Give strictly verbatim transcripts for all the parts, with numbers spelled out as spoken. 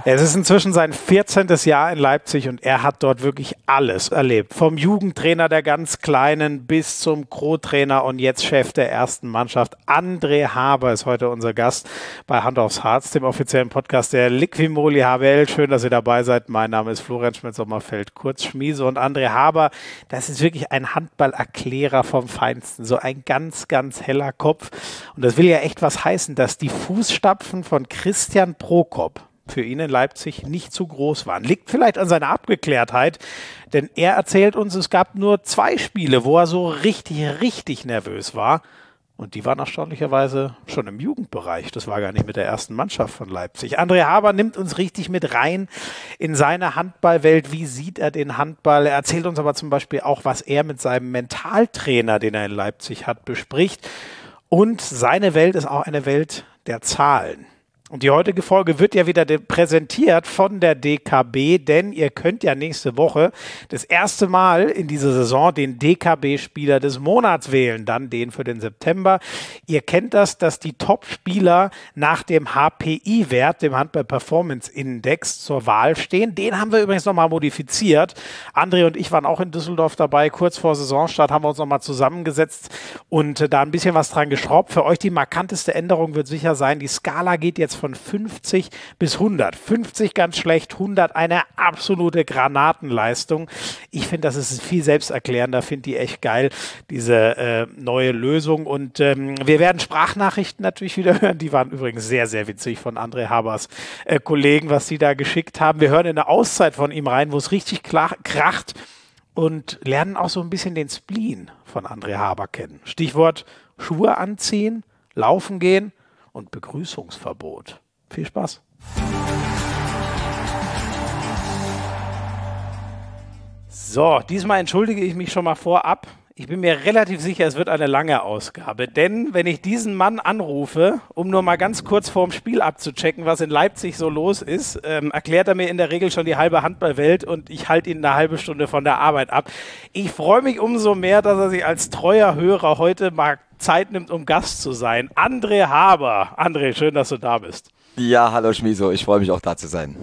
Es ist inzwischen sein vierzehntes Jahr in Leipzig und er hat dort wirklich alles erlebt. Vom Jugendtrainer der ganz Kleinen bis zum Co-Trainer und jetzt Chef der ersten Mannschaft. André Haber ist heute unser Gast bei Hand aufs Harz, dem offiziellen Podcast der Liquimoli H B L. Schön, dass ihr dabei seid. Mein Name ist Florian Schmidt-Sommerfeld, kurz Schmiese. Und André Haber, das ist wirklich ein Handballerklärer vom Feinsten. So ein ganz, ganz heller Kopf. Und das will ja echt was heißen, dass die Fußstapfen von Christian Prokop für ihn in Leipzig nicht zu groß waren. Liegt vielleicht an seiner Abgeklärtheit, denn er erzählt uns, es gab nur zwei Spiele, wo er so richtig, richtig nervös war. Und die waren erstaunlicherweise schon im Jugendbereich. Das war gar nicht mit der ersten Mannschaft von Leipzig. André Haber nimmt uns richtig mit rein in seine Handballwelt. Wie sieht er den Handball? Er erzählt uns aber zum Beispiel auch, was er mit seinem Mentaltrainer, den er in Leipzig hat, bespricht. Und seine Welt ist auch eine Welt der Zahlen. Und die heutige Folge wird ja wieder präsentiert von der D K B, denn ihr könnt ja nächste Woche das erste Mal in dieser Saison den D K B-Spieler des Monats wählen, dann den für den September. Ihr kennt das, dass die Top-Spieler nach dem H P I-Wert, dem Handball-Performance-Index, zur Wahl stehen. Den haben wir übrigens nochmal modifiziert. André und ich waren auch in Düsseldorf dabei. Kurz vor Saisonstart haben wir uns nochmal zusammengesetzt und äh, da ein bisschen was dran geschraubt. Für euch die markanteste Änderung wird sicher sein, die Skala geht jetzt von fünfzig bis hundert. fünfzig ganz schlecht, hundert eine absolute Granatenleistung. Ich finde, das ist viel selbsterklärender, finde die echt geil, diese äh, neue Lösung. Und ähm, wir werden Sprachnachrichten natürlich wieder hören. Die waren übrigens sehr, sehr witzig von André Habers äh, Kollegen, was sie da geschickt haben. Wir hören in der Auszeit von ihm rein, wo es richtig klar, kracht und lernen auch so ein bisschen den Spleen von André Haber kennen. Stichwort Schuhe anziehen, laufen gehen und Begrüßungsverbot. Viel Spaß. So, diesmal entschuldige ich mich schon mal vorab. Ich bin mir relativ sicher, es wird eine lange Ausgabe, denn wenn ich diesen Mann anrufe, um nur mal ganz kurz vorm Spiel abzuchecken, was in Leipzig so los ist, ähm, erklärt er mir in der Regel schon die halbe Handballwelt und ich halte ihn eine halbe Stunde von der Arbeit ab. Ich freue mich umso mehr, dass er sich als treuer Hörer heute mal Zeit nimmt, um Gast zu sein. André Haber. André, schön, dass du da bist. Ja, hallo Schmieso, ich freue mich auch da zu sein.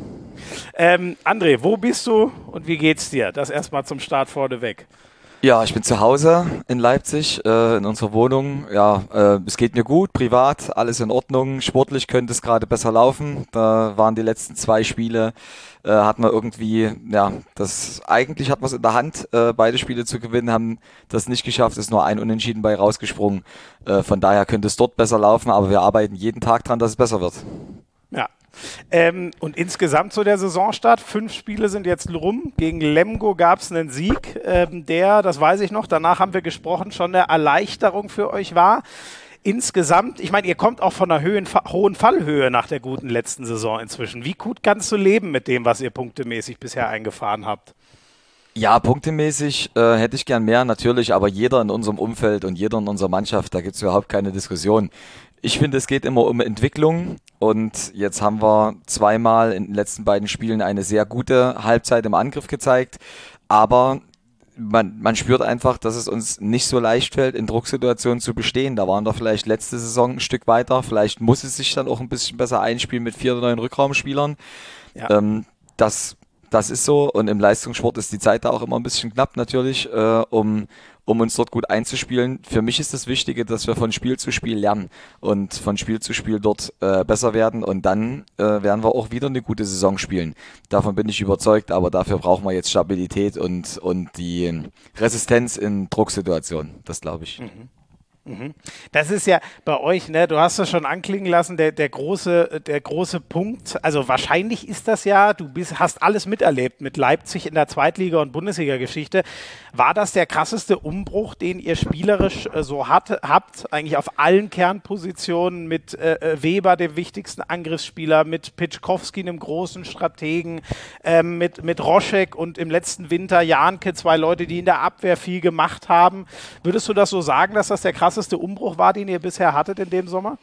Ähm, André, wo bist du und wie geht's dir? Das erstmal zum Start vorneweg. Ja, ich bin zu Hause in Leipzig, äh, in unserer Wohnung. Ja, äh, es geht mir gut, privat, alles in Ordnung. Sportlich könnte es gerade besser laufen. Da waren die letzten zwei Spiele, äh, hatten wir irgendwie, ja, das eigentlich hatten wir es in der Hand, äh, beide Spiele zu gewinnen, haben das nicht geschafft, ist nur ein Unentschieden bei rausgesprungen. Äh, von daher könnte es dort besser laufen, aber wir arbeiten jeden Tag dran, dass es besser wird. Ja. Ähm, und insgesamt zu der Saisonstart, fünf Spiele sind jetzt rum. Gegen Lemgo gab es einen Sieg, ähm, der, das weiß ich noch, danach haben wir gesprochen, schon eine Erleichterung für euch war. Insgesamt, ich meine, ihr kommt auch von einer Höhen, hohen Fallhöhe nach der guten letzten Saison inzwischen. Wie gut kannst du leben mit dem, was ihr punktemäßig bisher eingefahren habt? Ja, punktemäßig äh, hätte ich gern mehr, natürlich, aber jeder in unserem Umfeld und jeder in unserer Mannschaft, da gibt es überhaupt keine Diskussion. Ich finde, es geht immer um Entwicklung und jetzt haben wir zweimal in den letzten beiden Spielen eine sehr gute Halbzeit im Angriff gezeigt, aber man, man spürt einfach, dass es uns nicht so leicht fällt, in Drucksituationen zu bestehen. Da waren wir vielleicht letzte Saison ein Stück weiter, vielleicht muss es sich dann auch ein bisschen besser einspielen mit vier neuen Rückraumspielern. Ja. Ähm, das Das ist so und im Leistungssport ist die Zeit da auch immer ein bisschen knapp natürlich, äh, um, um uns dort gut einzuspielen. Für mich ist das Wichtige, dass wir von Spiel zu Spiel lernen und von Spiel zu Spiel dort äh, besser werden und dann äh, werden wir auch wieder eine gute Saison spielen. Davon bin ich überzeugt, aber dafür brauchen wir jetzt Stabilität und, und die Resistenz in Drucksituationen, das glaube ich. Mhm. Das ist ja bei euch, ne, du hast es schon anklingen lassen, der, der, große, der große Punkt, also wahrscheinlich ist das ja, du bist, hast alles miterlebt mit Leipzig in der Zweitliga- und Bundesliga-Geschichte. War das der krasseste Umbruch, den ihr spielerisch äh, so hat, habt, eigentlich auf allen Kernpositionen mit äh, Weber, dem wichtigsten Angriffsspieler, mit Pitschkowski, einem großen Strategen, äh, mit, mit Roschek und im letzten Winter Janke, zwei Leute, die in der Abwehr viel gemacht haben. Würdest du das so sagen, dass das der krasseste Umbruch war, den ihr bisher hattet in dem Sommer?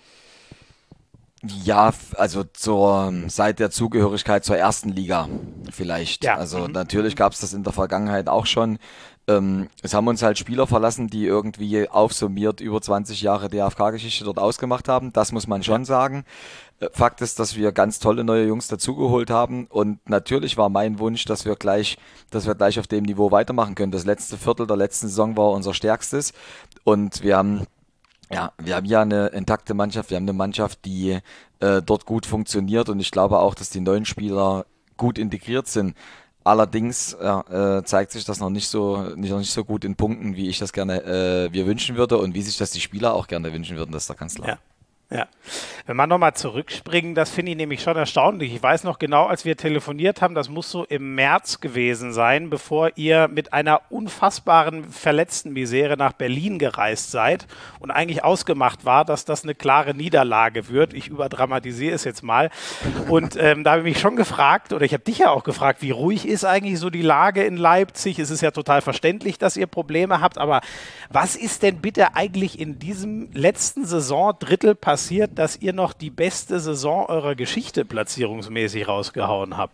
Ja, also zur, seit der Zugehörigkeit zur ersten Liga vielleicht. Ja. Also Mhm. natürlich gab es das in der Vergangenheit auch schon. Ähm, es haben uns halt Spieler verlassen, die irgendwie aufsummiert über zwanzig Jahre D F K-Geschichte dort ausgemacht haben. Das muss man schon sagen. Äh, Fakt ist, dass wir ganz tolle neue Jungs dazugeholt haben. Und natürlich war mein Wunsch, dass wir gleich, dass wir gleich auf dem Niveau weitermachen können. Das letzte Viertel der letzten Saison war unser stärkstes. Und wir haben Ja, wir haben ja eine intakte Mannschaft, wir haben eine Mannschaft, die äh, dort gut funktioniert und ich glaube auch, dass die neuen Spieler gut integriert sind. Allerdings äh, äh, zeigt sich das noch nicht so nicht, noch nicht so gut in Punkten, wie ich das gerne äh, wir wünschen würde und wie sich das die Spieler auch gerne wünschen würden, das ist da ganz klar. Ja. Ja, wenn wir nochmal zurückspringen, das finde ich nämlich schon erstaunlich. Ich weiß noch genau, als wir telefoniert haben, das muss so im März gewesen sein, bevor ihr mit einer unfassbaren verletzten Misere nach Berlin gereist seid und eigentlich ausgemacht war, dass das eine klare Niederlage wird. Ich überdramatisiere es jetzt mal. Und ähm, da habe ich mich schon gefragt, oder ich habe dich ja auch gefragt, wie ruhig ist eigentlich so die Lage in Leipzig? Es ist ja total verständlich, dass ihr Probleme habt, aber was ist denn bitte eigentlich in diesem letzten Saisondrittel passiert, dass ihr noch die beste Saison eurer Geschichte platzierungsmäßig rausgehauen habt?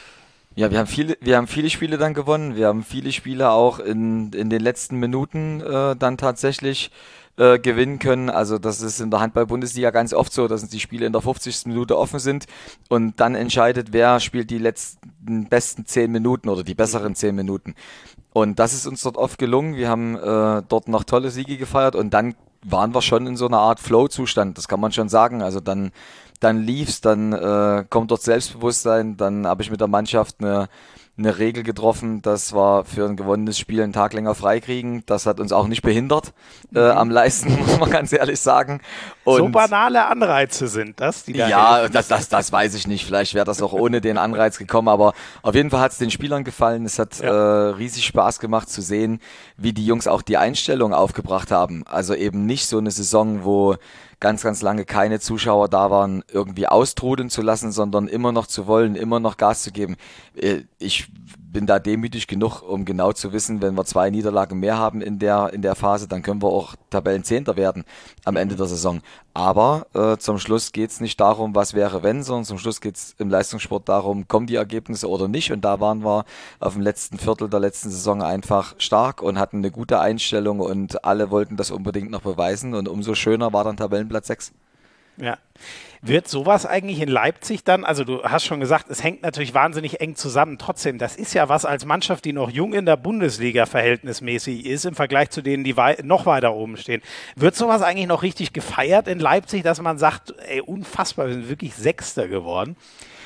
Ja, wir haben viele, wir haben viele Spiele dann gewonnen. Wir haben viele Spiele auch in, in den letzten Minuten äh, dann tatsächlich äh, gewinnen können. Also das ist in der Handball-Bundesliga ganz oft so, dass die Spiele in der fünfzigsten Minute offen sind und dann entscheidet, wer spielt die letzten besten zehn Minuten oder die besseren zehn Minuten. Und das ist uns dort oft gelungen. Wir haben äh, dort noch tolle Siege gefeiert und dann waren wir schon in so einer Art Flow-Zustand, das kann man schon sagen. Also dann, dann lief's, dann äh, kommt dort Selbstbewusstsein, dann habe ich mit der Mannschaft eine, eine Regel getroffen, dass wir für ein gewonnenes Spiel einen Tag länger freikriegen. Das hat uns auch nicht behindert äh, mhm. am Leisten, muss man ganz ehrlich sagen. Und so banale Anreize sind das, die da ja, das, das, das weiß ich nicht. Vielleicht wäre das auch ohne den Anreiz gekommen, aber auf jeden Fall hat es den Spielern gefallen. Es hat ja. äh, riesig Spaß gemacht zu sehen, wie die Jungs auch die Einstellung aufgebracht haben. Also eben nicht so eine Saison, wo ganz, ganz lange keine Zuschauer da waren, irgendwie austrudeln zu lassen, sondern immer noch zu wollen, immer noch Gas zu geben. Ich bin da demütig genug, um genau zu wissen, wenn wir zwei Niederlagen mehr haben in der, in der Phase, dann können wir auch Tabellenzehnter werden am Ende der Saison. Aber äh, zum Schluss geht es nicht darum, was wäre wenn, sondern zum Schluss geht es im Leistungssport darum, kommen die Ergebnisse oder nicht. Und da waren wir auf dem letzten Viertel der letzten Saison einfach stark und hatten eine gute Einstellung und alle wollten das unbedingt noch beweisen. Und umso schöner war dann Tabellenplatz sechs. Ja. Wird sowas eigentlich in Leipzig dann, also du hast schon gesagt, es hängt natürlich wahnsinnig eng zusammen, trotzdem, das ist ja was als Mannschaft, die noch jung in der Bundesliga verhältnismäßig ist, im Vergleich zu denen, die wei- noch weiter oben stehen. Wird sowas eigentlich noch richtig gefeiert in Leipzig, dass man sagt, ey, unfassbar, wir sind wirklich Sechster geworden?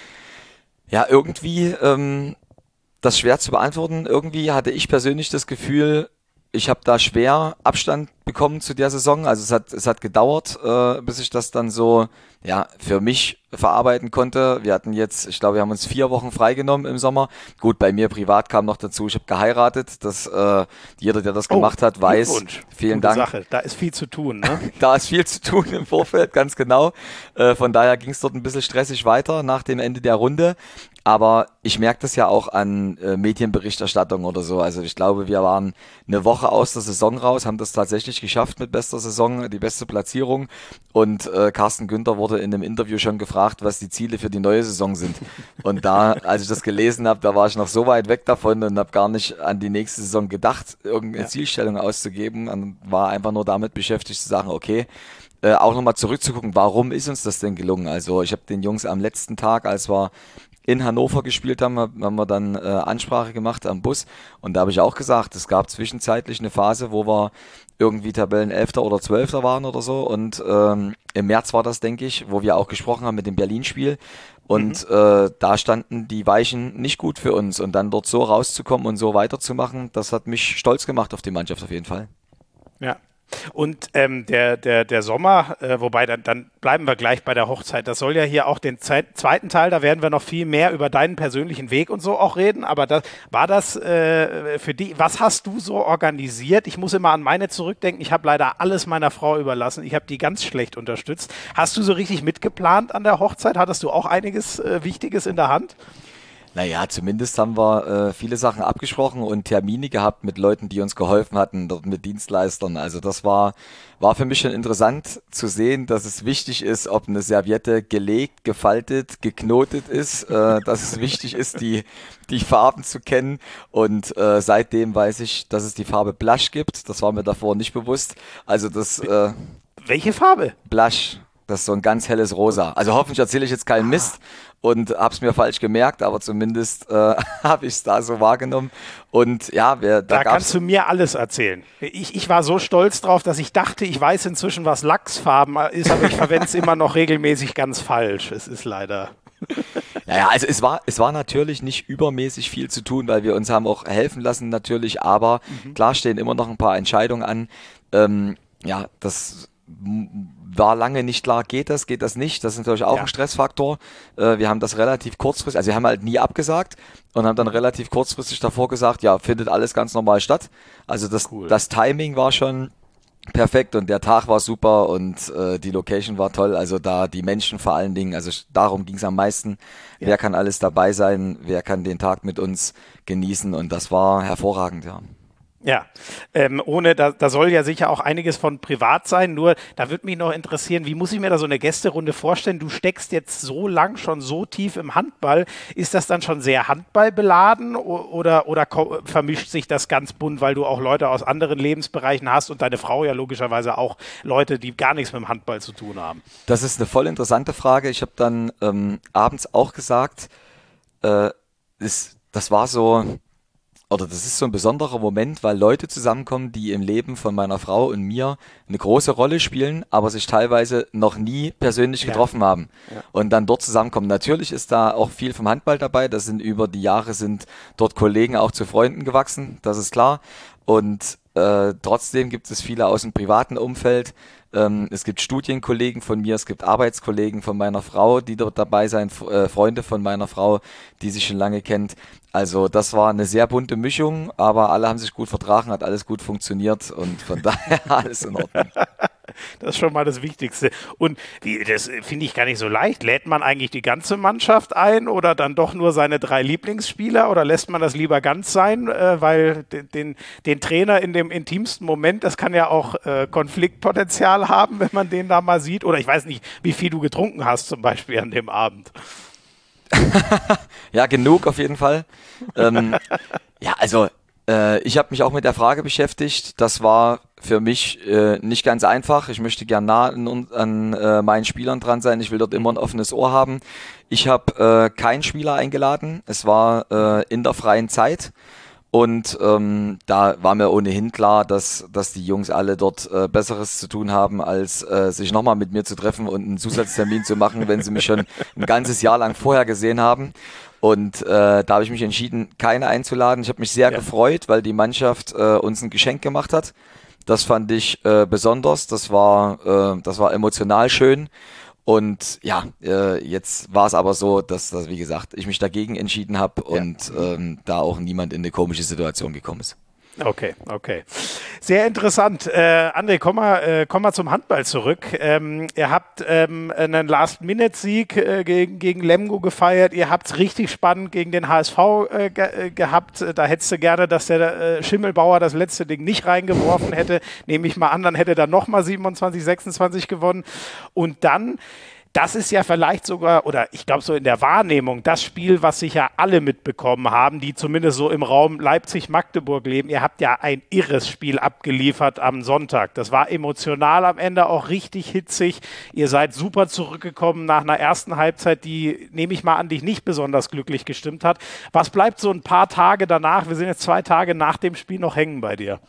Ja, irgendwie, ähm, das ist schwer zu beantworten, irgendwie hatte ich persönlich das Gefühl, ich habe da schwer Abstand bekommen zu der Saison. Also es hat, es hat gedauert, äh, bis ich das dann so ja für mich verarbeiten konnte. Wir hatten jetzt, ich glaube, wir haben uns vier Wochen freigenommen im Sommer. Gut, bei mir privat kam noch dazu, ich habe geheiratet. Das, äh, jeder, der das gemacht oh, hat, weiß. Vielen Dank. Sache. Da ist viel zu tun, ne? Da ist viel zu tun im Vorfeld, ganz genau. Äh, von daher ging es dort ein bisschen stressig weiter nach dem Ende der Runde. Aber ich merke das ja auch an äh, Medienberichterstattung oder so. Also ich glaube, wir waren eine Woche aus der Saison raus, haben das tatsächlich geschafft mit bester Saison, die beste Platzierung. Und äh, Carsten Günther wurde in einem Interview schon gefragt, was die Ziele für die neue Saison sind. Und da, als ich das gelesen habe, da war ich noch so weit weg davon und habe gar nicht an die nächste Saison gedacht, irgendeine ja. Zielstellung auszugeben. Und war einfach nur damit beschäftigt zu sagen, okay, äh, auch nochmal zurückzugucken, warum ist uns das denn gelungen? Also ich habe den Jungs am letzten Tag, als wir in Hannover gespielt haben, haben wir dann äh, Ansprache gemacht am Bus und da habe ich auch gesagt, es gab zwischenzeitlich eine Phase, wo wir irgendwie Tabellenelfter oder Zwölfter waren oder so und ähm, im März war das, denke ich, wo wir auch gesprochen haben mit dem Berlin-Spiel und mhm. äh, da standen die Weichen nicht gut für uns und dann dort so rauszukommen und so weiterzumachen, das hat mich stolz gemacht auf die Mannschaft auf jeden Fall. Ja. Und ähm, der, der, der Sommer, äh, wobei dann, dann bleiben wir gleich bei der Hochzeit, das soll ja hier auch den Zeit, zweiten Teil, da werden wir noch viel mehr über deinen persönlichen Weg und so auch reden, aber das, war das äh, für die, was hast du so organisiert? Ich muss immer an meine zurückdenken, ich habe leider alles meiner Frau überlassen, ich habe die ganz schlecht unterstützt. Hast du so richtig mitgeplant an der Hochzeit? Hattest du auch einiges äh, Wichtiges in der Hand? Naja, zumindest haben wir äh, viele Sachen abgesprochen und Termine gehabt mit Leuten, die uns geholfen hatten, dort mit Dienstleistern. Also das war, war für mich schon interessant zu sehen, dass es wichtig ist, ob eine Serviette gelegt, gefaltet, geknotet ist, äh, dass es wichtig ist, die, die Farben zu kennen. Und äh, seitdem weiß ich, dass es die Farbe Blush gibt. Das war mir davor nicht bewusst. Also das äh, Welche Farbe? Blush. Das ist so ein ganz helles Rosa. Also hoffentlich erzähle ich jetzt keinen Mist und habe es mir falsch gemerkt, aber zumindest äh, habe ich es da so wahrgenommen. Und ja, wer, da, da gab's kannst du mir alles erzählen. Ich, ich war so stolz drauf, dass ich dachte, ich weiß inzwischen, was Lachsfarben ist, aber ich verwende es immer noch regelmäßig ganz falsch. Es ist leider... Naja, also es war, es war natürlich nicht übermäßig viel zu tun, weil wir uns haben auch helfen lassen natürlich, aber mhm. klar stehen immer noch ein paar Entscheidungen an. Ähm, ja, das war lange nicht klar, geht das, geht das nicht. Das ist natürlich auch ja. ein Stressfaktor. Äh, wir haben das relativ kurzfristig, also wir haben halt nie abgesagt und haben dann relativ kurzfristig davor gesagt, ja, findet alles ganz normal statt. Also das, cool. das Timing war schon perfekt und der Tag war super und äh, die Location war toll. Also da die Menschen vor allen Dingen, also darum ging es am meisten. Ja. Wer kann alles dabei sein, wer kann den Tag mit uns genießen und das war hervorragend, ja. Ja, ähm, ohne, da, da soll ja sicher auch einiges von privat sein, nur da würde mich noch interessieren, wie muss ich mir da so eine Gästerunde vorstellen? Du steckst jetzt so lang schon so tief im Handball, ist das dann schon sehr handballbeladen oder, oder vermischt sich das ganz bunt, weil du auch Leute aus anderen Lebensbereichen hast und deine Frau ja logischerweise auch Leute, die gar nichts mit dem Handball zu tun haben? Das ist eine voll interessante Frage. Ich habe dann ähm, abends auch gesagt, äh, ist, das war so... Oder das ist so ein besonderer Moment, weil Leute zusammenkommen, die im Leben von meiner Frau und mir eine große Rolle spielen, aber sich teilweise noch nie persönlich getroffen ja. haben. Ja. Und dann dort zusammenkommen. Natürlich ist da auch viel vom Handball dabei. Das sind über die Jahre sind dort Kollegen auch zu Freunden gewachsen. Das ist klar. Und äh, trotzdem gibt es viele aus dem privaten Umfeld. Ähm, es gibt Studienkollegen von mir, es gibt Arbeitskollegen von meiner Frau, die dort dabei sind, äh, Freunde von meiner Frau, die sie schon lange kennt. Also das war eine sehr bunte Mischung, aber alle haben sich gut vertragen, hat alles gut funktioniert und von daher alles in Ordnung. Das ist schon mal das Wichtigste. Und wie, das finde ich gar nicht so leicht. Lädt man eigentlich die ganze Mannschaft ein oder dann doch nur seine drei Lieblingsspieler oder lässt man das lieber ganz sein, äh, weil den, den, den Trainer in dem intimsten Moment, das kann ja auch äh, Konfliktpotenzial haben, wenn man den da mal sieht. Oder ich weiß nicht, wie viel du getrunken hast zum Beispiel an dem Abend. Ja, genug auf jeden Fall. ähm, ja, also äh, ich habe mich auch mit der Frage beschäftigt. Das war für mich äh, nicht ganz einfach. Ich möchte gern nah an, an äh, meinen Spielern dran sein. Ich will dort immer ein offenes Ohr haben. Ich habe äh, keinen Spieler eingeladen. Es war äh, in der freien Zeit. Und ähm, da war mir ohnehin klar, dass, dass die Jungs alle dort äh, Besseres zu tun haben, als äh, sich nochmal mit mir zu treffen und einen Zusatztermin zu machen, wenn sie mich schon ein ganzes Jahr lang vorher gesehen haben. Und äh, da habe ich mich entschieden, keine einzuladen. Ich habe mich sehr ja. gefreut, weil die Mannschaft äh, uns ein Geschenk gemacht hat. Das fand ich äh, besonders. Das war, äh, das war emotional schön. Und ja, äh, jetzt war es aber so, dass, dass, wie gesagt, ich mich dagegen entschieden habe und ja. ähm, da auch niemand in eine komische Situation gekommen ist. Okay, okay. Sehr interessant. Äh, André, komm mal, äh, komm mal zum Handball zurück. Ähm, ihr habt ähm, einen Last-Minute-Sieg äh, gegen, gegen Lemgo gefeiert. Ihr habt es richtig spannend gegen den H S V äh, ge- äh, gehabt. Da hättest du gerne, dass der äh, Schimmelbauer das letzte Ding nicht reingeworfen hätte. Nehme ich mal an, dann hätte er dann nochmal siebenundzwanzig sechsundzwanzig gewonnen. Und dann... Das ist ja vielleicht sogar, oder ich glaube so in der Wahrnehmung, das Spiel, was sicher alle mitbekommen haben, die zumindest so im Raum Leipzig-Magdeburg leben. Ihr habt ja ein irres Spiel abgeliefert am Sonntag. Das war emotional am Ende auch richtig hitzig. Ihr seid super zurückgekommen nach einer ersten Halbzeit, die, nehme ich mal an, dich nicht besonders glücklich gestimmt hat. Was bleibt so ein paar Tage danach, wir sind jetzt zwei Tage nach dem Spiel, noch hängen bei dir?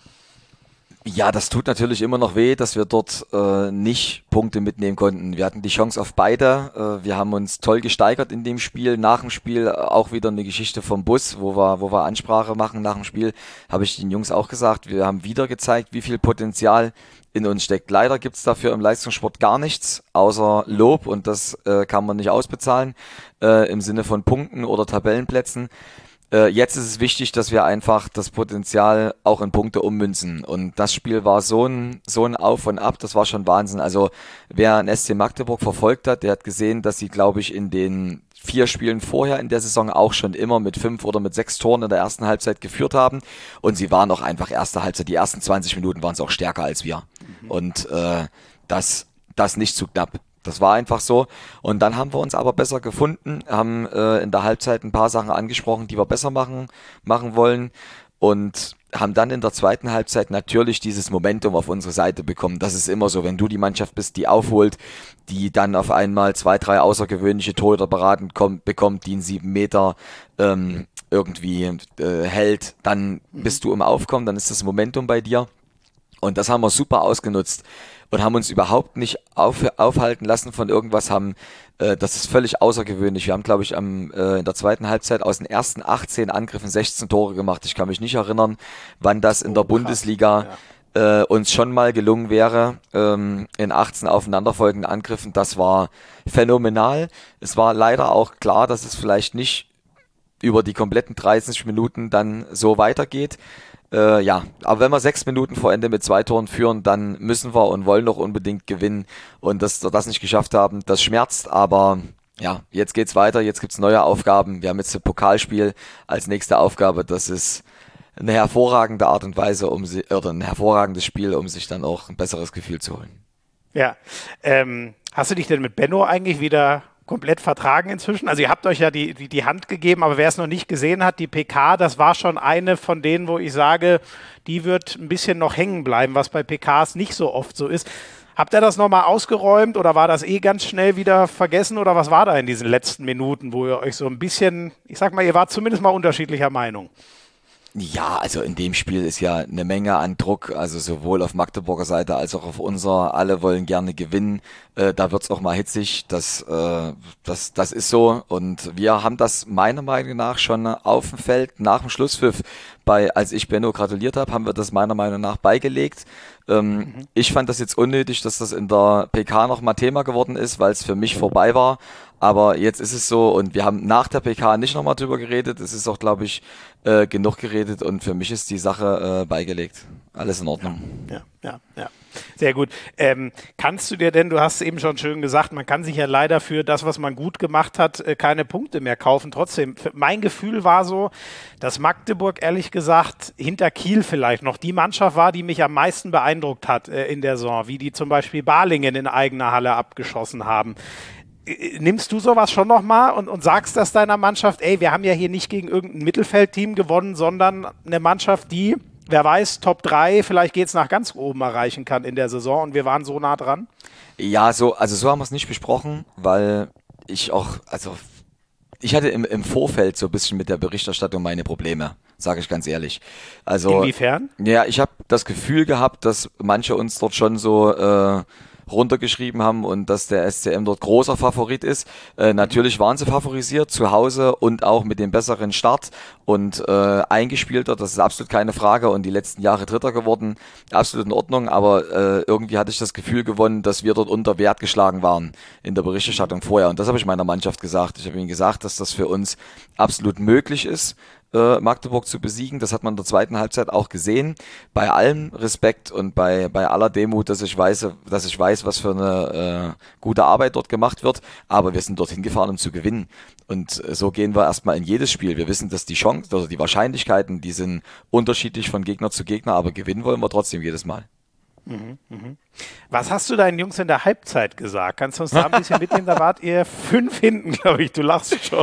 Ja, das tut natürlich immer noch weh, dass wir dort äh, nicht Punkte mitnehmen konnten. Wir hatten die Chance auf beide. Äh, wir haben uns toll gesteigert in dem Spiel. Nach dem Spiel auch wieder eine Geschichte vom Bus, wo wir, wo wir Ansprache machen. Nach dem Spiel habe ich den Jungs auch gesagt, wir haben wieder gezeigt, wie viel Potenzial in uns steckt. Leider gibt's dafür im Leistungssport gar nichts, außer Lob, und das äh, kann man nicht ausbezahlen äh, im Sinne von Punkten oder Tabellenplätzen. Jetzt ist es wichtig, dass wir einfach das Potenzial auch in Punkte ummünzen. Und das Spiel war so ein, so ein Auf und Ab, das war schon Wahnsinn. Also wer einen S C Magdeburg verfolgt hat, der hat gesehen, dass sie, glaube ich, in den vier Spielen vorher in der Saison auch schon immer mit fünf oder mit sechs Toren in der ersten Halbzeit geführt haben. Und sie waren auch einfach erste Halbzeit, die ersten zwanzig Minuten waren es auch stärker als wir. Mhm. Und äh, das, das nicht zu knapp. Das war einfach so. Und dann haben wir uns aber besser gefunden, haben äh, in der Halbzeit ein paar Sachen angesprochen, die wir besser machen, machen wollen. Und haben dann in der zweiten Halbzeit natürlich dieses Momentum auf unsere Seite bekommen. Das ist immer so, wenn du die Mannschaft bist, die aufholt, die dann auf einmal zwei, drei außergewöhnliche Torhüter beraten kommt, bekommt, die einen sieben Meter ähm, irgendwie äh, hält, dann bist du im Aufkommen, dann ist das Momentum bei dir. Und das haben wir super ausgenutzt und haben uns überhaupt nicht auf, aufhalten lassen von irgendwas, haben äh, das ist völlig außergewöhnlich. Wir haben, glaube ich, am, äh, in der zweiten Halbzeit aus den ersten achtzehn Angriffen sechzehn Tore gemacht. Ich kann mich nicht erinnern, wann das in der oh, Bundesliga ja. äh, uns schon mal gelungen wäre, ähm, in achtzehn aufeinanderfolgenden Angriffen. Das war phänomenal. Es war leider auch klar, dass es vielleicht nicht über die kompletten dreißig Minuten dann so weitergeht. Äh, ja, aber wenn wir sechs Minuten vor Ende mit zwei Toren führen, dann müssen wir und wollen doch unbedingt gewinnen. Und dass wir das nicht geschafft haben, das schmerzt, aber ja, jetzt geht's weiter, jetzt gibt's neue Aufgaben. Wir haben jetzt ein Pokalspiel als nächste Aufgabe. Das ist eine hervorragende Art und Weise, um sie, oder ein hervorragendes Spiel, um sich dann auch ein besseres Gefühl zu holen. Ja, ähm, hast du dich denn mit Benno eigentlich wieder komplett vertragen inzwischen? Also ihr habt euch ja die, die, die Hand gegeben, aber wer es noch nicht gesehen hat, die P K, das war schon eine von denen, wo ich sage, die wird ein bisschen noch hängen bleiben, was bei P Ks nicht so oft so ist. Habt ihr das nochmal ausgeräumt oder war das eh ganz schnell wieder vergessen oder was war da in diesen letzten Minuten, wo ihr euch so ein bisschen, ich sag mal, ihr wart zumindest mal unterschiedlicher Meinung? Ja, also in dem Spiel ist ja eine Menge an Druck, also sowohl auf Magdeburger Seite als auch auf unserer. Alle wollen gerne gewinnen. Äh, da wird's auch mal hitzig. Das, äh, das, das ist so. Und wir haben das meiner Meinung nach schon auf dem Feld nach dem Schlusspfiff, bei, als ich Benno gratuliert habe, haben wir das meiner Meinung nach beigelegt. Ähm, mhm. Ich fand das jetzt unnötig, dass das in der P K noch mal Thema geworden ist, weil es für mich vorbei war. Aber jetzt ist es so und wir haben nach der P K nicht nochmal drüber geredet. Es ist auch, glaube ich, äh, genug geredet und für mich ist die Sache äh, beigelegt. Alles in Ordnung. Ja, ja, ja. Sehr gut. Ähm, kannst du dir denn, du hast eben schon schön gesagt, man kann sich ja leider für das, was man gut gemacht hat, äh, keine Punkte mehr kaufen. Trotzdem, mein Gefühl war so, dass Magdeburg, ehrlich gesagt, hinter Kiel vielleicht noch die Mannschaft war, die mich am meisten beeindruckt hat äh, in der Saison, wie die zum Beispiel Balingen in eigener Halle abgeschossen haben. Nimmst du sowas schon nochmal und, und sagst das deiner Mannschaft, ey, wir haben ja hier nicht gegen irgendein Mittelfeldteam gewonnen, sondern eine Mannschaft, die, wer weiß, Top drei, vielleicht geht's nach ganz oben erreichen kann in der Saison und wir waren so nah dran? Ja, so, also so haben wir es nicht besprochen, weil ich auch, also ich hatte im, im Vorfeld so ein bisschen mit der Berichterstattung meine Probleme, sage ich ganz ehrlich. Also, inwiefern? Ja, ich habe das Gefühl gehabt, dass manche uns dort schon so äh, runtergeschrieben haben und dass der S C M dort großer Favorit ist. Äh, natürlich waren sie favorisiert zu Hause und auch mit dem besseren Start und äh, eingespielter, das ist absolut keine Frage und die letzten Jahre Dritter geworden, absolut in Ordnung, aber äh, irgendwie hatte ich das Gefühl gewonnen, dass wir dort unter Wert geschlagen waren in der Berichterstattung vorher und das habe ich meiner Mannschaft gesagt. Ich habe ihnen gesagt, dass das für uns absolut möglich ist, Magdeburg zu besiegen. Das hat man in der zweiten Halbzeit auch gesehen. Bei allem Respekt und bei, bei aller Demut, dass ich weiß, dass ich weiß, was für eine äh, gute Arbeit dort gemacht wird. Aber wir sind dorthin gefahren, um zu gewinnen. Und so gehen wir erstmal in jedes Spiel. Wir wissen, dass die Chancen oder die Wahrscheinlichkeiten, die sind unterschiedlich von Gegner zu Gegner, aber gewinnen wollen wir trotzdem jedes Mal. Mhm, mhm. Was hast du deinen Jungs in der Halbzeit gesagt? Kannst du uns da ein bisschen mitnehmen? Da wart ihr fünf hinten, glaube ich. Du lachst schon.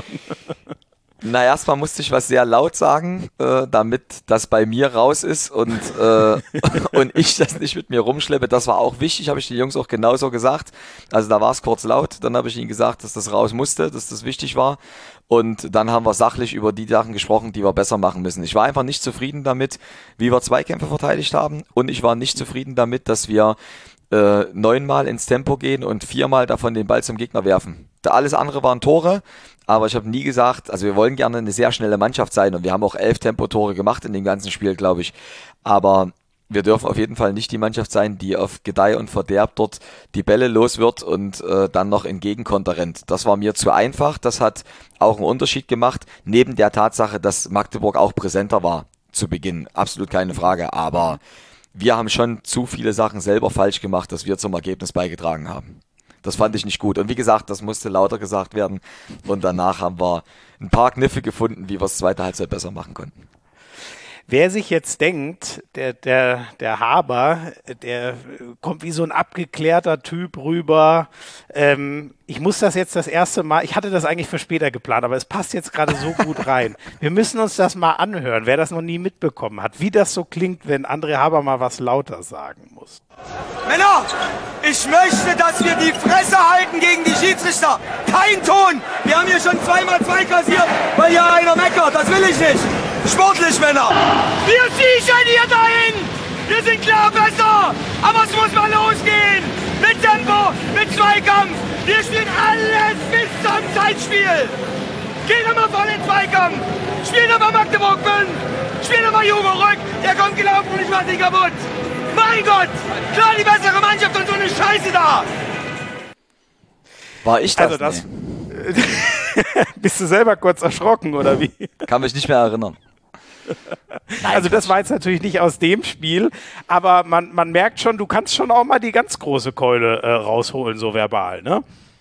Na, erstmal musste ich was sehr laut sagen, äh, damit das bei mir raus ist und, äh, und ich das nicht mit mir rumschleppe. Das war auch wichtig, habe ich den Jungs auch genauso gesagt. Also da war es kurz laut, dann habe ich ihnen gesagt, dass das raus musste, dass das wichtig war. Und dann haben wir sachlich über die Sachen gesprochen, die wir besser machen müssen. Ich war einfach nicht zufrieden damit, wie wir Zweikämpfe verteidigt haben und ich war nicht zufrieden damit, dass wir äh, neunmal ins Tempo gehen und viermal davon den Ball zum Gegner werfen. Da alles andere waren Tore. Aber ich habe nie gesagt, also wir wollen gerne eine sehr schnelle Mannschaft sein und wir haben auch elf Tempotore gemacht in dem ganzen Spiel, glaube ich. Aber wir dürfen auf jeden Fall nicht die Mannschaft sein, die auf Gedeih und Verderb dort die Bälle los wird und äh, dann noch in Gegenkonter rennt. Das war mir zu einfach. Das hat auch einen Unterschied gemacht, neben der Tatsache, dass Magdeburg auch präsenter war zu Beginn. Absolut keine Frage. Aber wir haben schon zu viele Sachen selber falsch gemacht, dass wir zum Ergebnis beigetragen haben. Das fand ich nicht gut. Und wie gesagt, das musste lauter gesagt werden. Und danach haben wir ein paar Kniffe gefunden, wie wir es zweite Halbzeit besser machen konnten. Wer sich jetzt denkt, der, der, der Haber, der kommt wie so ein abgeklärter Typ rüber. Ähm, ich muss das jetzt das erste Mal, ich hatte das eigentlich für später geplant, aber es passt jetzt gerade so gut rein. Wir müssen uns das mal anhören, wer das noch nie mitbekommen hat, wie das so klingt, wenn André Haber mal was lauter sagen muss. Männer, ich möchte, dass wir die Fresse halten gegen die Schiedsrichter. Kein Ton. Wir haben hier schon zweimal zwei kassiert, weil hier einer meckert. Das will ich nicht. Sportlich, Männer. Wir siechen hier dahin. Wir sind klar besser. Aber es muss mal losgehen. Mit Tempo, mit Zweikampf. Wir spielen alles bis zum Zeitspiel. Geh nochmal voll in Zweikampf. Spiel nochmal Magdeburg fünf. Spiel nochmal Jugo Rück. Der kommt gelaufen und ich mach dich kaputt. Mein Gott. Klar die bessere Mannschaft und so eine Scheiße da. War ich das? Also das bist du selber kurz erschrocken, oder wie? Kann mich nicht mehr erinnern. Nein, also das war jetzt natürlich nicht aus dem Spiel, aber man, man merkt schon, du kannst schon auch mal die ganz große Keule äh, rausholen, so verbal, ne?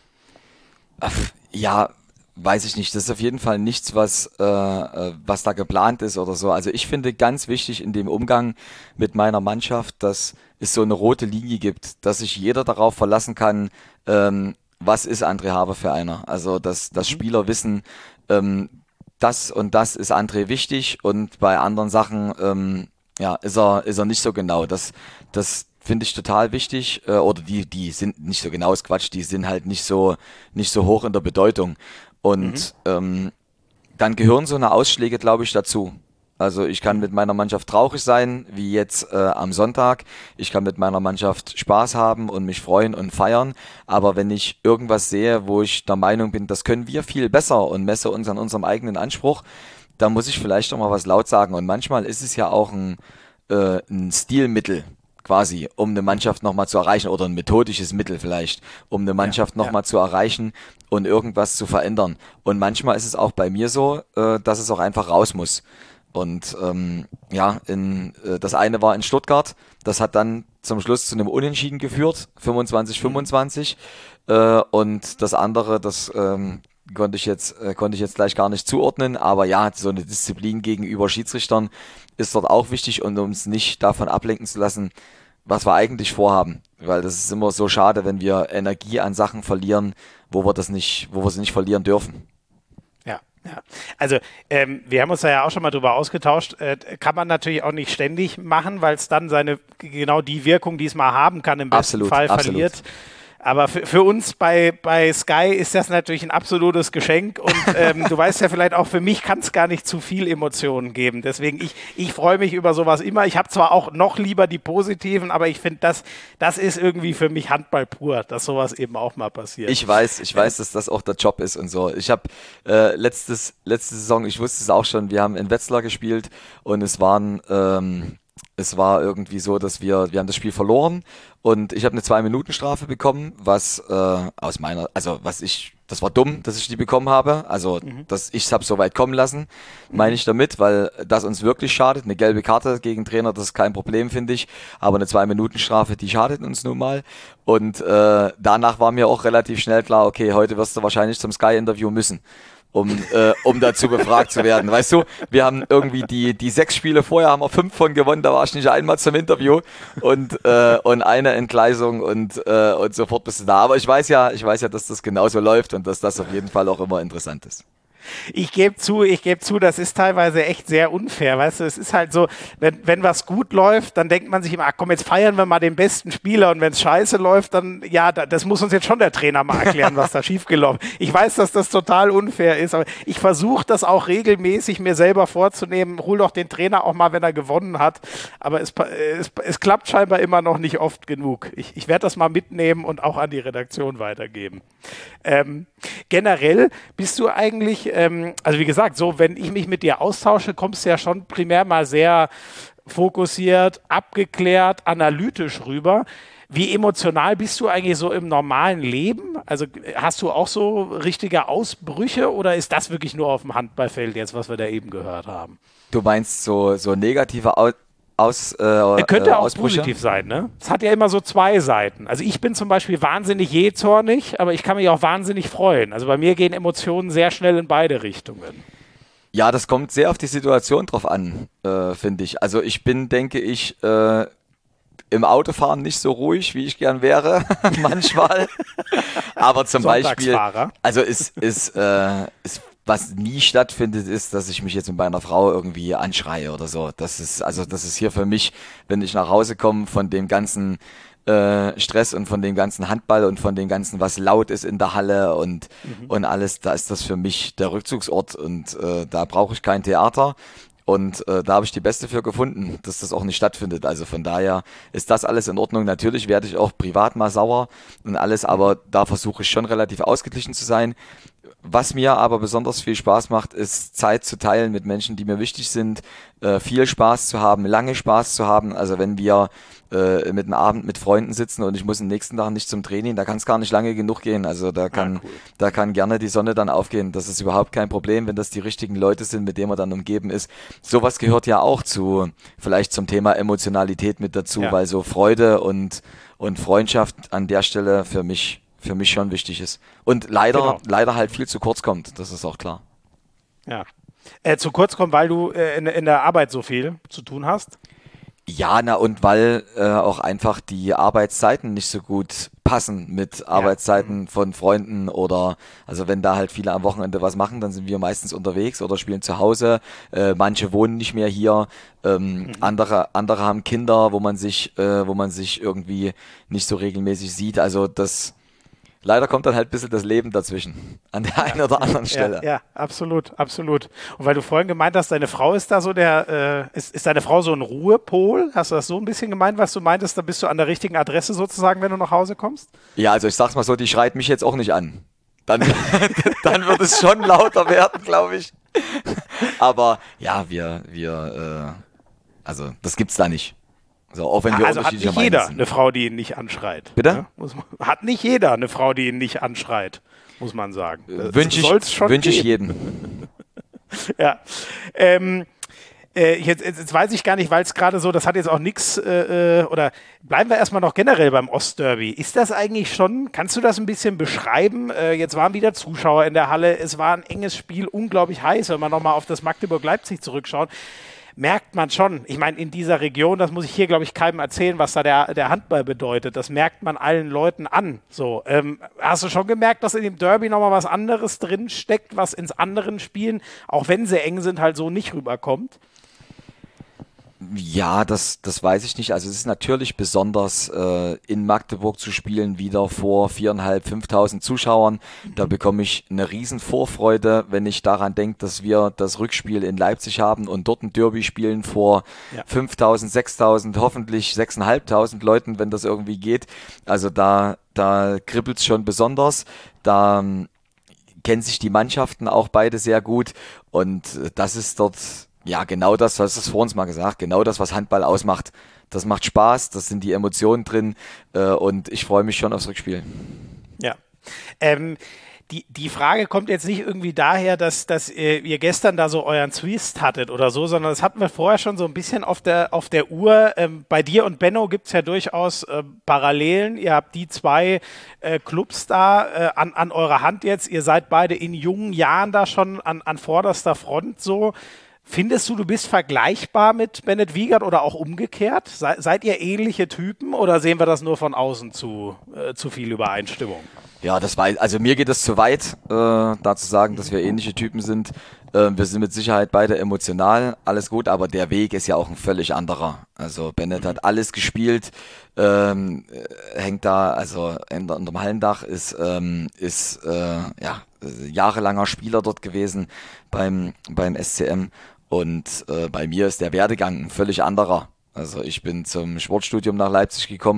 Ach, ja, weiß ich nicht. Das ist auf jeden Fall nichts, was, äh, was da geplant ist oder so. Also ich finde ganz wichtig in dem Umgang mit meiner Mannschaft, dass es so eine rote Linie gibt, dass sich jeder darauf verlassen kann, ähm, was ist André Haber für einer. Also dass, dass Spieler wissen, ähm, das und das ist André wichtig und bei anderen Sachen ähm, ja, ist er, ist er nicht so genau. Das, das finde ich total wichtig. Äh, oder die, die sind nicht so genau, ist Quatsch, die sind halt nicht so, nicht so hoch in der Bedeutung. Und mhm. ähm, dann gehören so eine Ausschläge, glaube ich, dazu. Also ich kann mit meiner Mannschaft traurig sein, wie jetzt äh, am Sonntag. Ich kann mit meiner Mannschaft Spaß haben und mich freuen und feiern. Aber wenn ich irgendwas sehe, wo ich der Meinung bin, das können wir viel besser und messe uns an unserem eigenen Anspruch, dann muss ich vielleicht auch mal was laut sagen. Und manchmal ist es ja auch ein, äh, ein Stilmittel quasi, um eine Mannschaft nochmal zu erreichen oder ein methodisches Mittel vielleicht, um eine Mannschaft ja, nochmal ja. zu erreichen und irgendwas zu verändern. Und manchmal ist es auch bei mir so, äh, dass es auch einfach raus muss. Und ähm, ja, in, äh, das eine war in Stuttgart, das hat dann zum Schluss zu einem Unentschieden geführt, fünfundzwanzig fünfundzwanzig. Äh, und das andere, das ähm, konnte ich jetzt äh, konnte ich jetzt gleich gar nicht zuordnen, aber ja, so eine Disziplin gegenüber Schiedsrichtern ist dort auch wichtig und uns nicht davon ablenken zu lassen, was wir eigentlich vorhaben. Weil das ist immer so schade, wenn wir Energie an Sachen verlieren, wo wir das nicht, wo wir sie nicht verlieren dürfen. Ja, also ähm, wir haben uns da ja auch schon mal drüber ausgetauscht, äh, kann man natürlich auch nicht ständig machen, weil es dann seine, genau die Wirkung, die es mal haben kann, im besten absolut, Fall absolut. verliert. Aber für, für uns bei, bei Sky ist das natürlich ein absolutes Geschenk und ähm, du weißt ja vielleicht auch, für mich kann es gar nicht zu viel Emotionen geben. Deswegen, ich, ich freue mich über sowas immer. Ich habe zwar auch noch lieber die positiven, aber ich finde, das, das ist irgendwie für mich Handball pur, dass sowas eben auch mal passiert. Ich weiß, ich weiß, dass das auch der Job ist und so. Ich habe äh, letztes, letzte Saison, ich wusste es auch schon, wir haben in Wetzlar gespielt und es waren... Ähm, Es war irgendwie so, dass wir, wir haben das Spiel verloren und ich habe eine Zwei-Minuten-Strafe bekommen, was äh, aus meiner, also was ich, das war dumm, dass ich die bekommen habe, also mhm. dass ich es habe so weit kommen lassen, meine ich damit, weil das uns wirklich schadet. Eine gelbe Karte gegen Trainer, das ist kein Problem, finde ich, aber eine Zwei-Minuten-Strafe, die schadet uns nun mal und äh, danach war mir auch relativ schnell klar, okay, heute wirst du wahrscheinlich zum Sky-Interview müssen. Um, äh, um dazu befragt zu werden. Weißt du, wir haben irgendwie die, die sechs Spiele vorher, haben wir fünf von gewonnen, da war ich nicht einmal zum Interview und, äh, und eine Entgleisung und, äh, und sofort bist du da. Aber ich weiß ja, ich weiß ja, dass das genauso läuft und dass das auf jeden Fall auch immer interessant ist. Ich gebe zu, ich gebe zu, das ist teilweise echt sehr unfair, weißt du, es ist halt so, wenn, wenn was gut läuft, dann denkt man sich immer, ach komm, jetzt feiern wir mal den besten Spieler und wenn es scheiße läuft, dann, ja, da, das muss uns jetzt schon der Trainer mal erklären, was da schiefgelaufen ist. Ich weiß, dass das total unfair ist, aber ich versuche das auch regelmäßig mir selber vorzunehmen, hol doch den Trainer auch mal, wenn er gewonnen hat, aber es, es, es klappt scheinbar immer noch nicht oft genug. Ich, ich werde das mal mitnehmen und auch an die Redaktion weitergeben. Ähm, generell bist du eigentlich, ähm, also wie gesagt, so wenn ich mich mit dir austausche, kommst du ja schon primär mal sehr fokussiert, abgeklärt, analytisch rüber. Wie emotional bist du eigentlich so im normalen Leben? Also hast du auch so richtige Ausbrüche oder ist das wirklich nur auf dem Handballfeld jetzt, was wir da eben gehört haben? Du meinst so, so negative Au- Aus, äh, Er könnte äh, auch Ausbrüche? positiv sein, ne? Es hat ja immer so zwei Seiten. Also ich bin zum Beispiel wahnsinnig jähzornig, aber ich kann mich auch wahnsinnig freuen. Also bei mir gehen Emotionen sehr schnell in beide Richtungen. Ja, das kommt sehr auf die Situation drauf an, äh, finde ich. Also ich bin, denke ich, äh, im Autofahren nicht so ruhig, wie ich gern wäre, manchmal. Aber zum Beispiel, Sonntagsfahrer. also ist, ist, äh, ist, was nie stattfindet, ist, dass ich mich jetzt mit meiner Frau irgendwie anschreie oder so. Das ist, also das ist hier für mich, wenn ich nach Hause komme von dem ganzen äh, Stress und von dem ganzen Handball und von dem ganzen, was laut ist in der Halle und, mhm. und alles, da ist das für mich der Rückzugsort und äh, da brauche ich kein Theater. Und äh, da habe ich die Beste für gefunden, dass das auch nicht stattfindet. Also von daher ist das alles in Ordnung. Natürlich werde ich auch privat mal sauer und alles, aber da versuche ich schon relativ ausgeglichen zu sein. Was mir aber besonders viel Spaß macht, ist Zeit zu teilen mit Menschen, die mir wichtig sind, äh, viel Spaß zu haben, lange Spaß zu haben. Also wenn wir äh, mit einem Abend mit Freunden sitzen und ich muss am nächsten Tag nicht zum Training, da kann es gar nicht lange genug gehen. Also da kann, ah, cool. da kann gerne die Sonne dann aufgehen. Das ist überhaupt kein Problem, wenn das die richtigen Leute sind, mit denen man dann umgeben ist. Sowas gehört ja auch zu, vielleicht zum Thema Emotionalität mit dazu, ja. weil so Freude und, und Freundschaft an der Stelle für mich für mich schon wichtig ist. Und leider, genau. leider halt viel zu kurz kommt, das ist auch klar. Ja. Äh, zu kurz kommt, weil du äh, in, in der Arbeit so viel zu tun hast? Ja, na und weil äh, auch einfach die Arbeitszeiten nicht so gut passen mit ja. Arbeitszeiten von Freunden oder, also wenn da halt viele am Wochenende was machen, dann sind wir meistens unterwegs oder spielen zu Hause. Äh, manche wohnen nicht mehr hier, ähm, mhm. andere, andere haben Kinder, wo man sich, äh, wo man sich irgendwie nicht so regelmäßig sieht. Also das Leider kommt dann halt ein bisschen das Leben dazwischen, an der einen oder anderen Stelle. Ja, ja, absolut, absolut. Und weil du vorhin gemeint hast, deine Frau ist da so der, äh, ist, ist deine Frau so ein Ruhepol? Hast du das so ein bisschen gemeint, was du meintest? Da bist du an der richtigen Adresse sozusagen, wenn du nach Hause kommst? Ja, also ich sag's mal so, die schreit mich jetzt auch nicht an. Dann, dann wird es schon lauter werden, glaube ich. Aber ja, wir, wir, äh, also das gibt's da nicht. So, auch wenn wir also hat nicht jeder eine Frau, die ihn nicht anschreit. Bitte? Ja, muss man, hat nicht jeder eine Frau, die ihn nicht anschreit, muss man sagen. Wünsche ich, wünsch ich jedem. Ja. Ähm, äh, jetzt, jetzt weiß ich gar nicht, weil es gerade so, das hat jetzt auch nichts, äh, oder bleiben wir erstmal noch generell beim Ostderby. Ist das eigentlich schon, kannst du das ein bisschen beschreiben? Äh, jetzt waren wieder Zuschauer in der Halle, es war ein enges Spiel, unglaublich heiß, wenn man nochmal auf das Magdeburg-Leipzig zurückschaut. Merkt man schon, ich meine, in dieser Region, das muss ich hier, glaube ich, keinem erzählen, was da der, der Handball bedeutet. Das merkt man allen Leuten an. So, ähm, hast du schon gemerkt, dass in dem Derby nochmal was anderes drin steckt, was ins anderen Spielen, auch wenn sie eng sind, halt so nicht rüberkommt? Ja, das, das weiß ich nicht. Also es ist natürlich besonders, äh, in Magdeburg zu spielen, wieder vor viertausendfünfhundert, fünftausend Zuschauern. Da bekomme ich eine riesen Vorfreude, wenn ich daran denke, dass wir das Rückspiel in Leipzig haben und dort ein Derby spielen vor ja. fünftausend, sechstausend, hoffentlich sechstausendfünfhundert Leuten, wenn das irgendwie geht. Also da, da kribbelt es schon besonders. Da ähm, kennen sich die Mannschaften auch beide sehr gut und äh, das ist dort... Ja, genau das, du hast es vor uns mal gesagt, genau das, was Handball ausmacht. Das macht Spaß, das sind die Emotionen drin äh, und ich freue mich schon aufs Rückspiel. Ja, ähm, die, die Frage kommt jetzt nicht irgendwie daher, dass, dass ihr, ihr gestern da so euren Twist hattet oder so, sondern das hatten wir vorher schon so ein bisschen auf der, auf der Uhr. Ähm, bei dir und Benno gibt es ja durchaus äh, Parallelen. Ihr habt die zwei äh, Clubs da äh, an, an eurer Hand jetzt. Ihr seid beide in jungen Jahren da schon an, an vorderster Front so. Findest du, du bist vergleichbar mit Bennett Wiegert oder auch umgekehrt? Se, seid ihr ähnliche Typen oder sehen wir das nur von außen zu, äh, zu viel Übereinstimmung? Ja, das war, also mir geht es zu weit, äh, da zu sagen, dass wir ähnliche Typen sind. Äh, wir sind mit Sicherheit beide emotional, alles gut, aber der Weg ist ja auch ein völlig anderer. Also Bennett mhm. hat alles gespielt, ähm, hängt da, also unter dem Hallendach, ist, ähm, ist äh, ja, jahrelanger Spieler dort gewesen beim, beim S C M. Und äh, bei mir ist der Werdegang ein völlig anderer. Also ich bin zum Sportstudium nach Leipzig gekommen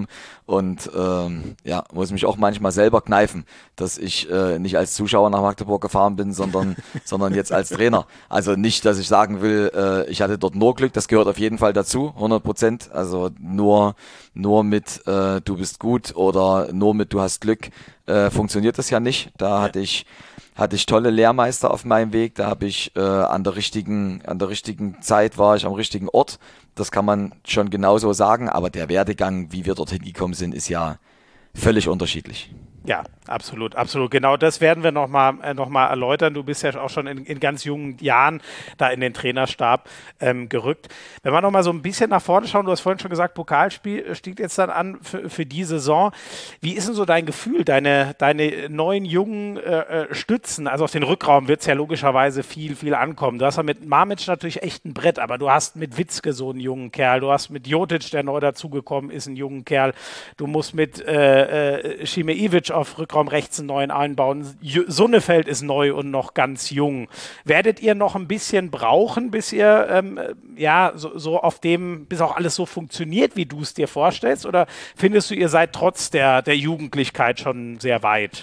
und ähm, ja, muss mich auch manchmal selber kneifen, dass ich äh, nicht als Zuschauer nach Magdeburg gefahren bin, sondern, sondern jetzt als Trainer. Also nicht, dass ich sagen will, äh, ich hatte dort nur Glück, das gehört auf jeden Fall dazu, hundert Prozent. Also nur, nur mit äh, du bist gut oder nur mit du hast Glück äh, funktioniert das ja nicht. Da ja. hatte ich hatte ich tolle Lehrmeister auf meinem Weg, da habe ich äh, an der richtigen, an der richtigen Zeit war ich am richtigen Ort. Das kann man schon genauso sagen, aber der Werdegang, wie wir dorthin gekommen sind, ist ja völlig unterschiedlich. Ja, absolut, absolut. Genau das werden wir nochmal äh, noch mal erläutern. Du bist ja auch schon in, in ganz jungen Jahren da in den Trainerstab ähm, gerückt. Wenn wir nochmal so ein bisschen nach vorne schauen, du hast vorhin schon gesagt, Pokalspiel steht jetzt dann an für, für die Saison. Wie ist denn so dein Gefühl, deine, deine neuen jungen äh, Stützen? Also auf den Rückraum wird es ja logischerweise viel, viel ankommen. Du hast ja mit Mamic natürlich echt ein Brett, aber du hast mit Witzke so einen jungen Kerl. Du hast mit Jotic, der neu dazugekommen ist, einen jungen Kerl. Du musst mit äh, äh, Šimijević auf Rückraum rechts einen neuen einbauen. Sonnefeld ist neu und noch ganz jung. Werdet ihr noch ein bisschen brauchen, bis ihr ähm, ja so, so auf dem, bis auch alles so funktioniert, wie du es dir vorstellst? Oder findest du, ihr seid trotz der, der Jugendlichkeit schon sehr weit?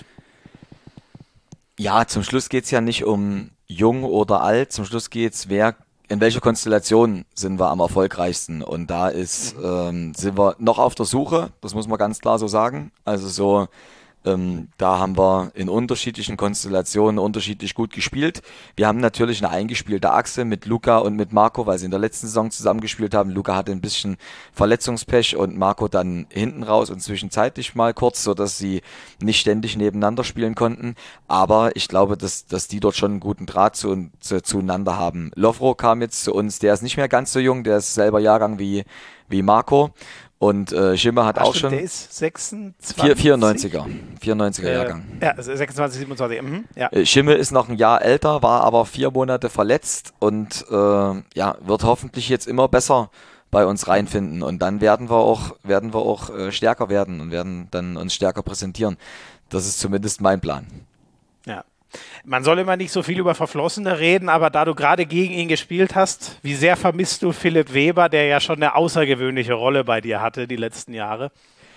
Ja, zum Schluss geht es ja nicht um jung oder alt. Zum Schluss geht es, wer in welcher Konstellation sind wir am erfolgreichsten? Und da ist, ähm, sind wir noch auf der Suche, das muss man ganz klar so sagen. Also so Ähm, da haben wir in unterschiedlichen Konstellationen unterschiedlich gut gespielt. Wir haben natürlich eine eingespielte Achse mit Luca und mit Marco, weil sie in der letzten Saison zusammengespielt haben. Luca hatte ein bisschen Verletzungspech und Marco dann hinten raus und zwischenzeitlich mal kurz, sodass sie nicht ständig nebeneinander spielen konnten. Aber ich glaube, dass, dass die dort schon einen guten Draht zu, zu, zueinander haben. Lovro kam jetzt zu uns, der ist nicht mehr ganz so jung, der ist selber Jahrgang wie, wie Marco. Und äh, Schimmer hat Ach, auch stimmt, schon. Der ist sechsundzwanzig. vierundneunziger. vierundneunziger äh, Jahrgang. Ja, sechsundzwanzig, siebenundzwanzig. Mhm, ja. Äh, Schimmel ist noch ein Jahr älter, war aber vier Monate verletzt und äh, ja, wird hoffentlich jetzt immer besser bei uns reinfinden. Und dann werden wir auch, werden wir auch äh, stärker werden und werden dann uns stärker präsentieren. Das ist zumindest mein Plan. Ja. Man soll immer nicht so viel über Verflossene reden, aber da du gerade gegen ihn gespielt hast, wie sehr vermisst du Philipp Weber, der ja schon eine außergewöhnliche Rolle bei dir hatte die letzten Jahre?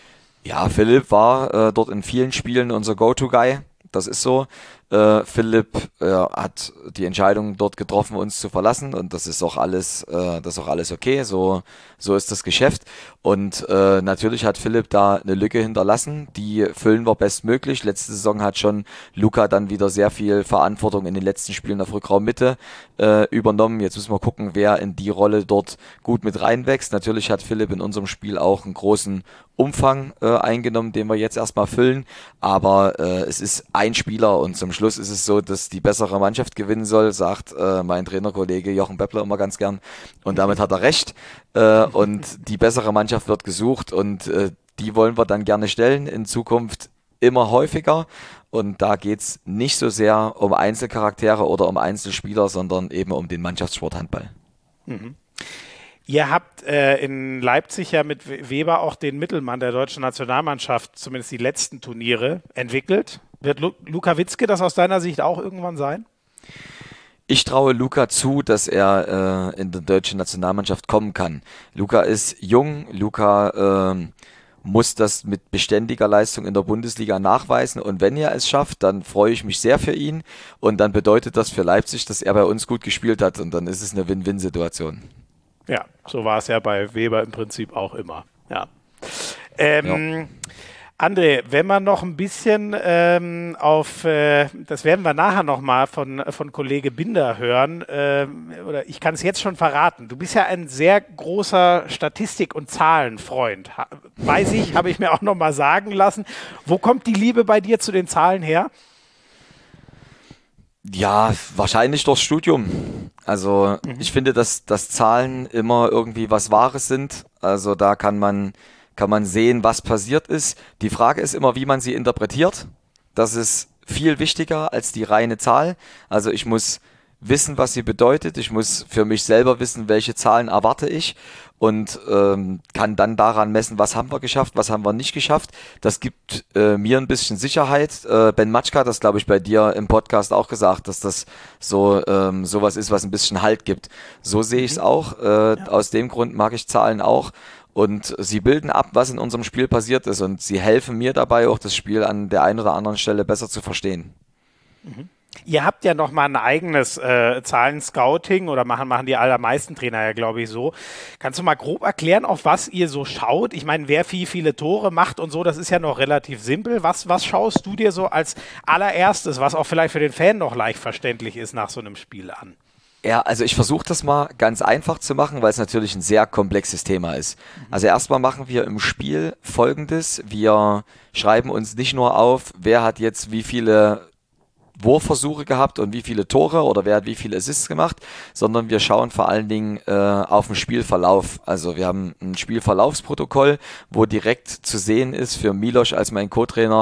Ja, Philipp war äh, dort in vielen Spielen unser Go-To-Guy. Das ist so. Äh, Philipp äh, hat die Entscheidung dort getroffen, uns zu verlassen, und das ist auch alles, äh, das ist auch alles okay. So, so ist das Geschäft. Und äh, natürlich hat Philipp da eine Lücke hinterlassen. Die füllen wir bestmöglich. Letzte Saison hat schon Luca dann wieder sehr viel Verantwortung in den letzten Spielen auf Rückraummitte äh, übernommen. Jetzt müssen wir gucken, wer in die Rolle dort gut mit reinwächst. Natürlich hat Philipp in unserem Spiel auch einen großen Umfang äh, eingenommen, den wir jetzt erstmal füllen. Aber äh, es ist ein Spieler und zum Schluss ist es so, dass die bessere Mannschaft gewinnen soll, sagt äh, mein Trainerkollege Jochen Beppler immer ganz gern. Und damit hat er recht. Äh, und die bessere Mannschaft wird gesucht und äh, die wollen wir dann gerne stellen, in Zukunft immer häufiger. Und da geht es nicht so sehr um Einzelcharaktere oder um Einzelspieler, sondern eben um den Mannschaftssport Handball. Mhm. Ihr habt äh, in Leipzig ja mit Weber auch den Mittelmann der deutschen Nationalmannschaft, zumindest die letzten Turniere, entwickelt. Wird Lu- Luka Witzke das aus deiner Sicht auch irgendwann sein? Ich traue Luca zu, dass er äh, in die deutsche Nationalmannschaft kommen kann. Luca ist jung, Luca äh, muss das mit beständiger Leistung in der Bundesliga nachweisen, und wenn er es schafft, dann freue ich mich sehr für ihn, und dann bedeutet das für Leipzig, dass er bei uns gut gespielt hat, und dann ist es eine Win-Win-Situation. Ja, so war es ja bei Weber im Prinzip auch immer. Ja. Ähm, ja. André, wenn man noch ein bisschen ähm, auf, äh, das werden wir nachher nochmal von, von Kollege Binder hören, ähm, oder ich kann es jetzt schon verraten, du bist ja ein sehr großer Statistik- und Zahlenfreund. Ha- weiß ich, habe ich mir auch nochmal sagen lassen. Wo kommt die Liebe bei dir zu den Zahlen her? Ja, wahrscheinlich durchs Studium. Also mhm. ich finde, dass, dass Zahlen immer irgendwie was Wahres sind. Also da kann man, kann man sehen, was passiert ist. Die Frage ist immer, wie man sie interpretiert. Das ist viel wichtiger als die reine Zahl. Also ich muss wissen, was sie bedeutet. Ich muss für mich selber wissen, welche Zahlen erwarte ich, und ähm, kann dann daran messen, was haben wir geschafft, was haben wir nicht geschafft. Das gibt äh, mir ein bisschen Sicherheit. Äh, Ben Matschka hat das, glaube ich, bei dir im Podcast auch gesagt, dass das so ähm, sowas ist, was ein bisschen Halt gibt. So sehe ich es auch. Äh, ja. Aus dem Grund mag ich Zahlen auch. und sie bilden ab, was in unserem Spiel passiert ist und sie helfen mir dabei, auch das Spiel an der einen oder anderen Stelle besser zu verstehen. Mhm. Ihr habt ja noch mal ein eigenes äh, Zahlen-Scouting oder machen, machen die allermeisten Trainer ja, glaube ich, so. Kannst du mal grob erklären, auf was ihr so schaut? Ich meine, wer wie viele Tore macht und so, das ist ja noch relativ simpel. Was, was schaust du dir so als allererstes, was auch vielleicht für den Fan noch leicht verständlich ist, nach so einem Spiel an? Ja, also ich versuche das mal ganz einfach zu machen, weil es natürlich ein sehr komplexes Thema ist. Also erstmal machen wir im Spiel Folgendes. Wir schreiben uns nicht nur auf, wer hat jetzt wie viele Wurfversuche gehabt und wie viele Tore oder wer hat wie viele Assists gemacht, sondern wir schauen vor allen Dingen äh, auf den Spielverlauf. Also wir haben ein Spielverlaufsprotokoll, wo direkt zu sehen ist für Milos als mein Co-Trainer,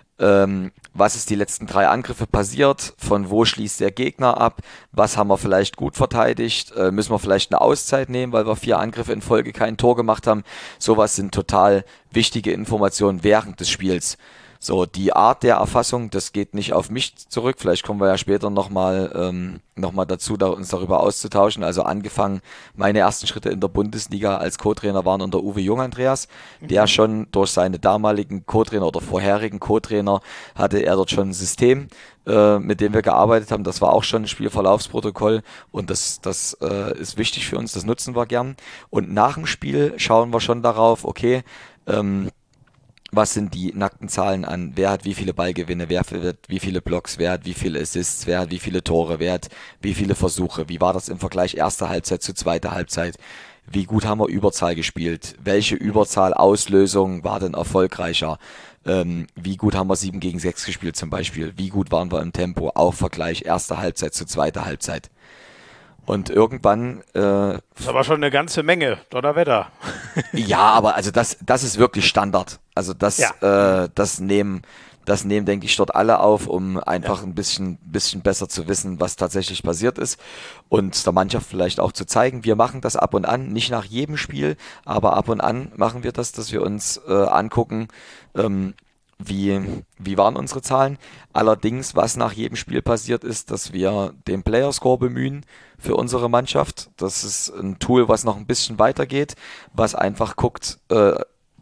ähm, was ist die letzten drei Angriffe passiert, von wo schließt der Gegner ab, was haben wir vielleicht gut verteidigt, äh, müssen wir vielleicht eine Auszeit nehmen, weil wir vier Angriffe in Folge kein Tor gemacht haben. Sowas sind total wichtige Informationen während des Spiels. So, die Art der Erfassung, das geht nicht auf mich zurück. Vielleicht kommen wir ja später nochmal ähm, noch mal dazu, da, uns darüber auszutauschen. Also angefangen, meine ersten Schritte in der Bundesliga als Co-Trainer waren unter Uwe Jung Andreas, der schon durch seine damaligen Co-Trainer oder vorherigen Co-Trainer hatte er dort schon ein System, äh, mit dem wir gearbeitet haben. Das war auch schon ein Spielverlaufsprotokoll und das, das äh, ist wichtig für uns, das nutzen wir gern. Und nach dem Spiel schauen wir schon darauf, okay, ähm, was sind die nackten Zahlen an, wer hat wie viele Ballgewinne, wer hat wie viele Blocks, wer hat wie viele Assists, wer hat wie viele Tore, wer hat wie viele Versuche, wie war das im Vergleich erste Halbzeit zu zweiter Halbzeit, wie gut haben wir Überzahl gespielt, welche Überzahlauslösung war denn erfolgreicher, ähm, wie gut haben wir sieben gegen sechs gespielt zum Beispiel, wie gut waren wir im Tempo, auch Vergleich erste Halbzeit zu zweiter Halbzeit. Und irgendwann... Äh, das ist aber schon eine ganze Menge, Donnerwetter. Ja, aber also das, das ist wirklich Standard. Also das, ja. äh, das nehmen, das nehmen, denke ich, dort alle auf, um einfach ja. ein bisschen, bisschen besser zu wissen, was tatsächlich passiert ist und der Mannschaft vielleicht auch zu zeigen. Wir machen das ab und an, nicht nach jedem Spiel, aber ab und an machen wir das, dass wir uns äh, angucken, ähm, Wie, wie waren unsere Zahlen? Allerdings, was nach jedem Spiel passiert ist, dass wir den Playerscore bemühen für unsere Mannschaft. Das ist ein Tool, was noch ein bisschen weitergeht, was einfach guckt, äh,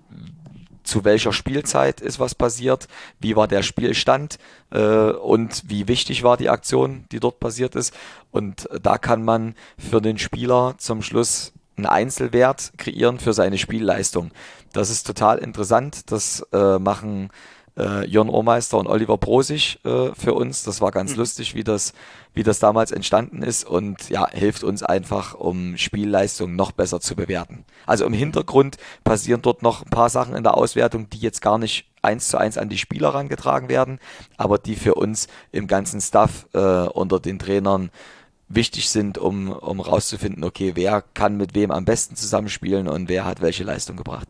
zu welcher Spielzeit ist was passiert, wie war der Spielstand äh, und wie wichtig war die Aktion, die dort passiert ist. Und da kann man für den Spieler zum Schluss einen Einzelwert kreieren für seine Spielleistung. Das ist total interessant. Das äh, machen äh, Jörn Ohrmeister und Oliver Brosig äh, für uns. Das war ganz mhm. lustig, wie das, wie das damals entstanden ist und ja, hilft uns einfach, um Spielleistung noch besser zu bewerten. Also im Hintergrund passieren dort noch ein paar Sachen in der Auswertung, die jetzt gar nicht eins zu eins an die Spieler herangetragen werden, aber die für uns im ganzen Staff äh, unter den Trainern wichtig sind, um, um rauszufinden, okay, wer kann mit wem am besten zusammenspielen und wer hat welche Leistung gebracht.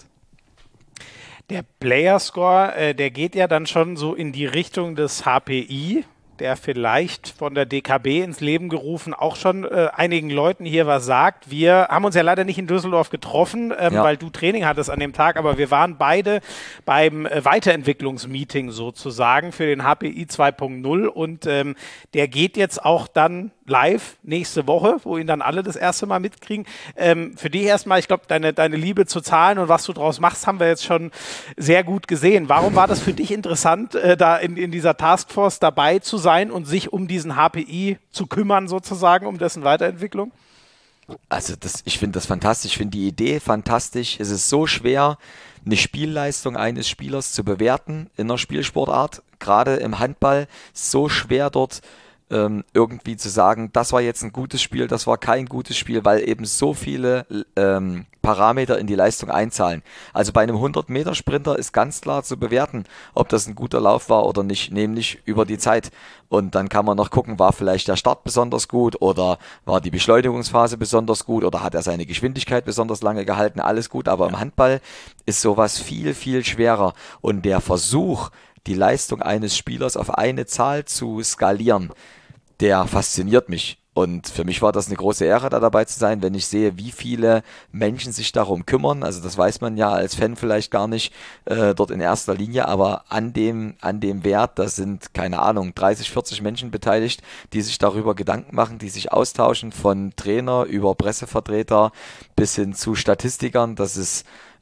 Der Player Score, äh, der geht ja dann schon so in die Richtung des H P I, der vielleicht von der D K B ins Leben gerufen auch schon äh, einigen Leuten hier was sagt. Wir haben uns ja leider nicht in Düsseldorf getroffen, ähm, ja. weil du Training hattest an dem Tag, aber wir waren beide beim äh, Weiterentwicklungsmeeting sozusagen für den H P I zwei Punkt null und ähm, der geht jetzt auch dann live nächste Woche, wo ihn dann alle das erste Mal mitkriegen. Ähm, für dich erstmal, ich glaube, deine, deine Liebe zu Zahlen und was du draus machst, haben wir jetzt schon sehr gut gesehen. Warum war das für dich interessant, äh, da in, in dieser Taskforce dabei zu sein und sich um diesen H P I zu kümmern sozusagen, um dessen Weiterentwicklung? Also das, ich finde das fantastisch, ich finde die Idee fantastisch. Es ist so schwer, eine Spielleistung eines Spielers zu bewerten in einer Spielsportart, gerade im Handball, so schwer dort ähm, irgendwie zu sagen, das war jetzt ein gutes Spiel, das war kein gutes Spiel, weil eben so viele ähm, Parameter in die Leistung einzahlen. Also bei einem hundert-Meter-Sprinter ist ganz klar zu bewerten, ob das ein guter Lauf war oder nicht, nämlich über die Zeit. Und dann kann man noch gucken, war vielleicht der Start besonders gut oder war die Beschleunigungsphase besonders gut oder hat er seine Geschwindigkeit besonders lange gehalten, alles gut. Aber im Handball ist sowas viel, viel schwerer. Und der Versuch, die Leistung eines Spielers auf eine Zahl zu skalieren, der fasziniert mich. Und für mich war das eine große Ehre, da dabei zu sein, wenn ich sehe, wie viele Menschen sich darum kümmern. Also das weiß man ja als Fan vielleicht gar nicht äh, dort in erster Linie, aber an dem, an dem Wert, da sind, keine Ahnung, dreißig, vierzig Menschen beteiligt, die sich darüber Gedanken machen, die sich austauschen, von Trainer über Pressevertreter bis hin zu Statistikern. Das ist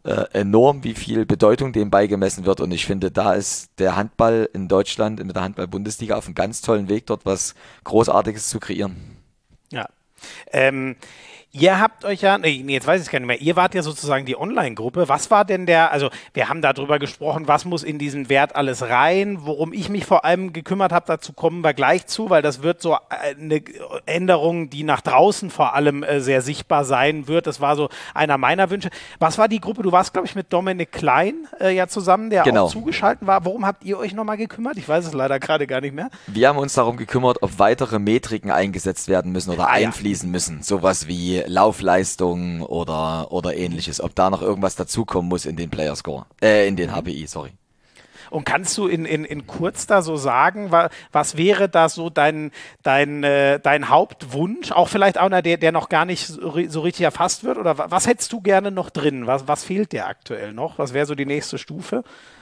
äh, enorm, wie viel Bedeutung dem beigemessen wird. Und ich finde, da ist der Handball in Deutschland, in der Handball-Bundesliga auf einem ganz tollen Weg, dort was Großartiges zu kreieren. Ja. Ähm, Ihr habt euch ja, nee, jetzt weiß ich es gar nicht mehr, ihr wart ja sozusagen die Online-Gruppe. Was war denn der, also wir haben darüber gesprochen, was muss in diesen Wert alles rein, worum ich mich vor allem gekümmert habe, dazu kommen wir gleich zu, weil das wird so eine Änderung, die nach draußen vor allem äh, sehr sichtbar sein wird. Das war so einer meiner Wünsche. Was war die Gruppe? Du warst, glaube ich, mit Dominik Klein äh, ja zusammen, der genau. auch zugeschaltet war. Worum habt ihr euch nochmal gekümmert? Ich weiß es leider gerade gar nicht mehr. Wir haben uns darum gekümmert, ob weitere Metriken eingesetzt werden müssen oder ah, einfließen ja. müssen. Sowas wie Laufleistung oder, oder ähnliches. Ob da noch irgendwas dazukommen muss in den Player Score, äh, in den H P I, sorry. Und kannst du in, in, in kurz da so sagen, wa, was wäre da so dein, dein, äh, dein Hauptwunsch? Auch vielleicht einer, der, der noch gar nicht so, so richtig erfasst wird? Oder wa, was hättest du gerne noch drin? Was, was fehlt dir aktuell noch? Was wäre so die nächste Stufe?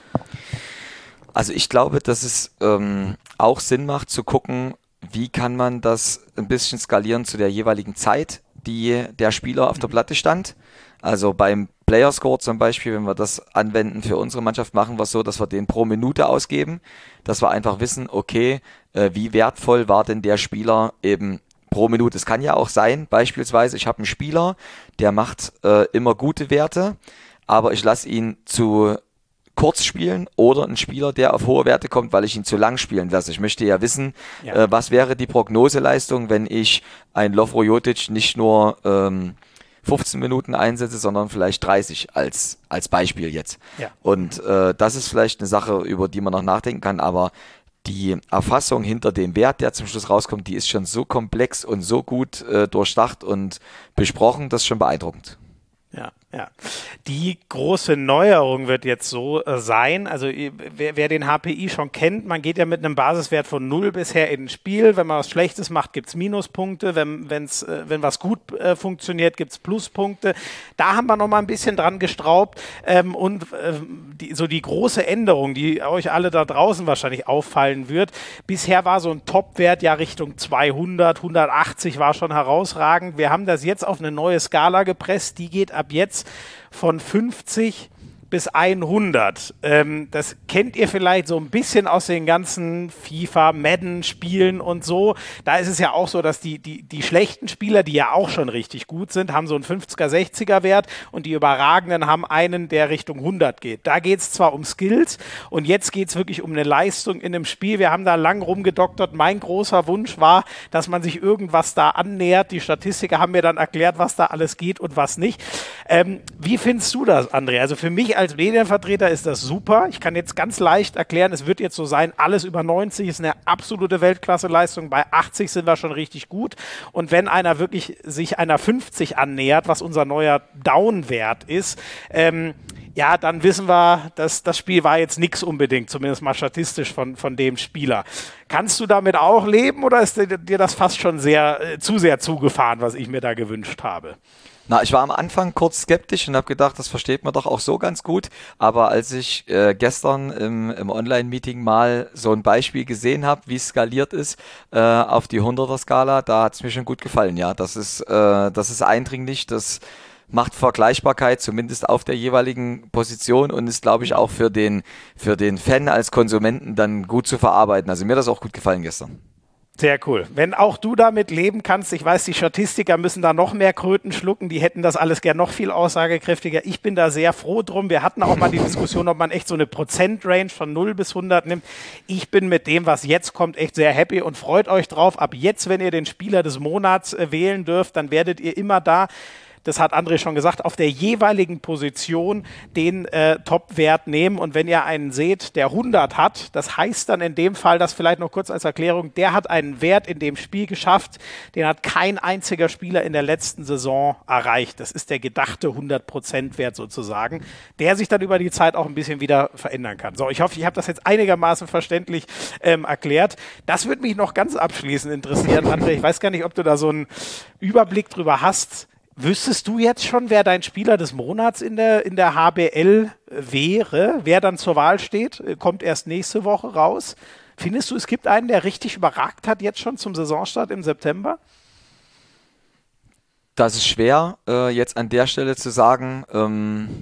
Also ich glaube, dass es ähm, auch Sinn macht zu gucken, wie kann man das ein bisschen skalieren zu der jeweiligen Zeit, die der Spieler auf der Platte stand. Also beim Player Score zum Beispiel, wenn wir das anwenden für unsere Mannschaft, machen wir es so, dass wir den pro Minute ausgeben, dass wir einfach wissen, okay, äh, wie wertvoll war denn der Spieler eben pro Minute. Es kann ja auch sein, beispielsweise, ich habe einen Spieler, der macht äh, immer gute Werte, aber ich lasse ihn zu kurz spielen oder ein Spieler, der auf hohe Werte kommt, weil ich ihn zu lang spielen lasse. Ich möchte ja wissen, ja. Äh, was wäre die Prognoseleistung, wenn ich einen Lovro Jotic nicht nur ähm, fünfzehn Minuten einsetze, sondern vielleicht dreißig als, als Beispiel jetzt. Ja. Und äh, das ist vielleicht eine Sache, über die man noch nachdenken kann, aber die Erfassung hinter dem Wert, der zum Schluss rauskommt, die ist schon so komplex und so gut äh, durchdacht und besprochen, das ist schon beeindruckend. Ja, ja. Die große Neuerung wird jetzt so äh, sein, also wer, wer den H P I schon kennt, man geht ja mit einem Basiswert von null bisher in ein Spiel. Wenn man was Schlechtes macht, gibt es Minuspunkte. Wenn, wenn's, äh, wenn was gut äh, funktioniert, gibt es Pluspunkte. Da haben wir noch mal ein bisschen dran gestraubt. Ähm, und äh, die, so die große Änderung, die euch alle da draußen wahrscheinlich auffallen wird. Bisher war so ein Top-Wert ja Richtung zweihundert, hundertachtzig war schon herausragend. Wir haben das jetzt auf eine neue Skala gepresst. Die geht ab jetzt von fünfzig bis hundert. Ähm, das kennt ihr vielleicht so ein bisschen aus den ganzen FIFA, Madden-Spielen und so. Da ist es ja auch so, dass die, die, die schlechten Spieler, die ja auch schon richtig gut sind, haben so einen fünfziger, sechziger Wert und die Überragenden haben einen, der Richtung hundert geht. Da geht es zwar um Skills und jetzt geht es wirklich um eine Leistung in einem Spiel. Wir haben da lang rumgedoktert. Mein großer Wunsch war, dass man sich irgendwas da annähert. Die Statistiker haben mir dann erklärt, was da alles geht und was nicht. Ähm, wie findest du das, André? Also für mich als Medienvertreter ist das super. Ich kann jetzt ganz leicht erklären, es wird jetzt so sein, alles über neunzig ist eine absolute Weltklasse-Leistung. Bei achtzig sind wir schon richtig gut. Und wenn einer wirklich sich einer fünfzig annähert, was unser neuer Down-Wert ist, ähm, ja, dann wissen wir, dass das Spiel war jetzt nichts unbedingt, zumindest mal statistisch von, von dem Spieler. Kannst du damit auch leben oder ist dir, dir das fast schon sehr äh, zu sehr zugefahren, was ich mir da gewünscht habe? Na, ich war am Anfang kurz skeptisch und habe gedacht, das versteht man doch auch so ganz gut. Aber als ich äh, gestern im, im Online-Meeting mal so ein Beispiel gesehen habe, wie es skaliert ist äh, auf die hunderter-Skala, da hat es mir schon gut gefallen. Ja, das ist, äh, das ist eindringlich, das macht Vergleichbarkeit, zumindest auf der jeweiligen Position und ist, glaube ich, auch für den, für den Fan als Konsumenten dann gut zu verarbeiten. Also mir hat das auch gut gefallen gestern. Sehr cool. Wenn auch du damit leben kannst, ich weiß, die Statistiker müssen da noch mehr Kröten schlucken, die hätten das alles gern noch viel aussagekräftiger. Ich bin da sehr froh drum. Wir hatten auch mal die Diskussion, ob man echt so eine Prozentrange von null bis hundert nimmt. Ich bin mit dem, was jetzt kommt, echt sehr happy und freut euch drauf. Ab jetzt, wenn ihr den Spieler des Monats äh, wählen dürft, dann werdet ihr immer da, das hat André schon gesagt, auf der jeweiligen Position den äh, Top-Wert nehmen. Und wenn ihr einen seht, der hundert hat, das heißt dann in dem Fall, das vielleicht noch kurz als Erklärung, der hat einen Wert in dem Spiel geschafft, den hat kein einziger Spieler in der letzten Saison erreicht. Das ist der gedachte hundert Prozent Wert sozusagen, der sich dann über die Zeit auch ein bisschen wieder verändern kann. So, ich hoffe, ich habe das jetzt einigermaßen verständlich ähm, erklärt. Das würde mich noch ganz abschließend interessieren, André. Ich weiß gar nicht, ob du da so einen Überblick drüber hast. Wüsstest du jetzt schon, wer dein Spieler des Monats in der, in der H B L wäre? Wer dann zur Wahl steht? Kommt erst nächste Woche raus. Findest du, es gibt einen, der richtig überragt hat jetzt schon zum Saisonstart im September? Das ist schwer, äh, jetzt an der Stelle zu sagen. Ähm,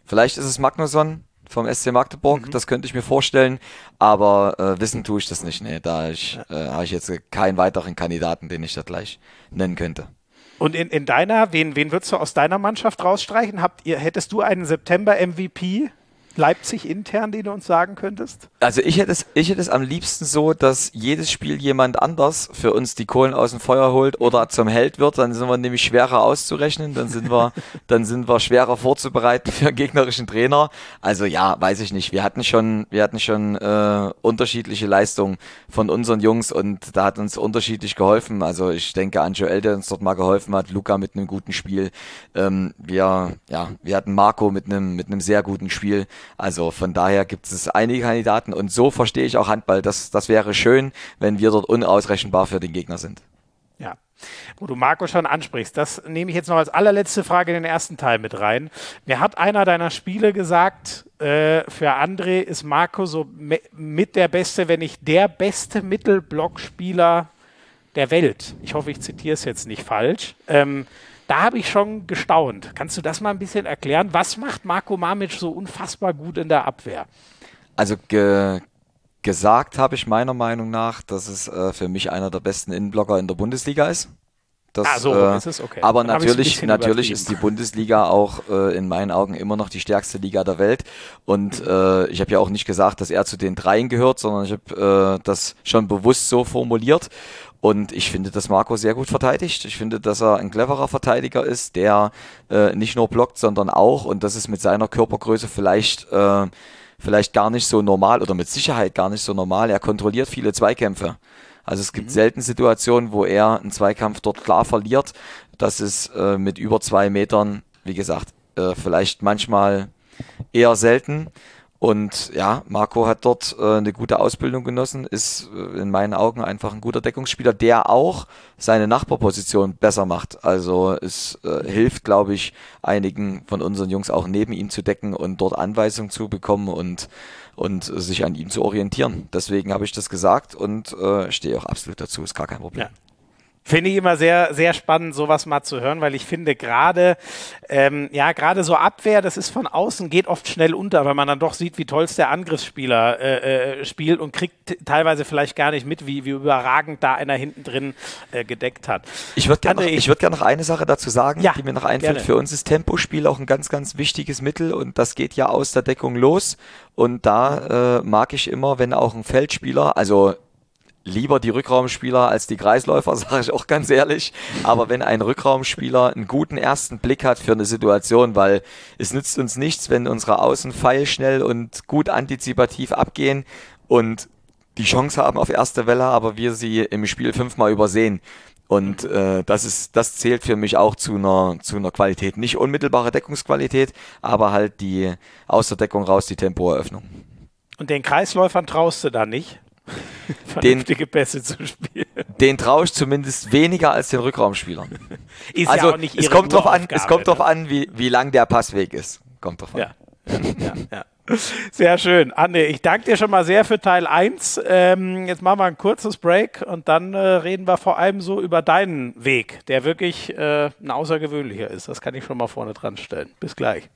Vielleicht ist es Magnusson vom S C Magdeburg, mhm. das könnte ich mir vorstellen, aber äh, wissen tue ich das nicht. Nee, da ich, äh, habe ich jetzt keinen weiteren Kandidaten, den ich da gleich nennen könnte. Und in, in deiner, wen, wen würdest du aus deiner Mannschaft rausstreichen? Habt ihr, hättest du einen September-M V P Leipzig intern, den du uns sagen könntest? Also ich hätte es, ich hätte es am liebsten so, dass jedes Spiel jemand anders für uns die Kohlen aus dem Feuer holt oder zum Held wird, dann sind wir nämlich schwerer auszurechnen, dann sind wir, dann sind wir schwerer vorzubereiten für einen gegnerischen Trainer. Also ja, weiß ich nicht. Wir hatten schon, wir hatten schon äh, unterschiedliche Leistungen von unseren Jungs und da hat uns unterschiedlich geholfen. Also ich denke an Joel, der uns dort mal geholfen hat, Luca mit einem guten Spiel. Ähm, wir, ja, wir hatten Marco mit einem, mit einem sehr guten Spiel. Also von daher gibt es einige Kandidaten und so verstehe ich auch Handball. Das, das wäre schön, wenn wir dort unausrechenbar für den Gegner sind. Ja, wo du Marco schon ansprichst, das nehme ich jetzt noch als allerletzte Frage in den ersten Teil mit rein. Mir hat einer deiner Spiele gesagt, äh, für André ist Marco so me- mit der beste, wenn nicht der beste Mittelblockspieler der Welt. Ich hoffe, ich zitiere es jetzt nicht falsch. Ähm, Da habe ich schon gestaunt. Kannst du das mal ein bisschen erklären? Was macht Marko Mamic so unfassbar gut in der Abwehr? Also ge- gesagt habe ich meiner Meinung nach, dass es äh, für mich einer der besten Innenblocker in der Bundesliga ist. Das, ah, so äh, ist es, okay. Aber natürlich, natürlich ist die Bundesliga auch äh, in meinen Augen immer noch die stärkste Liga der Welt. Und äh, ich habe ja auch nicht gesagt, dass er zu den Dreien gehört, sondern ich habe äh, das schon bewusst so formuliert. Und ich finde, dass Marco sehr gut verteidigt. Ich finde, dass er ein cleverer Verteidiger ist, der äh, nicht nur blockt, sondern auch, und das ist mit seiner Körpergröße vielleicht, äh, vielleicht gar nicht so normal oder mit Sicherheit gar nicht so normal. Er kontrolliert viele Zweikämpfe. Also es gibt mhm. selten Situationen, wo er einen Zweikampf dort klar verliert. Das ist äh, mit über zwei Metern, wie gesagt, äh, vielleicht manchmal eher selten. Und ja, Marco hat dort äh, eine gute Ausbildung genossen, ist äh, in meinen Augen einfach ein guter Deckungsspieler, der auch seine Nachbarposition besser macht. Also es äh, hilft, glaube ich, einigen von unseren Jungs auch neben ihm zu decken und dort Anweisungen zu bekommen und, und sich an ihm zu orientieren. Deswegen habe ich das gesagt und äh, stehe auch absolut dazu, ist gar kein Problem. Ja. Finde ich immer sehr, sehr spannend, sowas mal zu hören, weil ich finde gerade, ähm, ja, gerade so Abwehr, das ist von außen, geht oft schnell unter, weil man dann doch sieht, wie toll es der Angriffsspieler äh, äh, spielt und kriegt t- teilweise vielleicht gar nicht mit, wie, wie überragend da einer hinten drin äh, gedeckt hat. Ich würde gerne noch, ich würd gern noch eine Sache dazu sagen, ja, die mir noch einfällt. gerne. Für uns ist Tempospiel auch ein ganz, ganz wichtiges Mittel und das geht ja aus der Deckung los. Und da äh, mag ich immer, wenn auch ein Feldspieler, also lieber die Rückraumspieler als die Kreisläufer, sage ich auch ganz ehrlich. Aber wenn ein Rückraumspieler einen guten ersten Blick hat für eine Situation, weil es nützt uns nichts, wenn unsere Außen pfeilschnell und gut antizipativ abgehen und die Chance haben auf erste Welle, aber wir sie im Spiel fünfmal übersehen. Und äh, das ist, das zählt für mich auch zu einer, zu einer Qualität. Nicht unmittelbare Deckungsqualität, aber halt die aus der Deckung raus die Tempoeröffnung. Und den Kreisläufern traust du da nicht? Vernünftige den, Pässe zu spielen. Den traue ich zumindest weniger als den Rückraumspielern. Ist also ja auch nicht ihre es kommt drauf an, Aufgabe, es kommt ne? drauf an, wie, wie lang der Passweg ist. Kommt drauf an. Ja, ja, ja. Sehr schön. Anne, ich danke dir schon mal sehr für Teil eins. Ähm, jetzt machen wir ein kurzes Break und dann äh, reden wir vor allem so über deinen Weg, der wirklich äh, ein außergewöhnlicher ist. Das kann ich schon mal vorne dran stellen. Bis gleich.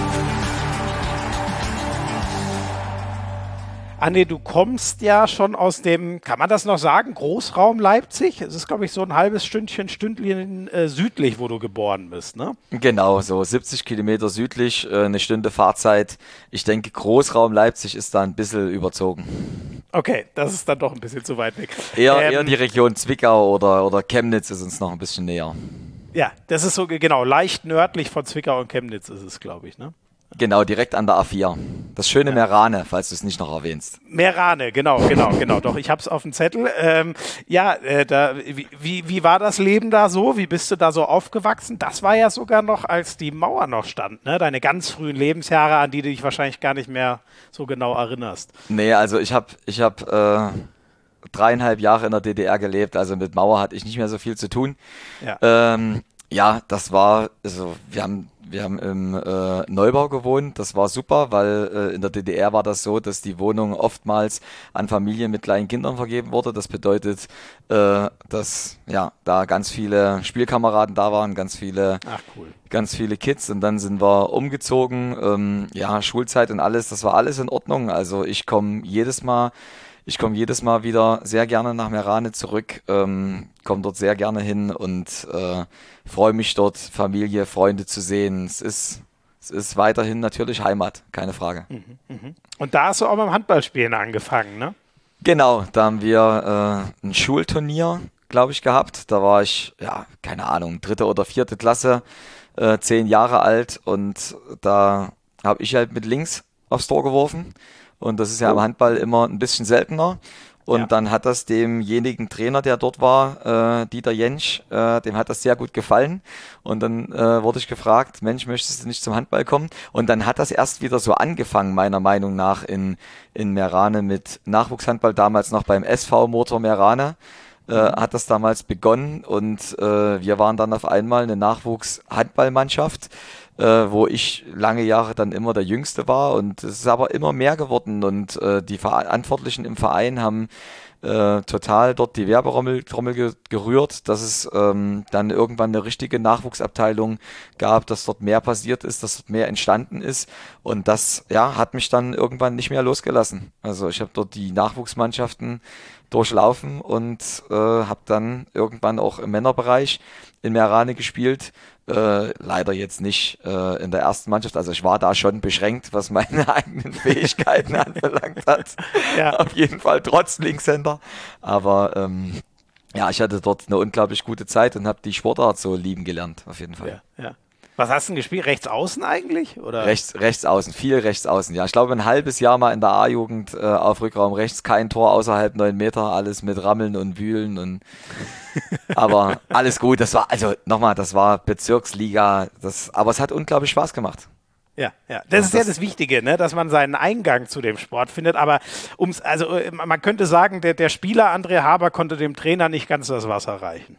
Anne, du kommst ja schon aus dem, kann man das noch sagen, Großraum Leipzig? Es ist, glaube ich, so ein halbes Stündchen, Stündchen äh, südlich, wo du geboren bist, ne? Genau, so siebzig Kilometer südlich, äh, eine Stunde Fahrzeit. Ich denke, Großraum Leipzig ist da ein bisschen überzogen. Okay, das ist dann doch ein bisschen zu weit weg. Eher, ähm, eher die Region Zwickau oder, oder Chemnitz ist uns noch ein bisschen näher. Ja, das ist so, genau, leicht nördlich von Zwickau und Chemnitz ist es, glaube ich, ne? Genau, direkt an der A vier. Das schöne ja. Merane, falls du es nicht noch erwähnst. Merane, genau, genau, genau. Doch, ich habe es auf dem Zettel. Ähm, ja, äh, da, wie, wie, wie war das Leben da so? Wie bist du da so aufgewachsen? Das war ja sogar noch, als die Mauer noch stand, ne? Deine ganz frühen Lebensjahre, an die du dich wahrscheinlich gar nicht mehr so genau erinnerst. Nee, also ich habe ich hab, äh, dreieinhalb Jahre in der D D R gelebt, also mit Mauer hatte ich nicht mehr so viel zu tun. Ja. Ähm, Ja, das war, also wir haben, wir haben im äh, Neubau gewohnt, das war super, weil äh, in der D D R war das so, dass die Wohnung oftmals an Familien mit kleinen Kindern vergeben wurde. Das bedeutet, äh, dass ja da ganz viele Spielkameraden da waren, ganz viele, Ach cool. ganz viele Kids und dann sind wir umgezogen, ähm, ja, Schulzeit und alles, das war alles in Ordnung. Also ich komme jedes Mal Ich komme jedes Mal wieder sehr gerne nach Meerane zurück, ähm, komme dort sehr gerne hin und äh, freue mich dort, Familie, Freunde zu sehen. Es ist, es ist weiterhin natürlich Heimat, keine Frage. Mhm, mhm. Und da hast du auch beim Handballspielen angefangen, ne? Genau, da haben wir äh, ein Schulturnier, glaube ich, gehabt. Da war ich, ja, keine Ahnung, dritte oder vierte Klasse, äh, zehn Jahre alt und da habe ich halt mit links aufs Tor geworfen. Und das ist ja im Handball immer ein bisschen seltener. Und Ja. dann hat das demjenigen Trainer, der dort war, äh, Dieter Jentsch, äh, dem hat das sehr gut gefallen. Und dann äh, wurde ich gefragt, Mensch, möchtest du nicht zum Handball kommen? Und dann hat das erst wieder so angefangen, meiner Meinung nach, in, in Meerane mit Nachwuchshandball, damals noch beim S V Motor Meerane. Äh, hat das damals begonnen und äh, wir waren dann auf einmal eine Nachwuchshandballmannschaft, äh, wo ich lange Jahre dann immer der Jüngste war und es ist aber immer mehr geworden und äh, die Verantwortlichen im Verein haben äh, total dort die Werbetrommel Trommel ge gerührt, dass es ähm, dann irgendwann eine richtige Nachwuchsabteilung gab, dass dort mehr passiert ist, dass dort mehr entstanden ist und das ja hat mich dann irgendwann nicht mehr losgelassen. Also ich habe dort die Nachwuchsmannschaften durchlaufen und äh, habe dann irgendwann auch im Männerbereich in Meerane gespielt. Äh, leider jetzt nicht äh, in der ersten Mannschaft. Also ich war da schon beschränkt, was meine eigenen Fähigkeiten anbelangt hat. Ja. Auf jeden Fall trotz Linkshänder. Aber ähm, ja, ich hatte dort eine unglaublich gute Zeit und habe die Sportart so lieben gelernt, auf jeden Fall. Ja, ja. Was hast du denn gespielt? Rechts außen eigentlich? Oder? Rechts, rechts außen, viel rechts außen. Ja, ich glaube ein halbes Jahr mal in der A-Jugend äh, auf Rückraum rechts, kein Tor außerhalb neun Meter, alles mit Rammeln und Wühlen und aber alles gut. Das war also nochmal, das war Bezirksliga. Das, aber es hat unglaublich Spaß gemacht. Ja, ja. Das Ja, ist ja das- das Wichtige, ne? Dass man seinen Eingang zu dem Sport findet. Aber ums, also äh, man könnte sagen, der, der Spieler André Haber konnte dem Trainer nicht ganz das Wasser reichen.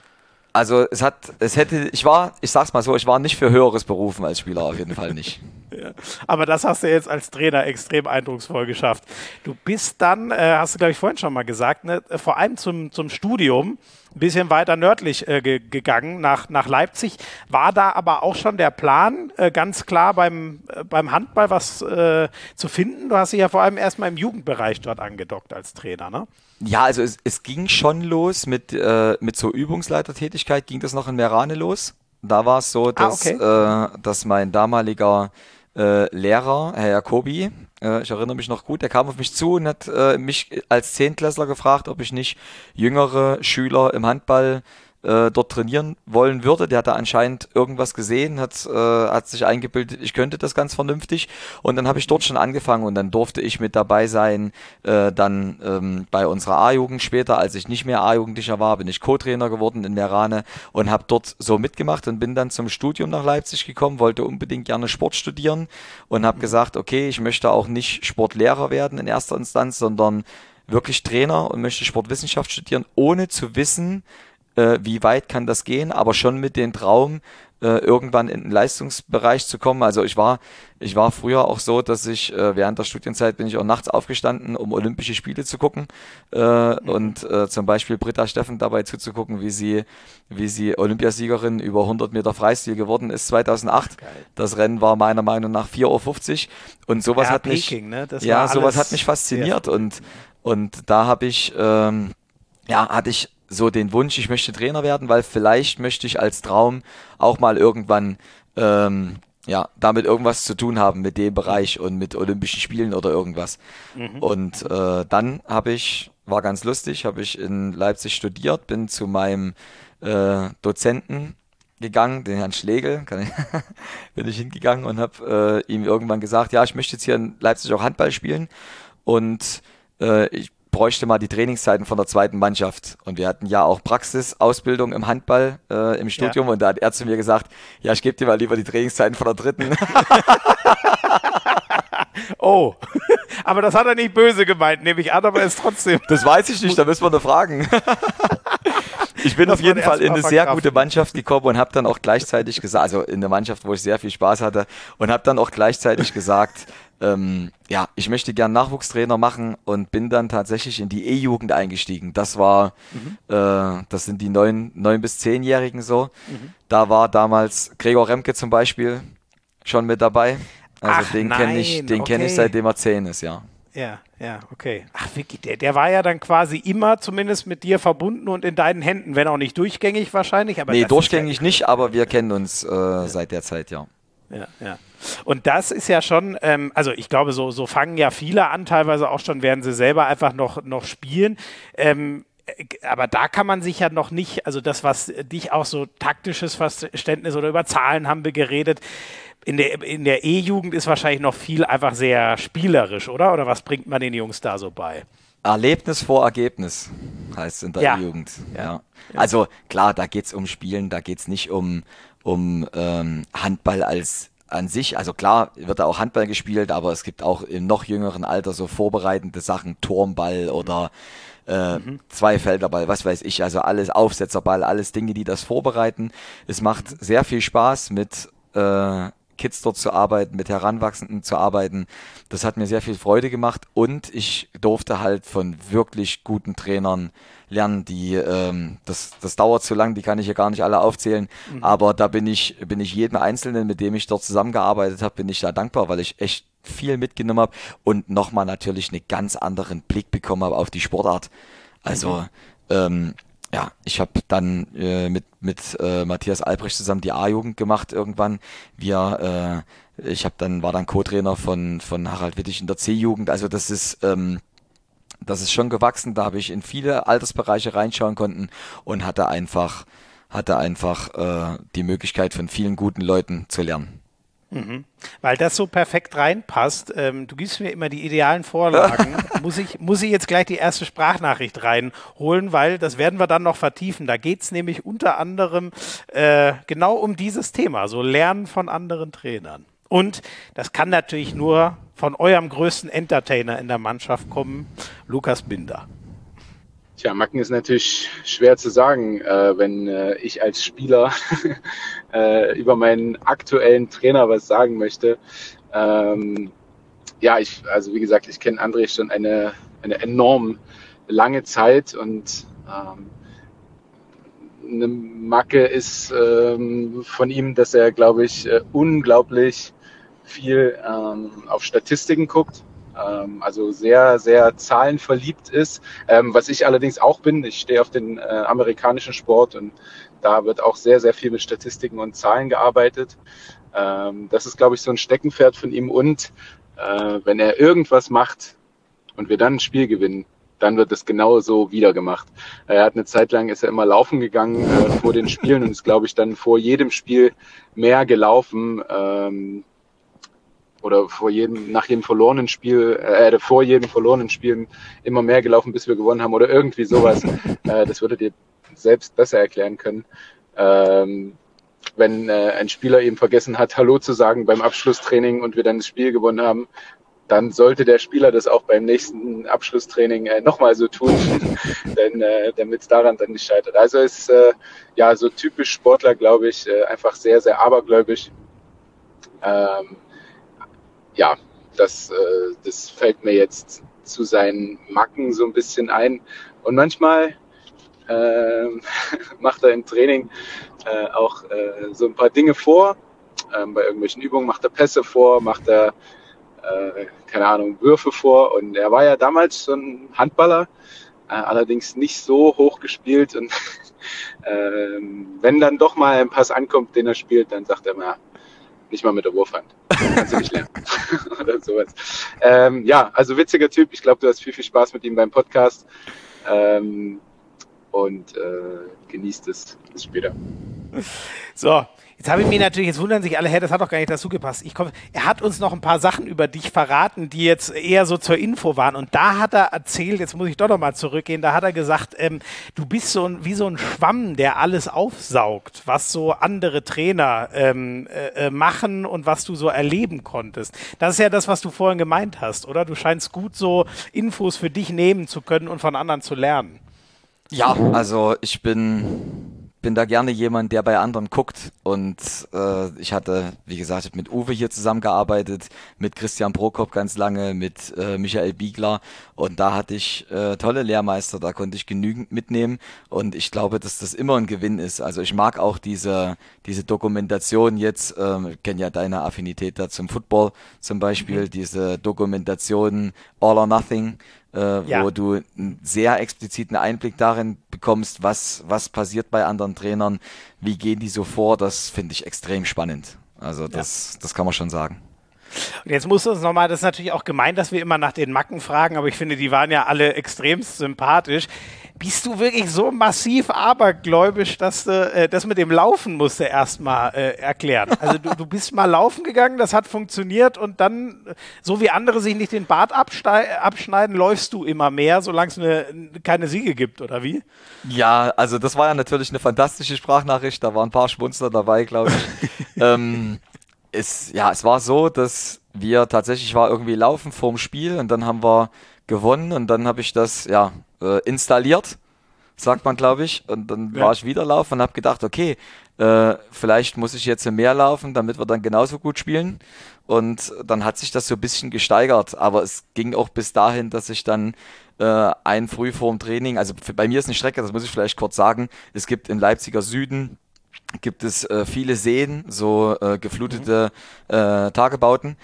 Also es hat, es hätte, ich war, ich sag's mal so, ich war nicht für Höheres berufen als Spieler, auf jeden Fall nicht. Ja. Aber das hast du jetzt als Trainer extrem eindrucksvoll geschafft. Du bist dann, äh, hast du glaube ich vorhin schon mal gesagt, ne, vor allem zum, zum Studium ein bisschen weiter nördlich äh, ge gegangen, nach, nach Leipzig. War da aber auch schon der Plan, äh, ganz klar beim, äh, beim Handball was äh, zu finden? Du hast dich ja vor allem erstmal im Jugendbereich dort angedockt als Trainer, ne? Ja, also es, es ging schon los mit, äh, mit so Übungsleitertätigkeit, ging das noch in Meerane los. Da war es so, dass, okay. äh, dass mein damaliger äh, Lehrer, Herr Jacobi, äh, ich erinnere mich noch gut, der kam auf mich zu und hat äh, mich als Zehntklässler gefragt, ob ich nicht jüngere Schüler im Handball äh, dort trainieren wollen würde. Der hat da anscheinend irgendwas gesehen, hat, äh, hat sich eingebildet, ich könnte das ganz vernünftig. Und dann habe ich dort schon angefangen und dann durfte ich mit dabei sein. Äh, dann ähm, bei unserer A-Jugend später, als ich nicht mehr A-Jugendlicher war, bin ich Co-Trainer geworden in Meerane und habe dort so mitgemacht und bin dann zum Studium nach Leipzig gekommen, wollte unbedingt gerne Sport studieren und habe gesagt, okay, ich möchte auch nicht Sportlehrer werden in erster Instanz, sondern wirklich Trainer und möchte Sportwissenschaft studieren, ohne zu wissen, äh, wie weit kann das gehen, aber schon mit dem Traum, äh, irgendwann in den Leistungsbereich zu kommen. Also ich war, ich war früher auch so, dass ich äh, während der Studienzeit bin ich auch nachts aufgestanden, um Olympische Spiele zu gucken äh, mhm. und äh, zum Beispiel Britta Steffen dabei zuzugucken, wie sie, wie sie Olympiasiegerin über hundert Meter Freistil geworden ist zweitausendacht. Geil. Das Rennen war meiner Meinung nach vier Uhr fünfzig und sowas Ja, hat mich, Peking, ne? Das ja, war sowas alles hat mich fasziniert sehr- und und da habe ich, ähm, ja, hatte ich so den Wunsch, ich möchte Trainer werden, weil vielleicht möchte ich als Traum auch mal irgendwann ähm, ja, damit irgendwas zu tun haben mit dem Bereich und mit Olympischen Spielen oder irgendwas. Mhm. Und äh, dann habe ich, war ganz lustig, habe ich in Leipzig studiert, bin zu meinem äh, Dozenten gegangen, den Herrn Schlegel, kann ich, bin ich hingegangen und habe äh, ihm irgendwann gesagt, ja, ich möchte jetzt hier in Leipzig auch Handball spielen und äh, ich bräuchte mal die Trainingszeiten von der zweiten Mannschaft. Und wir hatten ja auch Praxisausbildung im Handball äh, im Studium. Ja. Und da hat er zu mir gesagt, ja, ich gebe dir mal lieber die Trainingszeiten von der dritten. Oh, aber das hat er nicht böse gemeint, nehme ich an, aber ist trotzdem. Das weiß ich nicht, da müssen wir nur fragen. Ich bin auf jeden Fall in eine sehr gute Mannschaft gekommen und habe dann auch gleichzeitig gesagt, also in eine Mannschaft, wo ich sehr viel Spaß hatte und habe dann auch gleichzeitig gesagt, ähm, ja, ich möchte gern Nachwuchstrainer machen und bin dann tatsächlich in die E-Jugend eingestiegen. Das war, mhm. äh, das sind die neun, neun bis zehnjährigen so. Mhm. Da war damals Gregor Remke zum Beispiel schon mit dabei. Also Ach, den kenne ich, den okay. kenne ich seitdem er zehn ist, ja. Ja, ja, okay. Ach, Vicky, der, der war ja dann quasi immer zumindest mit dir verbunden und in deinen Händen, wenn auch nicht durchgängig wahrscheinlich. Aber nee, durchgängig ja nicht, aber wir kennen uns äh, ja. seit der Zeit, ja. Ja, ja. Und das ist ja schon, ähm, also ich glaube, so, so fangen ja viele an, teilweise auch schon, werden sie selber einfach noch, noch spielen. Ähm, aber da kann man sich ja noch nicht, also das, was dich auch so taktisches Verständnis oder über Zahlen haben wir geredet, in der, in der E-Jugend ist wahrscheinlich noch viel einfach sehr spielerisch, oder? Oder was bringt man den Jungs da so bei? Erlebnis vor Ergebnis heißt es in der ja. E-Jugend. Ja. Ja. Also klar, da geht es um Spielen, da geht es nicht um, um ähm, Handball als an sich. Also klar wird da auch Handball gespielt, aber es gibt auch im noch jüngeren Alter so vorbereitende Sachen, Turmball oder äh, mhm. Zweifelderball, was weiß ich, also alles Aufsetzerball, alles Dinge, die das vorbereiten. Es macht mhm. sehr viel Spaß mit äh, Kids dort zu arbeiten, mit Heranwachsenden zu arbeiten. Das hat mir sehr viel Freude gemacht und ich durfte halt von wirklich guten Trainern lernen, die, ähm, das, das dauert zu lang, die kann ich ja gar nicht alle aufzählen, mhm. aber da bin ich, bin ich jedem Einzelnen, mit dem ich dort zusammengearbeitet habe, bin ich da dankbar, weil ich echt viel mitgenommen habe und nochmal natürlich einen ganz anderen Blick bekommen habe auf die Sportart. Also, mhm. ähm, ja, ich habe dann äh, mit, mit äh, Matthias Albrecht zusammen die A-Jugend gemacht irgendwann. Wir, äh, ich habe dann, war dann Co-Trainer von, von Harald Wittig in der C-Jugend. Also das ist, ähm, das ist schon gewachsen. Da habe ich in viele Altersbereiche reinschauen können und hatte einfach, hatte einfach äh, die Möglichkeit von vielen guten Leuten zu lernen. Mhm. Weil das so perfekt reinpasst. Ähm, du gibst mir immer die idealen Vorlagen. muss ich, muss ich jetzt gleich die erste Sprachnachricht reinholen, weil das werden wir dann noch vertiefen. Da geht es nämlich unter anderem äh, genau um dieses Thema, so Lernen von anderen Trainern. Und das kann natürlich nur von eurem größten Entertainer in der Mannschaft kommen, Lukas Binder. Tja, Macken ist natürlich schwer zu sagen, äh, wenn äh, ich als Spieler äh, über meinen aktuellen Trainer was sagen möchte. Ähm, ja, ich, also wie gesagt, ich kenne André schon eine, eine enorm lange Zeit und ähm, eine Macke ist ähm, von ihm, dass er, glaube ich, äh, unglaublich viel ähm, auf Statistiken guckt. Also sehr, sehr zahlenverliebt ist, ähm, was ich allerdings auch bin. Ich stehe auf den äh, amerikanischen Sport und da wird auch sehr, sehr viel mit Statistiken und Zahlen gearbeitet. Ähm, das ist, glaube ich, so ein Steckenpferd von ihm und äh, wenn er irgendwas macht und wir dann ein Spiel gewinnen, dann wird es genau so wieder gemacht. Er hat eine Zeit lang, ist er immer laufen gegangen äh, vor den Spielen und ist, glaube ich, dann vor jedem Spiel mehr gelaufen, ähm, oder vor jedem, nach jedem verlorenen Spiel, äh, vor jedem verlorenen Spiel immer mehr gelaufen, bis wir gewonnen haben oder irgendwie sowas. äh, das würdet ihr selbst besser erklären können. Ähm, wenn äh, ein Spieler eben vergessen hat, Hallo zu sagen beim Abschlusstraining und wir dann das Spiel gewonnen haben, dann sollte der Spieler das auch beim nächsten Abschlusstraining äh, nochmal so tun, denn äh, damit es daran dann nicht scheitert. Also ist äh, ja so typisch Sportler, glaube ich, äh, einfach sehr, sehr abergläubisch. Ähm, Ja, das, äh, das fällt mir jetzt zu seinen Macken so ein bisschen ein. Und manchmal äh, macht er im Training äh, auch äh, so ein paar Dinge vor. Ähm, bei irgendwelchen Übungen macht er Pässe vor, macht er, äh, keine Ahnung, Würfe vor. Und er war ja damals so ein Handballer, äh, allerdings nicht so hoch gespielt. Und äh, wenn dann doch mal ein Pass ankommt, den er spielt, dann sagt er mal, nicht mal mit der Wurfhand. Kannst du nicht lernen. Oder sowas. Ähm, ja, also witziger Typ. Ich glaube, du hast viel, viel Spaß mit ihm beim Podcast. Ähm, und äh, genießt es. Bis später. So, jetzt habe ich mir natürlich, jetzt wundern sich alle, hey, das hat doch gar nicht dazu gepasst. Ich komm, er hat uns noch ein paar Sachen über dich verraten, die jetzt eher so zur Info waren. Und da hat er erzählt, jetzt muss ich doch noch mal zurückgehen, da hat er gesagt, ähm, du bist so ein, wie so ein Schwamm, der alles aufsaugt, was so andere Trainer ähm, äh, machen und was du so erleben konntest. Das ist ja das, was du vorhin gemeint hast, oder? Du scheinst gut so Infos für dich nehmen zu können und von anderen zu lernen. Ja, also ich bin, bin da gerne jemand, der bei anderen guckt und äh, ich hatte, wie gesagt, mit Uwe hier zusammengearbeitet, mit Christian Prokop ganz lange, mit äh, Michael Biegler und da hatte ich äh, tolle Lehrmeister, da konnte ich genügend mitnehmen und ich glaube, dass das immer ein Gewinn ist. Also ich mag auch diese, diese Dokumentation jetzt, ähm, ich kenne ja deine Affinität da zum Football zum Beispiel, mhm. diese Dokumentation All or Nothing, Äh, ja. wo du einen sehr expliziten Einblick darin bekommst, was, was passiert bei anderen Trainern, wie gehen die so vor, das finde ich extrem spannend. Also das, ja. das kann man schon sagen. Und jetzt musst du uns nochmal, das ist natürlich auch gemein, dass wir immer nach den Macken fragen, aber ich finde, die waren ja alle extremst sympathisch. Bist du wirklich so massiv abergläubisch, dass du äh, das mit dem Laufen musst du erst mal äh, erklären? Also du, du bist mal laufen gegangen, das hat funktioniert und dann, so wie andere sich nicht den Bart abschneiden, läufst du immer mehr, solange es eine, keine Siege gibt, oder wie? Ja, also das war ja natürlich eine fantastische Sprachnachricht, da waren ein paar Schmunzler dabei, glaube ich. ähm, es, ja, es war so, dass wir tatsächlich war irgendwie laufen vorm Spiel und dann haben wir gewonnen und dann habe ich das, ja, installiert, sagt man, glaube ich. Und dann ja. war ich wieder laufen und habe gedacht, okay, äh, vielleicht muss ich jetzt mehr laufen, damit wir dann genauso gut spielen. Und dann hat sich das so ein bisschen gesteigert. Aber es ging auch bis dahin, dass ich dann äh, ein früh vorm Training, also für, bei mir ist eine Strecke, das muss ich vielleicht kurz sagen, es gibt im Leipziger Süden gibt es äh, viele Seen, so äh, geflutete äh, Tagebauten.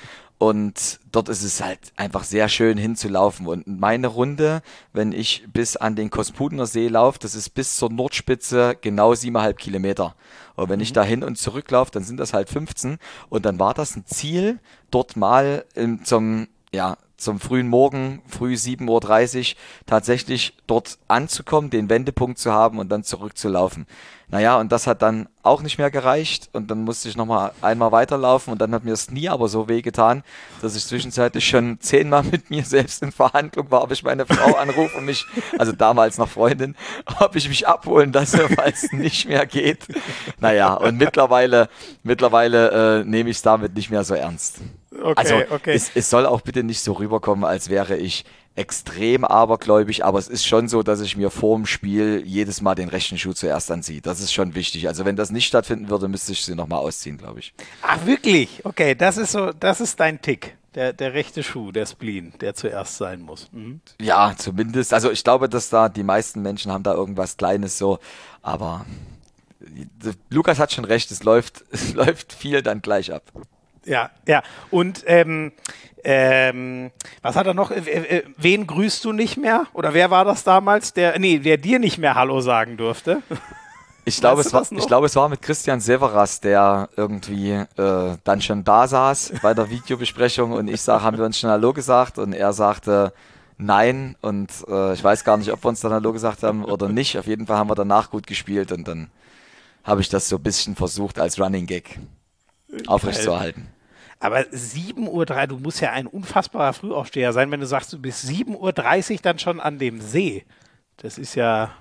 Und dort ist es halt einfach sehr schön hinzulaufen. Und meine Runde, wenn ich bis an den Kospudener See laufe, das ist bis zur Nordspitze genau siebeneinhalb Kilometer. Und wenn mhm. ich da hin und zurück laufe, dann sind das halt fünfzehn. Und dann war das ein Ziel, dort mal im, zum, ja, zum frühen Morgen, früh sieben Uhr dreißig, tatsächlich dort anzukommen, den Wendepunkt zu haben und dann zurückzulaufen. Naja, und das hat dann auch nicht mehr gereicht und dann musste ich nochmal einmal weiterlaufen und dann hat mir das Knie aber so weh getan, dass ich zwischenzeitlich schon zehnmal mit mir selbst in Verhandlung war, ob ich meine Frau anrufe und mich, also damals noch Freundin, ob ich mich abholen lasse, weil es nicht mehr geht. Naja, und mittlerweile, mittlerweile äh, nehme ich es damit nicht mehr so ernst. Okay, also okay. Es, es soll auch bitte nicht so rüberkommen, als wäre ich extrem abergläubig, aber es ist schon so, dass ich mir vor dem Spiel jedes Mal den rechten Schuh zuerst anziehe. Das ist schon wichtig. Also wenn das nicht stattfinden würde, müsste ich sie nochmal ausziehen, glaube ich. Ach wirklich? Okay, das ist so, das ist dein Tick. Der, der rechte Schuh, der Spleen, der zuerst sein muss. Mhm. Ja, zumindest. Also ich glaube, dass da die meisten Menschen haben da irgendwas Kleines so, aber Lukas hat schon recht, es läuft, es läuft viel dann gleich ab. Ja, ja. Und ähm, ähm, was hat er noch? Äh, äh, wen grüßt du nicht mehr? Oder wer war das damals, der, nee, der dir nicht mehr Hallo sagen durfte? Ich glaube, es war, ich glaube, es war mit Christian Severas, der irgendwie äh, dann schon da saß bei der Videobesprechung und ich sage, haben wir uns schon Hallo gesagt? Und er sagte nein und äh, ich weiß gar nicht, ob wir uns dann Hallo gesagt haben oder nicht. Auf jeden Fall haben wir danach gut gespielt und dann habe ich das so ein bisschen versucht als Running Gag aufrechtzuerhalten. Aber sieben Uhr dreißig, du musst ja ein unfassbarer Frühaufsteher sein, wenn du sagst, du bist sieben Uhr dreißig dann schon an dem See. Das ist ja...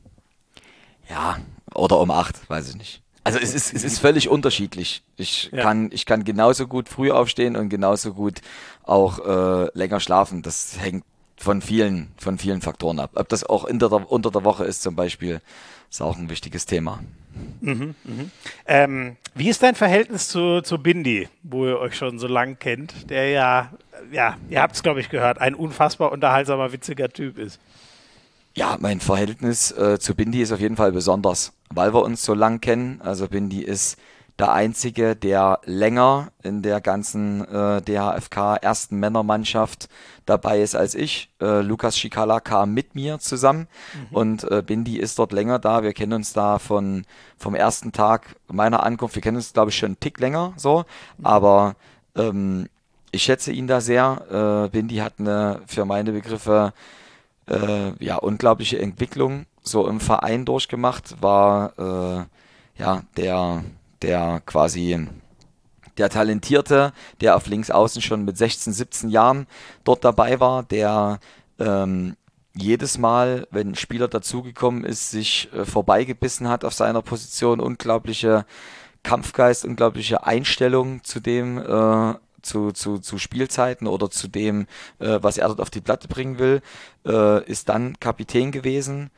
Ja, oder um acht, weiß ich nicht. Also es ist, es ist völlig unterschiedlich. Ich, ja. kann, ich kann genauso gut früh aufstehen und genauso gut auch äh, länger schlafen. Das hängt von vielen, von vielen Faktoren ab. Ob das auch unter der, unter der Woche ist zum Beispiel, ist auch ein wichtiges Thema. Mhm, mhm. Ähm, wie ist dein Verhältnis zu, zu Bindi, wo ihr euch schon so lang kennt, der ja, ja, ihr habt es glaube ich gehört, ein unfassbar unterhaltsamer, witziger Typ ist? Ja, mein Verhältnis äh, zu Bindi ist auf jeden Fall besonders, weil wir uns so lang kennen. Also Bindi ist der Einzige, der länger in der ganzen äh, D H F K ersten Männermannschaft dabei ist als ich. Äh, Lukas Schikala kam mit mir zusammen mhm. und äh, Bindi ist dort länger da. Wir kennen uns da von vom ersten Tag meiner Ankunft. Wir kennen uns, glaube ich, schon einen Tick länger so, mhm. aber ähm, ich schätze ihn da sehr. Äh, Bindi hat eine, für meine Begriffe, äh, ja, unglaubliche Entwicklung so im Verein durchgemacht. War äh, ja der der quasi der Talentierte, der auf links außen schon mit sechzehn, siebzehn Jahren dort dabei war, der ähm, jedes Mal, wenn ein Spieler dazugekommen ist, sich äh, vorbeigebissen hat auf seiner Position, unglaubliche Kampfgeist, unglaubliche Einstellung zu dem, äh, zu, zu, zu Spielzeiten oder zu dem, äh, was er dort auf die Platte bringen will, äh, ist dann Kapitän gewesen,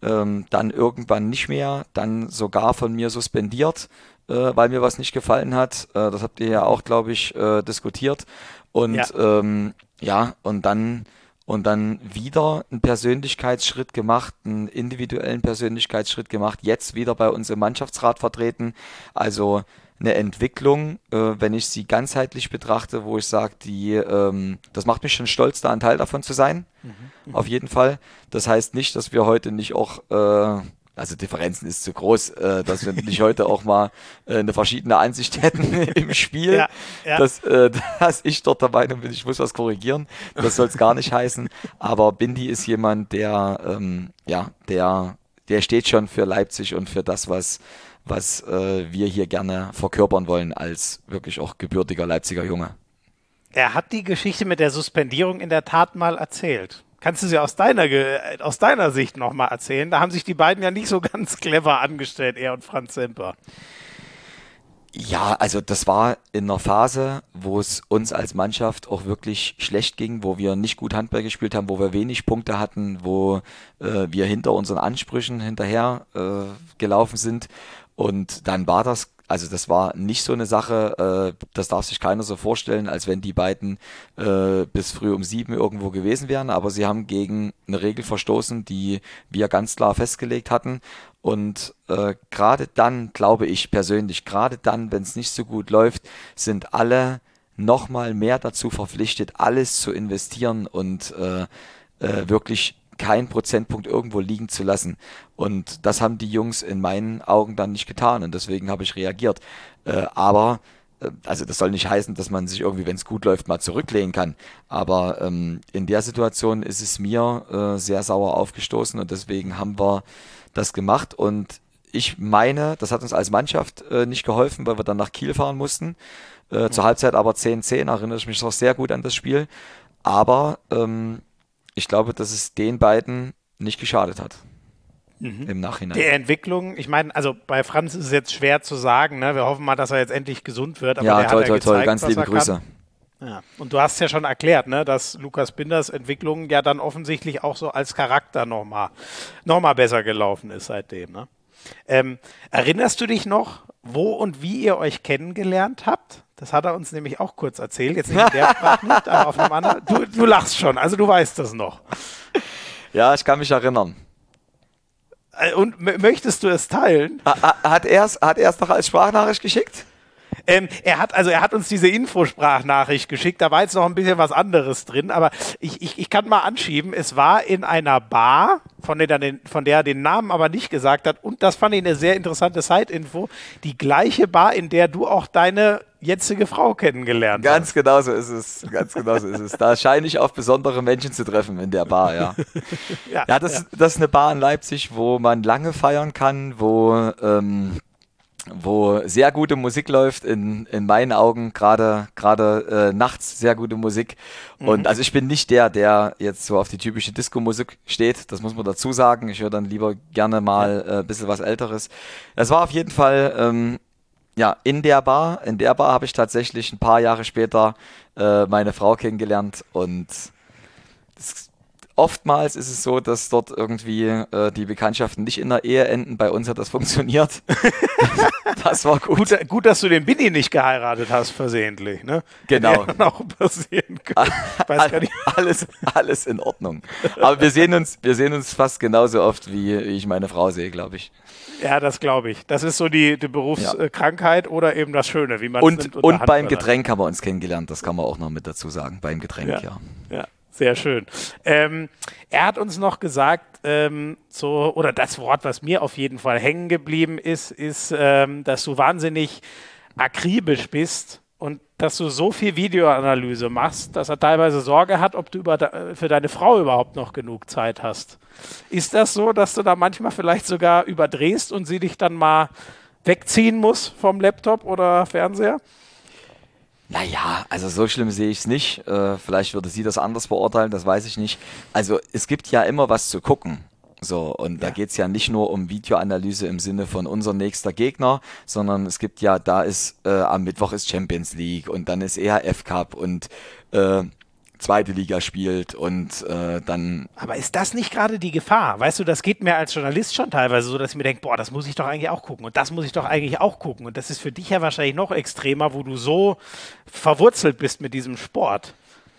ähm, dann irgendwann nicht mehr, dann sogar von mir suspendiert, äh, weil mir was nicht gefallen hat. Äh, das habt ihr ja auch, glaube ich, äh, diskutiert. Und ja. Ähm, ja, und dann und dann wieder einen Persönlichkeitsschritt gemacht, einen individuellen Persönlichkeitsschritt gemacht, jetzt wieder bei uns im Mannschaftsrat vertreten. Also eine Entwicklung, äh, wenn ich sie ganzheitlich betrachte, wo ich sage, die, ähm, das macht mich schon stolz, da ein Teil davon zu sein, mhm. auf jeden Fall. Das heißt nicht, dass wir heute nicht auch, äh, also Differenzen ist zu groß, äh, dass wir nicht heute auch mal äh, eine verschiedene Ansicht hätten im Spiel, ja, ja. Dass, äh, dass ich dort der Meinung bin, ich muss was korrigieren, das soll es gar nicht heißen, aber Bindi ist jemand, der, ähm, ja, der, der steht schon für Leipzig und für das, was was äh, wir hier gerne verkörpern wollen als wirklich auch gebürtiger Leipziger Junge. Er hat die Geschichte mit der Suspendierung in der Tat mal erzählt. Kannst du sie aus deiner, aus deiner Sicht nochmal erzählen? Da haben sich die beiden ja nicht so ganz clever angestellt, er und Franz Semper. Ja, also das war in einer Phase, wo es uns als Mannschaft auch wirklich schlecht ging, wo wir nicht gut Handball gespielt haben, wo wir wenig Punkte hatten, wo äh, wir hinter unseren Ansprüchen hinterher äh, gelaufen sind. Und dann war das, also das war nicht so eine Sache, äh, das darf sich keiner so vorstellen, als wenn die beiden äh, bis früh um sieben irgendwo gewesen wären, aber sie haben gegen eine Regel verstoßen, die wir ganz klar festgelegt hatten. Und äh, gerade dann, glaube ich persönlich, gerade dann, wenn es nicht so gut läuft, sind alle nochmal mehr dazu verpflichtet, alles zu investieren und äh, äh, wirklich keinen Prozentpunkt irgendwo liegen zu lassen. Und das haben die Jungs in meinen Augen dann nicht getan und deswegen habe ich reagiert. Äh, aber, äh, also das soll nicht heißen, dass man sich irgendwie, wenn es gut läuft, mal zurücklehnen kann. Aber ähm, in der Situation ist es mir äh, sehr sauer aufgestoßen und deswegen haben wir das gemacht. Und ich meine, das hat uns als Mannschaft äh, nicht geholfen, weil wir dann nach Kiel fahren mussten. Äh, zur Halbzeit aber zehn zehn, erinnere ich mich noch sehr gut an das Spiel. Aber ähm, ich glaube, dass es den beiden nicht geschadet hat. Mhm. Im Nachhinein. Die Entwicklung, ich meine, also bei Franz ist es jetzt schwer zu sagen, ne? Wir hoffen mal, dass er jetzt endlich gesund wird. Aber ja, der toll, hat ja toll, gezeigt, toll, ganz liebe Grüße. Ja. Und du hast ja schon erklärt, ne, dass Lukas Binders Entwicklung ja dann offensichtlich auch so als Charakter nochmal noch mal besser gelaufen ist seitdem. Ne? Ähm, erinnerst du dich noch, wo und wie ihr euch kennengelernt habt? Das hat er uns nämlich auch kurz erzählt. Jetzt nicht in der Sprache nicht, aber auf einem anderen. Du, du lachst schon, also du weißt das noch. Ja, ich kann mich erinnern. Und m- möchtest du es teilen? Hat er es hat er's noch als Sprachnachricht geschickt? Ähm, er hat also er hat uns diese Infosprachnachricht geschickt, da war jetzt noch ein bisschen was anderes drin, aber ich, ich, ich kann mal anschieben, es war in einer Bar, von der, den, von der er den Namen aber nicht gesagt hat, und das fand ich eine sehr interessante Side-Info, die gleiche Bar, in der du auch deine jetzige Frau kennengelernt ganz hast. Genau so ist es, ganz genau so ist es. Da scheine ich auf besondere Menschen zu treffen in der Bar, ja. ja, ja, das, ja, das ist eine Bar in Leipzig, wo man lange feiern kann, wo... Ähm, wo sehr gute Musik läuft, in, in meinen Augen gerade gerade äh, nachts sehr gute Musik. Und mhm. also ich bin nicht der, der jetzt so auf die typische Disco-Musik steht, das muss man dazu sagen. Ich höre dann lieber gerne mal ein äh, bisschen was Älteres. Das war auf jeden Fall ähm, ja in der Bar. In der Bar habe ich tatsächlich ein paar Jahre später äh, meine Frau kennengelernt und das oftmals ist es so, dass dort irgendwie äh, die Bekanntschaften nicht in der Ehe enden. Bei uns hat das funktioniert. Das war gut. gut. Gut, dass du den Bindi nicht geheiratet hast, versehentlich. Ne? Genau. Hätte ja auch passieren können. Ich weiß gar nicht. Alles, alles in Ordnung. Aber wir sehen uns, wir sehen uns fast genauso oft, wie ich meine Frau sehe, glaube ich. Ja, das glaube ich. Das ist so die, die Berufskrankheit ja. oder eben das Schöne, wie man und, es nimmt. Und beim Getränk haben wir uns kennengelernt, das kann man auch noch mit dazu sagen. Beim Getränk, ja. Ja. ja. Sehr schön. Ähm, er hat uns noch gesagt, ähm, so, oder das Wort, was mir auf jeden Fall hängen geblieben ist, ist, ähm, dass du wahnsinnig akribisch bist und dass du so viel Videoanalyse machst, dass er teilweise Sorge hat, ob du über de- für deine Frau überhaupt noch genug Zeit hast. Ist das so, dass du da manchmal vielleicht sogar überdrehst und sie dich dann mal wegziehen muss vom Laptop oder Fernseher? Naja, also so schlimm sehe ich es nicht. Äh, vielleicht würde sie das anders beurteilen, das weiß ich nicht. Also es gibt ja immer was zu gucken. So, und ja. da geht es ja nicht nur um Videoanalyse im Sinne von unser nächster Gegner, sondern es gibt ja, da ist äh, am Mittwoch ist Champions League und dann ist E H F Cup und äh, zweite Liga spielt und äh, dann... Aber ist das nicht gerade die Gefahr? Weißt du, das geht mir als Journalist schon teilweise so, dass ich mir denke, boah, das muss ich doch eigentlich auch gucken und das muss ich doch eigentlich auch gucken. Und das ist für dich ja wahrscheinlich noch extremer, wo du so verwurzelt bist mit diesem Sport.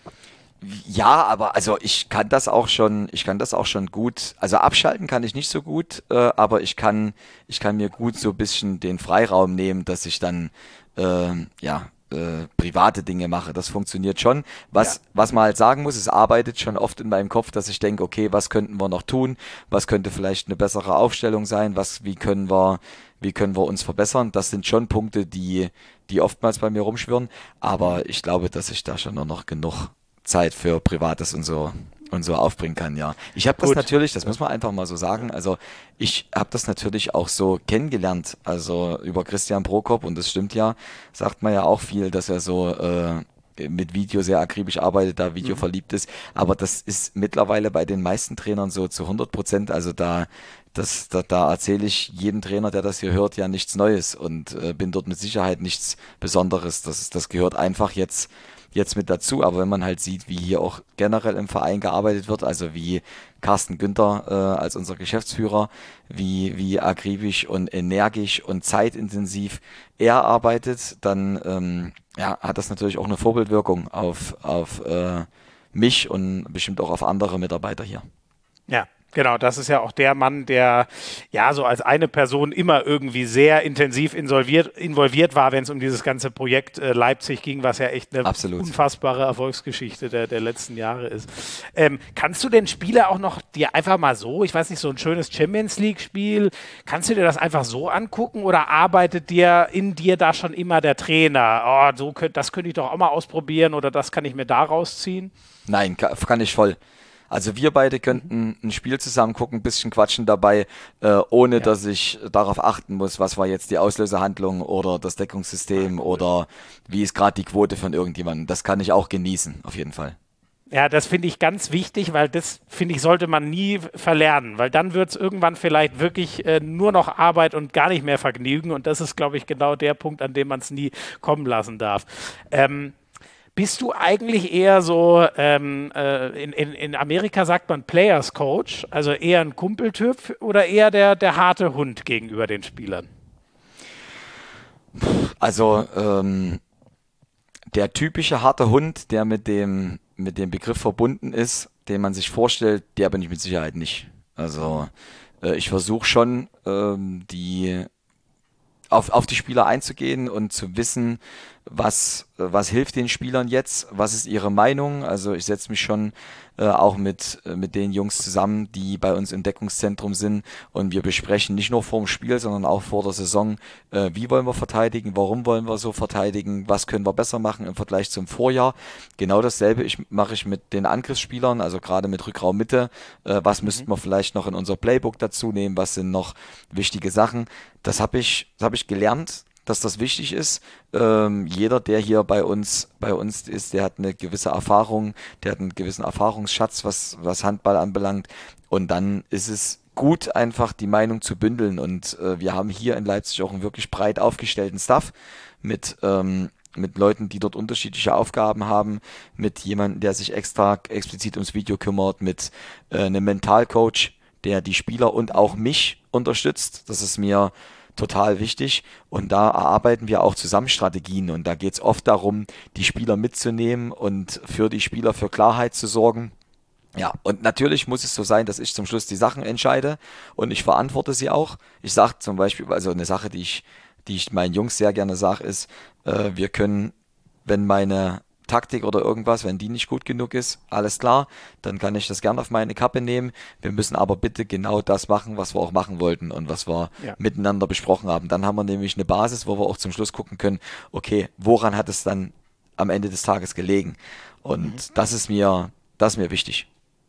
Ja, aber also ich kann das auch schon, ich kann das auch schon gut, also abschalten kann ich nicht so gut, äh, aber ich kann, ich kann mir gut so ein bisschen den Freiraum nehmen, dass ich dann, äh, ja, äh, private Dinge mache. Das funktioniert schon. Was, ja. was man halt sagen muss, es arbeitet schon oft in meinem Kopf, dass ich denke, okay, was könnten wir noch tun? Was könnte vielleicht eine bessere Aufstellung sein? Was, wie können wir, wie können wir uns verbessern? Das sind schon Punkte, die, die oftmals bei mir rumschwirren, aber ich glaube, dass ich da schon noch genug Zeit für Privates und so und so aufbringen kann, ja. Ich habe das Gut. natürlich, das muss man einfach mal so sagen, also ich habe das natürlich auch so kennengelernt, also über Christian Prokop, und das stimmt ja, sagt man ja auch viel, dass er so äh, mit Video sehr akribisch arbeitet, da Video mhm. verliebt ist, aber das ist mittlerweile bei den meisten Trainern so zu hundert Prozent, also da Das, da, da erzähle ich jedem Trainer, der das hier hört, ja nichts Neues und äh, bin dort mit Sicherheit nichts Besonderes. Das, das gehört einfach jetzt, jetzt mit dazu. Aber wenn man halt sieht, wie hier auch generell im Verein gearbeitet wird, also wie Carsten Günther äh, als unser Geschäftsführer, wie, wie akribisch und energisch und zeitintensiv er arbeitet, dann ähm, ja, hat das natürlich auch eine Vorbildwirkung auf, auf äh, mich und bestimmt auch auf andere Mitarbeiter hier. Ja. Genau, das ist ja auch der Mann, der ja so als eine Person immer irgendwie sehr intensiv involviert, involviert war, wenn es um dieses ganze Projekt äh, Leipzig ging, was ja echt eine Absolut. unfassbare Erfolgsgeschichte der, der letzten Jahre ist. Ähm, kannst du den Spieler auch noch dir einfach mal so, ich weiß nicht, so ein schönes Champions-League-Spiel, kannst du dir das einfach so angucken oder arbeitet dir in dir da schon immer der Trainer? Oh, so könnt, das könnte ich doch auch mal ausprobieren oder das kann ich mir da rausziehen? Nein, kann, kann ich voll. Also wir beide könnten ein Spiel zusammen gucken, ein bisschen quatschen dabei, äh, ohne ja. dass ich darauf achten muss, was war jetzt die Auslösehandlung oder das Deckungssystem ah, cool. oder wie ist gerade die Quote von irgendjemandem. Das kann ich auch genießen, auf jeden Fall. Ja, das finde ich ganz wichtig, weil das, finde ich, sollte man nie verlernen, weil dann wird es irgendwann vielleicht wirklich äh, nur noch Arbeit und gar nicht mehr Vergnügen und das ist, glaube ich, genau der Punkt, an dem man es nie kommen lassen darf. Ähm, Bist du eigentlich eher so, ähm, äh, in, in, in Amerika sagt man Players Coach, also eher ein Kumpeltyp oder eher der, der harte Hund gegenüber den Spielern? Also ähm, der typische harte Hund, der mit dem, mit dem Begriff verbunden ist, den man sich vorstellt, der bin ich mit Sicherheit nicht. Also äh, ich versuche schon, ähm, die auf, auf die Spieler einzugehen und zu wissen, was, was hilft den Spielern jetzt, was ist ihre Meinung. Also ich setze mich schon äh, auch mit, mit den Jungs zusammen, die bei uns im Deckungszentrum sind und wir besprechen nicht nur vor dem Spiel, sondern auch vor der Saison, äh, wie wollen wir verteidigen, warum wollen wir so verteidigen, was können wir besser machen im Vergleich zum Vorjahr. Genau dasselbe ich, mache ich mit den Angriffsspielern, also gerade mit Rückraum Mitte, äh, was mhm. müssten wir vielleicht noch in unser Playbook dazu nehmen, was sind noch wichtige Sachen. Das habe ich, das habe ich gelernt, dass das wichtig ist. Ähm, jeder, der hier bei uns bei uns ist, der hat eine gewisse Erfahrung, der hat einen gewissen Erfahrungsschatz, was, was Handball anbelangt. Und dann ist es gut, einfach die Meinung zu bündeln. Und äh, wir haben hier in Leipzig auch einen wirklich breit aufgestellten Staff mit ähm, mit Leuten, die dort unterschiedliche Aufgaben haben, mit jemandem, der sich extra explizit ums Video kümmert, mit äh, einem Mentalcoach, der die Spieler und auch mich unterstützt. Das ist mir total wichtig und da erarbeiten wir auch zusammen Strategien und da geht es oft darum, die Spieler mitzunehmen und für die Spieler für Klarheit zu sorgen. Ja, und natürlich muss es so sein, dass ich zum Schluss die Sachen entscheide und ich verantworte sie auch. Ich sage zum Beispiel, also eine Sache, die ich, die ich meinen Jungs sehr gerne sage, ist, äh, wir können, wenn meine Taktik oder irgendwas, wenn die nicht gut genug ist, alles klar, dann kann ich das gerne auf meine Kappe nehmen. Wir müssen aber bitte genau das machen, was wir auch machen wollten und was wir ja. miteinander besprochen haben. Dann haben wir nämlich eine Basis, wo wir auch zum Schluss gucken können, okay, woran hat es dann am Ende des Tages gelegen? Und mhm. das ist mir, das ist mir wichtig.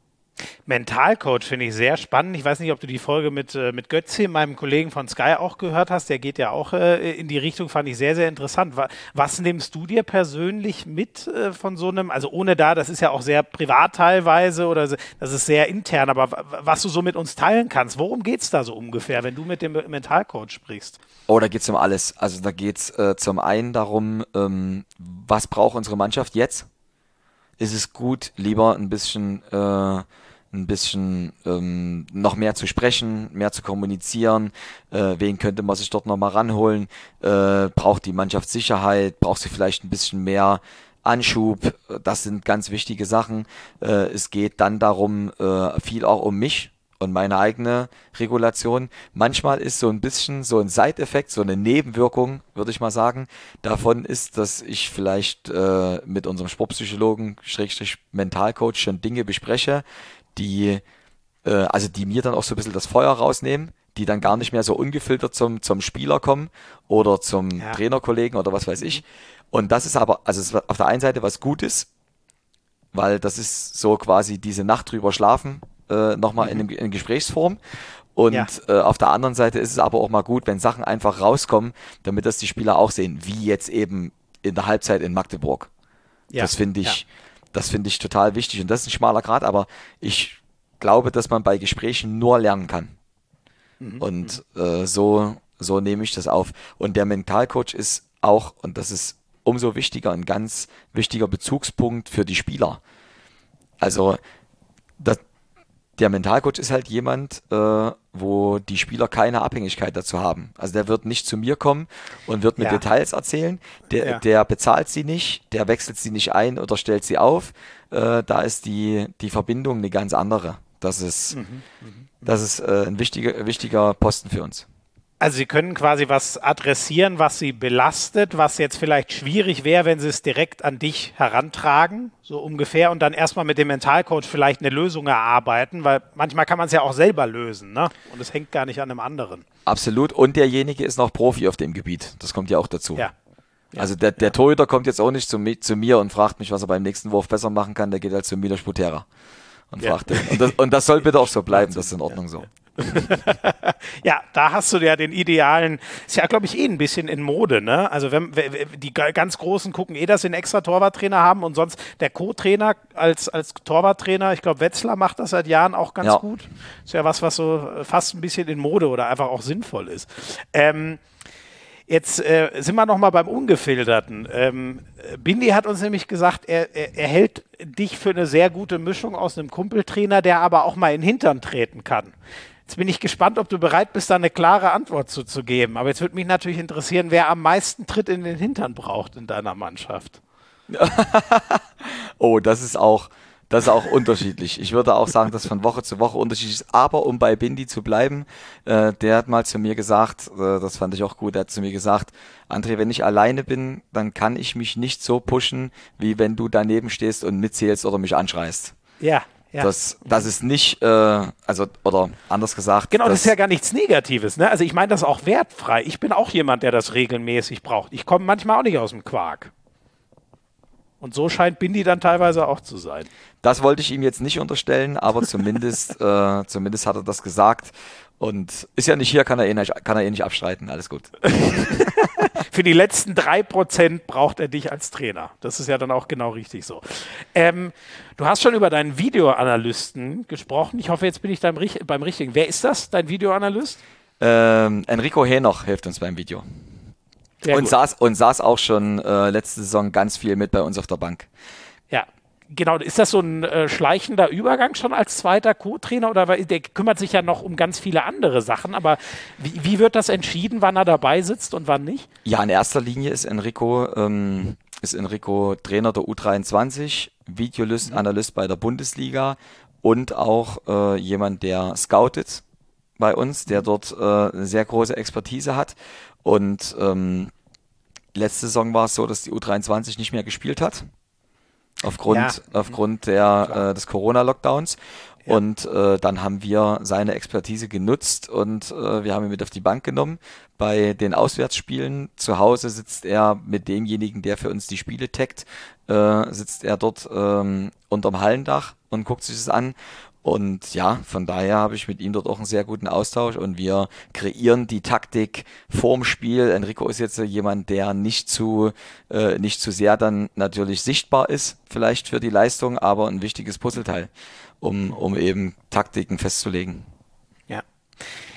Mentalcoach finde ich sehr spannend. Ich weiß nicht, ob du die Folge mit, äh, mit Götze, meinem Kollegen von Sky, auch gehört hast. Der geht ja auch äh, in die Richtung, fand ich sehr, sehr interessant. Was, was nimmst du dir persönlich mit äh, von so einem, also ohne da, das ist ja auch sehr privat teilweise oder das ist sehr intern, aber was du so mit uns teilen kannst, worum geht es da so ungefähr, wenn du mit dem Mentalcoach sprichst? Oh, da geht es um alles. Also da geht es äh, zum einen darum, ähm, was braucht unsere Mannschaft jetzt? ist es gut, lieber ein bisschen, äh, ein bisschen ähm, noch mehr zu sprechen, mehr zu kommunizieren. Äh, wen könnte man sich dort nochmal ranholen? Äh, braucht die Mannschaft Sicherheit? Braucht sie vielleicht ein bisschen mehr Anschub? Das sind ganz wichtige Sachen. Äh, es geht dann darum, äh, viel auch um mich und meine eigene Regulation. Manchmal ist so ein bisschen so ein Side-Effekt, so eine Nebenwirkung, würde ich mal sagen, davon ist, dass ich vielleicht äh, mit unserem Sportpsychologen, Schrägstrich Mentalcoach schon Dinge bespreche, die, äh, also die mir dann auch so ein bisschen das Feuer rausnehmen, die dann gar nicht mehr so ungefiltert zum, zum Spieler kommen oder zum Ja. Trainerkollegen oder was weiß ich. Und das ist aber, also es ist auf der einen Seite was Gutes, weil das ist so quasi diese Nacht drüber schlafen, äh, nochmal in, in Gesprächsform. Und Ja. äh, auf der anderen Seite ist es aber auch mal gut, wenn Sachen einfach rauskommen, damit das die Spieler auch sehen, wie jetzt eben in der Halbzeit in Magdeburg. Ja. Das finde ich, das finde ich total wichtig. Und das ist ein schmaler Grat, aber ich glaube, dass man bei Gesprächen nur lernen kann. Und äh, so, so nehme ich das auf. Und der Mentalcoach ist auch, und das ist umso wichtiger, ein ganz wichtiger Bezugspunkt für die Spieler. Also das, der Mentalcoach ist halt jemand, äh, wo die Spieler keine Abhängigkeit dazu haben. Also der wird nicht zu mir kommen und wird mir Ja. Details erzählen. Der, Ja. der bezahlt sie nicht, der wechselt sie nicht ein oder stellt sie auf. Äh, da ist die, die Verbindung eine ganz andere. Das ist, das ist äh, ein wichtiger, wichtiger Posten für uns. Also Sie können quasi was adressieren, was Sie belastet, was jetzt vielleicht schwierig wäre, wenn Sie es direkt an dich herantragen, so ungefähr, und dann erstmal mit dem Mentalcoach vielleicht eine Lösung erarbeiten, weil manchmal kann man es ja auch selber lösen, ne? Und es hängt gar nicht an einem anderen. Absolut. Und derjenige ist noch Profi auf dem Gebiet. Das kommt ja auch dazu. Ja. Also der, der Torhüter kommt jetzt auch nicht zu, mi- zu mir und fragt mich, was er beim nächsten Wurf besser machen kann. Der geht halt zu Milos Butera und Ja. fragt den. Und das, und das soll bitte auch so bleiben. Das ist in Ordnung so. Ja, da hast du ja den idealen, ist ja, glaube ich, eh ein bisschen in Mode, ne? Also wenn, wenn die ga- ganz Großen gucken eh, dass sie einen extra Torwarttrainer haben und sonst der Co-Trainer als, als Torwarttrainer, ich glaube, Wetzlar macht das seit Jahren auch ganz Ja. gut. Ist ja was, was so fast ein bisschen in Mode oder einfach auch sinnvoll ist. Ähm, Jetzt äh, sind wir nochmal beim Ungefilterten. Ähm, Bindi hat uns nämlich gesagt, er, er, er hält dich für eine sehr gute Mischung aus einem Kumpeltrainer, der aber auch mal in den Hintern treten kann. Jetzt bin ich gespannt, ob du bereit bist, da eine klare Antwort zu, zu geben. Aber jetzt würde mich natürlich interessieren, wer am meisten Tritt in den Hintern braucht in deiner Mannschaft. Oh, das ist auch, das ist auch unterschiedlich. Ich würde auch sagen, dass von Woche zu Woche unterschiedlich ist. Aber um bei Bindi zu bleiben, äh, der hat mal zu mir gesagt, äh, das fand ich auch gut, der hat zu mir gesagt, André, wenn ich alleine bin, dann kann ich mich nicht so pushen, wie wenn du daneben stehst und mitzählst oder mich anschreist. Ja, ja. Das, das ist nicht, äh, also, oder anders gesagt. Genau, das ist ja gar nichts Negatives. Ne? Also ich meine das auch wertfrei. Ich bin auch jemand, der das regelmäßig braucht. Ich komme manchmal auch nicht aus dem Quark. Und so scheint Bindi dann teilweise auch zu sein. Das wollte ich ihm jetzt nicht unterstellen, aber zumindest, äh, zumindest hat er das gesagt. Und ist ja nicht hier, kann er eh nicht, kann er eh nicht abstreiten. Alles gut. Für die letzten drei Prozent braucht er dich als Trainer. Das ist ja dann auch genau richtig so. Ähm, du hast schon über deinen Videoanalysten gesprochen. Ich hoffe, jetzt bin ich beim, beim Richtigen. Wer ist das, dein Videoanalyst? Ähm, Enrico Henoch hilft uns beim Video. Sehr Und gut. saß, und saß auch schon äh, letzte Saison ganz viel mit bei uns auf der Bank. Ja, genau. Ist das so ein äh, schleichender Übergang schon als zweiter Co-Trainer? Oder weil der kümmert sich ja noch um ganz viele andere Sachen. Aber wie, wie wird das entschieden, wann er dabei sitzt und wann nicht? Ja, in erster Linie ist Enrico, ähm, ist Enrico Trainer der U dreiundzwanzig, Videoanalyst bei der Bundesliga und auch äh, jemand, der scoutet bei uns, der dort äh, eine sehr große Expertise hat. Und ähm, letzte Saison war es so, dass die U dreiundzwanzig nicht mehr gespielt hat. Aufgrund, Ja. aufgrund der, äh, des Corona-Lockdowns. Ja. Und äh, dann haben wir seine Expertise genutzt und äh, wir haben ihn mit auf die Bank genommen. Bei den Auswärtsspielen zu Hause sitzt er mit demjenigen, der für uns die Spiele taggt, äh, sitzt er dort ähm, unterm Hallendach und guckt sich das an. Und ja, von daher habe ich mit ihm dort auch einen sehr guten Austausch und wir kreieren die Taktik vorm Spiel. Enrico ist jetzt jemand, der nicht zu, äh, nicht zu sehr dann natürlich sichtbar ist, vielleicht für die Leistung, aber ein wichtiges Puzzleteil, um, um eben Taktiken festzulegen. Ja.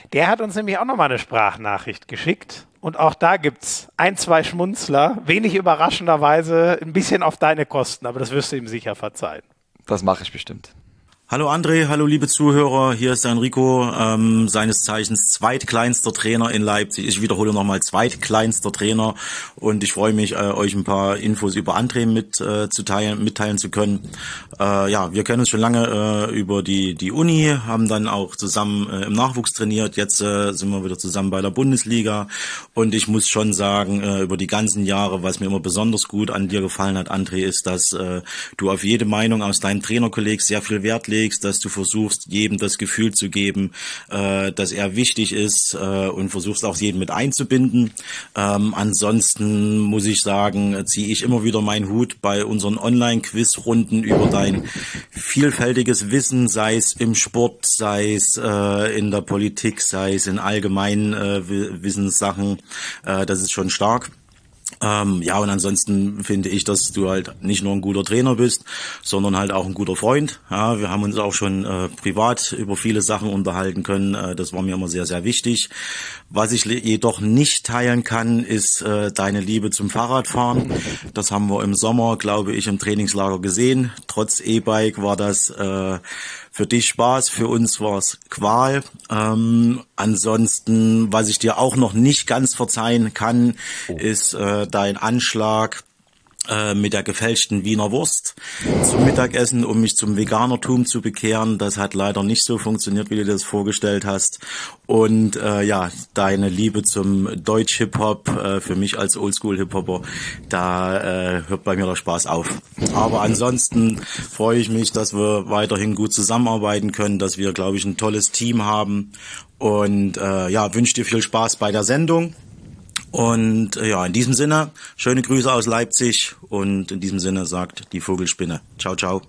Der hat uns nämlich auch nochmal eine Sprachnachricht geschickt. Und auch da gibt es ein, zwei Schmunzler, wenig überraschenderweise ein bisschen auf deine Kosten, aber das wirst du ihm sicher verzeihen. Das mache ich bestimmt. Hallo André, hallo liebe Zuhörer, hier ist der Enrico, ähm, seines Zeichens zweitkleinster Trainer in Leipzig. Ich wiederhole nochmal, zweitkleinster Trainer, und ich freue mich, äh, euch ein paar Infos über André mit, äh, zu teilen, mitteilen zu können. Äh, ja, wir kennen uns schon lange äh, über die, die Uni, haben dann auch zusammen äh, im Nachwuchs trainiert, jetzt äh, sind wir wieder zusammen bei der Bundesliga, und ich muss schon sagen, äh, über die ganzen Jahre, was mir immer besonders gut an dir gefallen hat, André, ist, dass äh, du auf jede Meinung aus deinem Trainerkolleg sehr viel Wert legst, dass du versuchst, jedem das Gefühl zu geben, äh, dass er wichtig ist, äh, und versuchst auch jeden mit einzubinden. Ähm, ansonsten muss ich sagen, ziehe ich immer wieder meinen Hut bei unseren Online-Quiz-Runden über dein vielfältiges Wissen, sei es im Sport, sei es äh, in der Politik, sei es in allgemeinen äh, Wissenssachen. Äh, das ist schon stark. Ähm, ja, und ansonsten finde ich, dass du halt nicht nur ein guter Trainer bist, sondern halt auch ein guter Freund. Ja, wir haben uns auch schon äh, privat über viele Sachen unterhalten können. Äh, das war mir immer sehr, sehr wichtig. Was ich jedoch nicht teilen kann, ist äh, deine Liebe zum Fahrradfahren. Das haben wir im Sommer, glaube ich, im Trainingslager gesehen. Trotz E-Bike war das äh, für dich Spaß, für uns war es Qual. Ähm, ansonsten, was ich dir auch noch nicht ganz verzeihen kann, oh. ist äh, dein Anschlag äh, mit der gefälschten Wiener Wurst zum Mittagessen, um mich zum Veganertum zu bekehren. Das hat leider nicht so funktioniert, wie du dir das vorgestellt hast. Und äh, ja, deine Liebe zum Deutsch-Hip-Hop, äh, für mich als Oldschool-Hip-Hopper, da äh, hört bei mir der Spaß auf. Aber ansonsten freue ich mich, dass wir weiterhin gut zusammenarbeiten können, dass wir, glaube ich, ein tolles Team haben. Und äh, ja, wünsche dir viel Spaß bei der Sendung. Und äh, ja, in diesem Sinne, schöne Grüße aus Leipzig, und in diesem Sinne sagt die Vogelspinne. Ciao, ciao.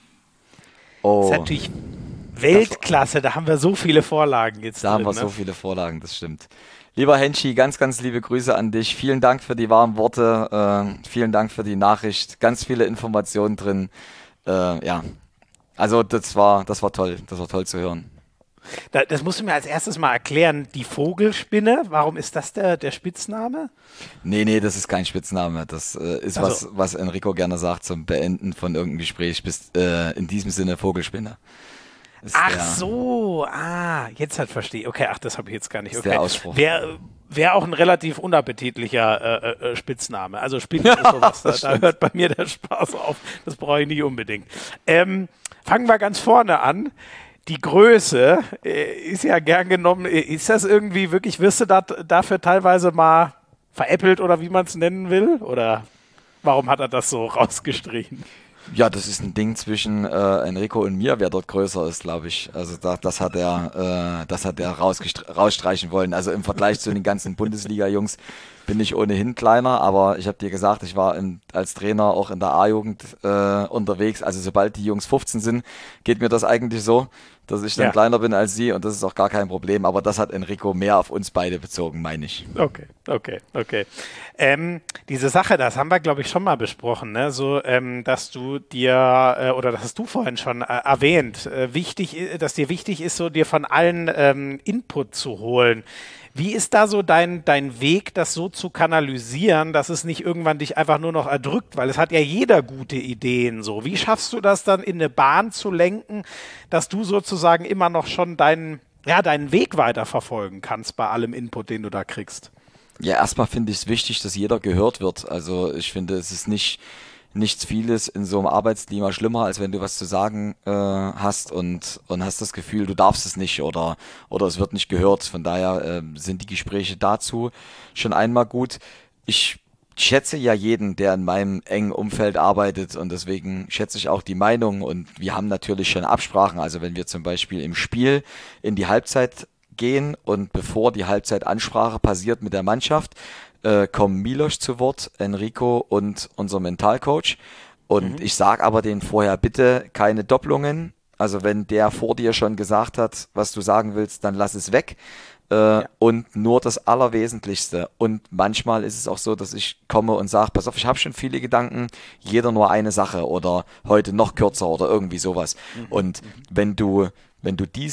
Oh. Das ist natürlich Weltklasse, da haben wir so viele Vorlagen jetzt. Da drin, haben wir ne? so viele Vorlagen, das stimmt. Lieber Henschi, ganz, ganz liebe Grüße an dich. Vielen Dank für die warmen Worte, äh, vielen Dank für die Nachricht, ganz viele Informationen drin. Äh, ja, also das war, das war toll, das war toll zu hören. Da, das musst du mir als erstes mal erklären, die Vogelspinne, warum ist das der, der Spitzname? Nee, nee, das ist kein Spitzname. Das äh, ist also. was, was Enrico gerne sagt zum Beenden von irgendeinem Gespräch. Bist äh, in diesem Sinne Vogelspinne. Ist ach der, so, ah, jetzt halt verstehe ich. Okay, ach, das habe ich jetzt gar nicht. Ist okay. der Ausspruch. Wäre wär auch ein relativ unappetitlicher äh, äh, Spitzname. Also Spinne ist sowas, da, da hört bei mir der Spaß auf. Das brauche ich nicht unbedingt. Ähm, fangen wir ganz vorne an. Die Größe äh, ist ja gern genommen. Ist das irgendwie wirklich, wirst du dat, dafür teilweise mal veräppelt oder wie man es nennen will? Oder warum hat er das so rausgestrichen? Ja, das ist ein Ding zwischen äh, Enrico und mir, wer dort größer ist, glaube ich. Also da, das hat er, äh, das hat er rausstreichen wollen. Also im Vergleich zu den ganzen Bundesliga-Jungs bin ich ohnehin kleiner, aber ich habe dir gesagt, ich war in, als Trainer auch in der A-Jugend äh, unterwegs. Also sobald die Jungs fünfzehn sind, geht mir das eigentlich so, dass ich dann ja. kleiner bin als sie, und das ist auch gar kein Problem. Aber das hat Enrico mehr auf uns beide bezogen, meine ich. Okay, okay, okay. Ähm, diese Sache, das haben wir, glaube ich, schon mal besprochen, ne? So, ähm, dass du dir, äh, oder das hast du vorhin schon äh, erwähnt, äh, wichtig, dass dir wichtig ist, so dir von allen ähm, Input zu holen. Wie ist da so dein, dein Weg, das so zu kanalisieren, dass es nicht irgendwann dich einfach nur noch erdrückt? Weil es hat ja jeder gute Ideen so. Wie schaffst du das dann in eine Bahn zu lenken, dass du sozusagen immer noch schon deinen, ja, deinen Weg weiterverfolgen kannst bei allem Input, den du da kriegst? Ja, erstmal finde ich es wichtig, dass jeder gehört wird. Also ich finde, es ist nicht... nichts vieles in so einem Arbeitsklima schlimmer, als wenn du was zu sagen äh, hast und, und hast das Gefühl, du darfst es nicht oder, oder es wird nicht gehört. Von daher äh, sind die Gespräche dazu schon einmal gut. Ich schätze ja jeden, der in meinem engen Umfeld arbeitet, und deswegen schätze ich auch die Meinung, und wir haben natürlich schon Absprachen. Also wenn wir zum Beispiel im Spiel in die Halbzeit gehen und bevor die Halbzeitansprache passiert mit der Mannschaft, Äh, kommen Milos zu Wort, Enrico und unser Mentalcoach. Und mhm. ich sage aber denen vorher, bitte keine Doppelungen. Also wenn der vor dir schon gesagt hat, was du sagen willst, dann lass es weg. Äh, ja. Und nur das Allerwesentlichste. Und manchmal ist es auch so, dass ich komme und sage, pass auf, ich habe schon viele Gedanken, jeder nur eine Sache oder heute noch kürzer oder irgendwie sowas. Mhm. Und wenn du, wenn du diese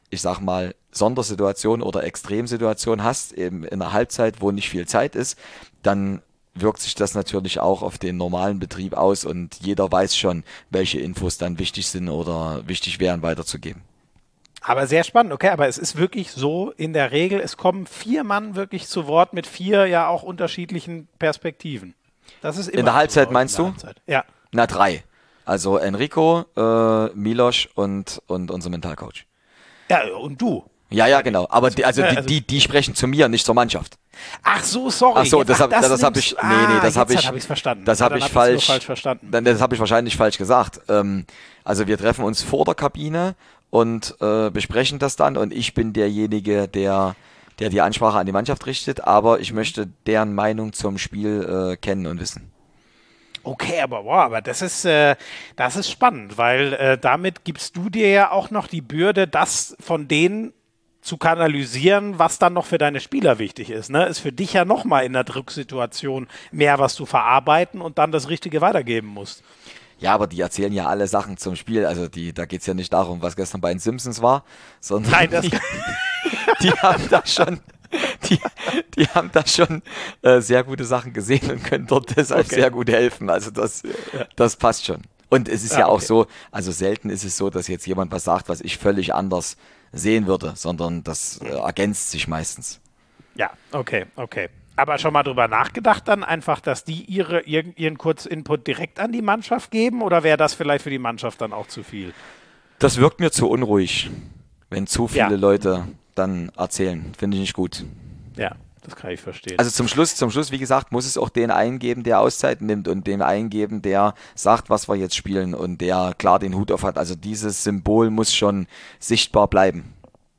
ich sag mal, Sondersituation oder Extremsituation hast, eben in einer Halbzeit, wo nicht viel Zeit ist, dann wirkt sich das natürlich auch auf den normalen Betrieb aus und jeder weiß schon, welche Infos dann wichtig sind oder wichtig wären weiterzugeben. Aber sehr spannend, okay, aber es ist wirklich so in der Regel, es kommen vier Mann wirklich zu Wort mit vier ja auch unterschiedlichen Perspektiven. Das ist immer in der Halbzeit so meinst in der du? Halbzeit. Ja. Na, drei. Also Enrico, äh, Milos und, und unser Mentalcoach. Ja, und du. Ja, ja, genau. Aber die, also, Ja, die, also- die, die sprechen zu mir, nicht zur Mannschaft. Ach so, sorry. Ach so, das Ach, hab- das hab nimmst- ich- nee, nee, das ah, hab jetzt ich- hab ich's verstanden. Das Ja, habe dann ich hab ich's nur falsch, falsch verstanden. Dann, das habe ich wahrscheinlich falsch gesagt. Ähm, also wir treffen uns vor der Kabine und äh, besprechen das dann und ich bin derjenige, der, der die Ansprache an die Mannschaft richtet, aber ich möchte deren Meinung zum Spiel äh, kennen und wissen. Okay, aber wow, aber das ist, äh, das ist spannend, weil äh, damit gibst du dir ja auch noch die Bürde, das von denen zu kanalisieren, was dann noch für deine Spieler wichtig ist. Ne? Ist für dich ja nochmal in der Drucksituation mehr, was du verarbeiten und dann das Richtige weitergeben musst. Ja, aber die erzählen ja alle Sachen zum Spiel. Also die, da geht es ja nicht darum, was gestern bei den Simpsons war, sondern Nein, das die, die haben da schon, die, die haben da schon äh, sehr gute Sachen gesehen und können dort deshalb Okay. sehr gut helfen. Also das, das passt schon. Und es ist ja, Ja, auch okay. so, also selten ist es so, dass jetzt jemand was sagt, was ich völlig anders sehen würde, sondern das äh, ergänzt sich meistens. Ja, okay, okay. Aber schon mal drüber nachgedacht dann einfach, dass die ihre, ihren, ihren Kurzinput direkt an die Mannschaft geben oder wäre das vielleicht für die Mannschaft dann auch zu viel? Das wirkt mir zu unruhig, wenn zu viele Ja. Leute dann erzählen. Finde ich nicht gut. Ja, das kann ich verstehen. Also zum Schluss, zum Schluss, wie gesagt, muss es auch den eingeben, der Auszeiten nimmt und den eingeben, der sagt, was wir jetzt spielen und der klar den Hut auf hat. Also dieses Symbol muss schon sichtbar bleiben.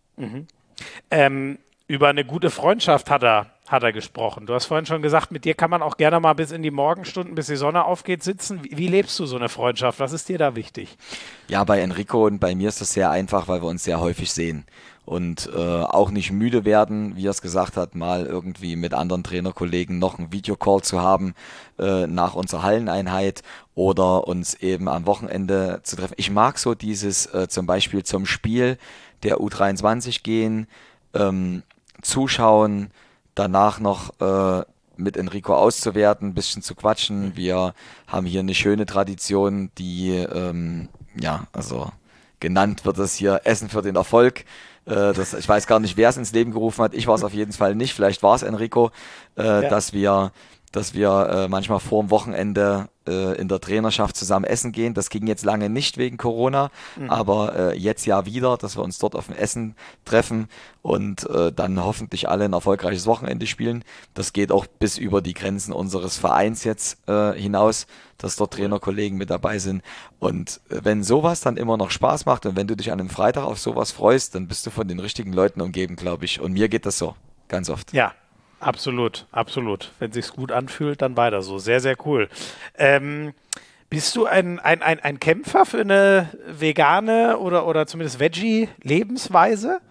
Ähm, über eine gute Freundschaft hat er, hat er gesprochen. Du hast vorhin schon gesagt, mit dir kann man auch gerne mal bis in die Morgenstunden, bis die Sonne aufgeht, sitzen. Wie, wie lebst du so eine Freundschaft? Was ist dir da wichtig? Ja, bei Enrico und bei mir ist das sehr einfach, weil wir uns sehr häufig sehen und äh, auch nicht müde werden, wie er es gesagt hat, mal irgendwie mit anderen Trainerkollegen noch einen Videocall zu haben äh, nach unserer Halleneinheit oder uns eben am Wochenende zu treffen. Ich mag so dieses äh, zum Beispiel zum Spiel der U dreiundzwanzig gehen, ähm, zuschauen, danach noch äh, mit Enrico auszuwerten, ein bisschen zu quatschen. Wir haben hier eine schöne Tradition, die, ähm, ja, also genannt wird es hier Essen für den Erfolg. Äh, das, ich weiß gar nicht, wer es ins Leben gerufen hat. Ich war es auf jeden Fall nicht. Vielleicht war es Enrico, äh, Ja. dass wir, dass wir äh, manchmal vor dem Wochenende äh, in der Trainerschaft zusammen essen gehen. Das ging jetzt lange nicht wegen Corona, aber äh, jetzt ja wieder, dass wir uns dort auf dem Essen treffen und äh, dann hoffentlich alle ein erfolgreiches Wochenende spielen. Das geht auch bis über die Grenzen unseres Vereins jetzt äh, hinaus, dass dort Trainerkollegen mit dabei sind. Und äh, wenn sowas dann immer noch Spaß macht und wenn du dich an einem Freitag auf sowas freust, dann bist du von den richtigen Leuten umgeben, glaube ich. Und mir geht das so, ganz oft. Ja, absolut, absolut. Wenn sich's gut anfühlt, dann weiter so. Sehr, sehr cool. Ähm, bist du ein, ein, ein, ein Kämpfer für eine vegane oder, oder zumindest Veggie-Lebensweise?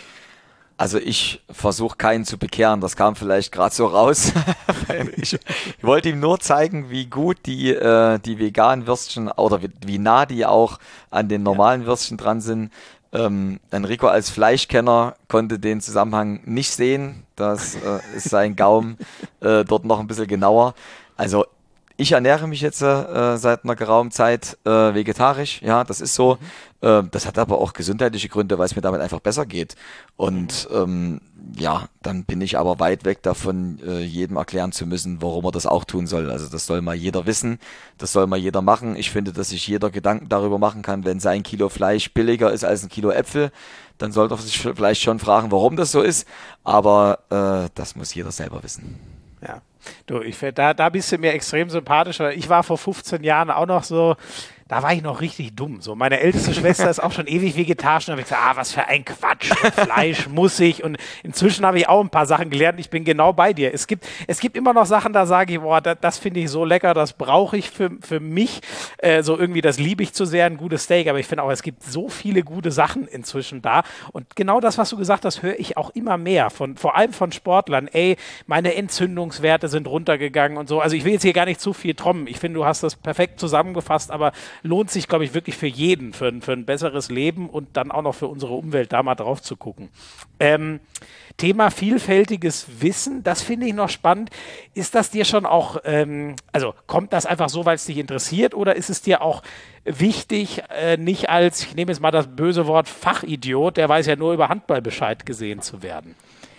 Also ich versuche keinen zu bekehren, das kam vielleicht gerade so raus. ich, ich wollte ihm nur zeigen, wie gut die, äh, die veganen Würstchen oder wie, wie nah die auch an den normalen Würstchen dran sind. Ähm, Enrico als Fleischkenner konnte den Zusammenhang nicht sehen. Das äh, ist sein Gaumen äh, dort noch ein bisschen genauer. Also ich ernähre mich jetzt äh, seit einer geraumen Zeit äh, vegetarisch, ja, das ist so. Äh, das hat aber auch gesundheitliche Gründe, weil es mir damit einfach besser geht. Und ähm, ja, dann bin ich aber weit weg davon, äh, jedem erklären zu müssen, warum er das auch tun soll. Also das soll mal jeder wissen, das soll mal jeder machen. Ich finde, dass sich jeder Gedanken darüber machen kann, wenn sein Kilo Fleisch billiger ist als ein Kilo Äpfel, dann sollte man sich vielleicht schon fragen, warum das so ist. Aber äh, das muss jeder selber wissen. Ja. Du, ich, find, da, da bist du mir extrem sympathisch. Weil Ich war vor fünfzehn Jahren auch noch so, da war ich noch richtig dumm. So, meine älteste Schwester ist auch schon ewig vegetarisch. Und da habe ich gesagt, ah, was für ein Quatsch. Und Fleisch muss ich. Und inzwischen habe ich auch ein paar Sachen gelernt. Ich bin genau bei dir. Es gibt, es gibt immer noch Sachen, da sage ich, boah, das, das finde ich so lecker, das brauche ich für, für mich. Äh, so irgendwie, das liebe ich zu sehr, ein gutes Steak. Aber ich finde auch, es gibt so viele gute Sachen inzwischen da. Und genau das, was du gesagt hast, höre ich auch immer mehr. Von, vor allem von Sportlern. Ey, meine Entzündungswerte sind runtergegangen und so. Also ich will jetzt hier gar nicht zu viel trommen. Ich finde, du hast das perfekt zusammengefasst. Aber lohnt sich, glaube ich, wirklich für jeden, für, für ein besseres Leben und dann auch noch für unsere Umwelt, da mal drauf zu gucken. Ähm, Thema vielfältiges Wissen, das finde ich noch spannend. Ist das dir schon auch, ähm, also kommt das einfach so, weil es dich interessiert, oder ist es dir auch wichtig, äh, nicht als, ich nehme jetzt mal das böse Wort Fachidiot, der weiß ja nur über Handball Bescheid, gesehen zu werden?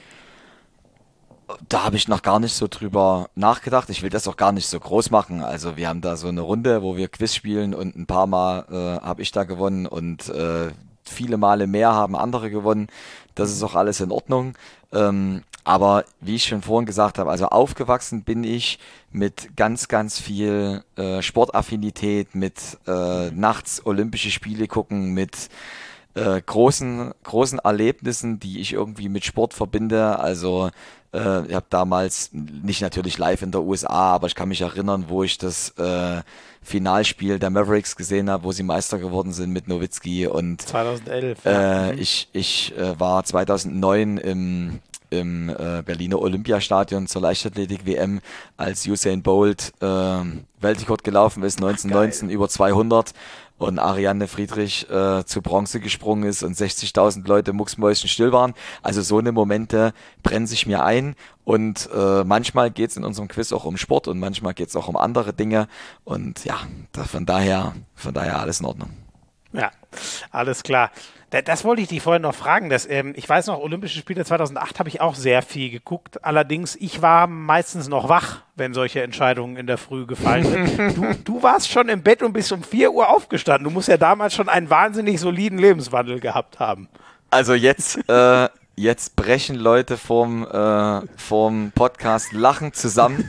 Da habe ich noch gar nicht so drüber nachgedacht. Ich will das auch gar nicht so groß machen. Also wir haben da so eine Runde, wo wir Quiz spielen und ein paar Mal äh, habe ich da gewonnen und äh, viele Male mehr haben andere gewonnen. Das ist auch alles in Ordnung. Ähm, aber wie ich schon vorhin gesagt habe, also aufgewachsen bin ich mit ganz, ganz viel äh, Sportaffinität, mit äh, nachts Olympische Spiele gucken, mit äh, großen, großen Erlebnissen, die ich irgendwie mit Sport verbinde. Also äh, ich habe damals, nicht natürlich live in der U S A, aber ich kann mich erinnern, wo ich das äh, Finalspiel der Mavericks gesehen habe, wo sie Meister geworden sind mit Nowitzki. Und zweitausendelf. äh, ja. ich, ich äh, war zweitausendneun im im äh, Berliner Olympiastadion zur Leichtathletik-W M, als Usain Bolt äh, Weltrekord gelaufen ist, neunzehnhundertneunzehn über zweihundert und Ariane Friedrich äh, zu Bronze gesprungen ist und sechzigtausend Leute mucksmäuschenstill waren. Also so eine Momente brennen sich mir ein und äh, manchmal geht es in unserem Quiz auch um Sport und manchmal geht es auch um andere Dinge und ja, da, von daher, von daher alles in Ordnung. Ja, alles klar. Das wollte ich dich vorhin noch fragen. Dass, ähm, ich weiß noch, Olympische Spiele zweitausendacht habe ich auch sehr viel geguckt. Allerdings, ich war meistens noch wach, wenn solche Entscheidungen in der Früh gefallen sind. Du, du warst schon im Bett und bist um vier Uhr aufgestanden. Du musst ja damals schon einen wahnsinnig soliden Lebenswandel gehabt haben. Also jetzt, äh, jetzt brechen Leute vorm, äh, vorm Podcast lachend zusammen.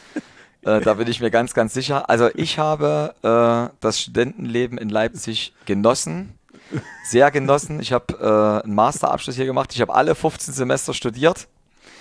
äh, da bin ich mir ganz, ganz sicher. Also ich habe äh, das Studentenleben in Leipzig genossen. Sehr genossen. Ich habe äh, einen Masterabschluss hier gemacht. Ich habe alle fünfzehn Semester studiert.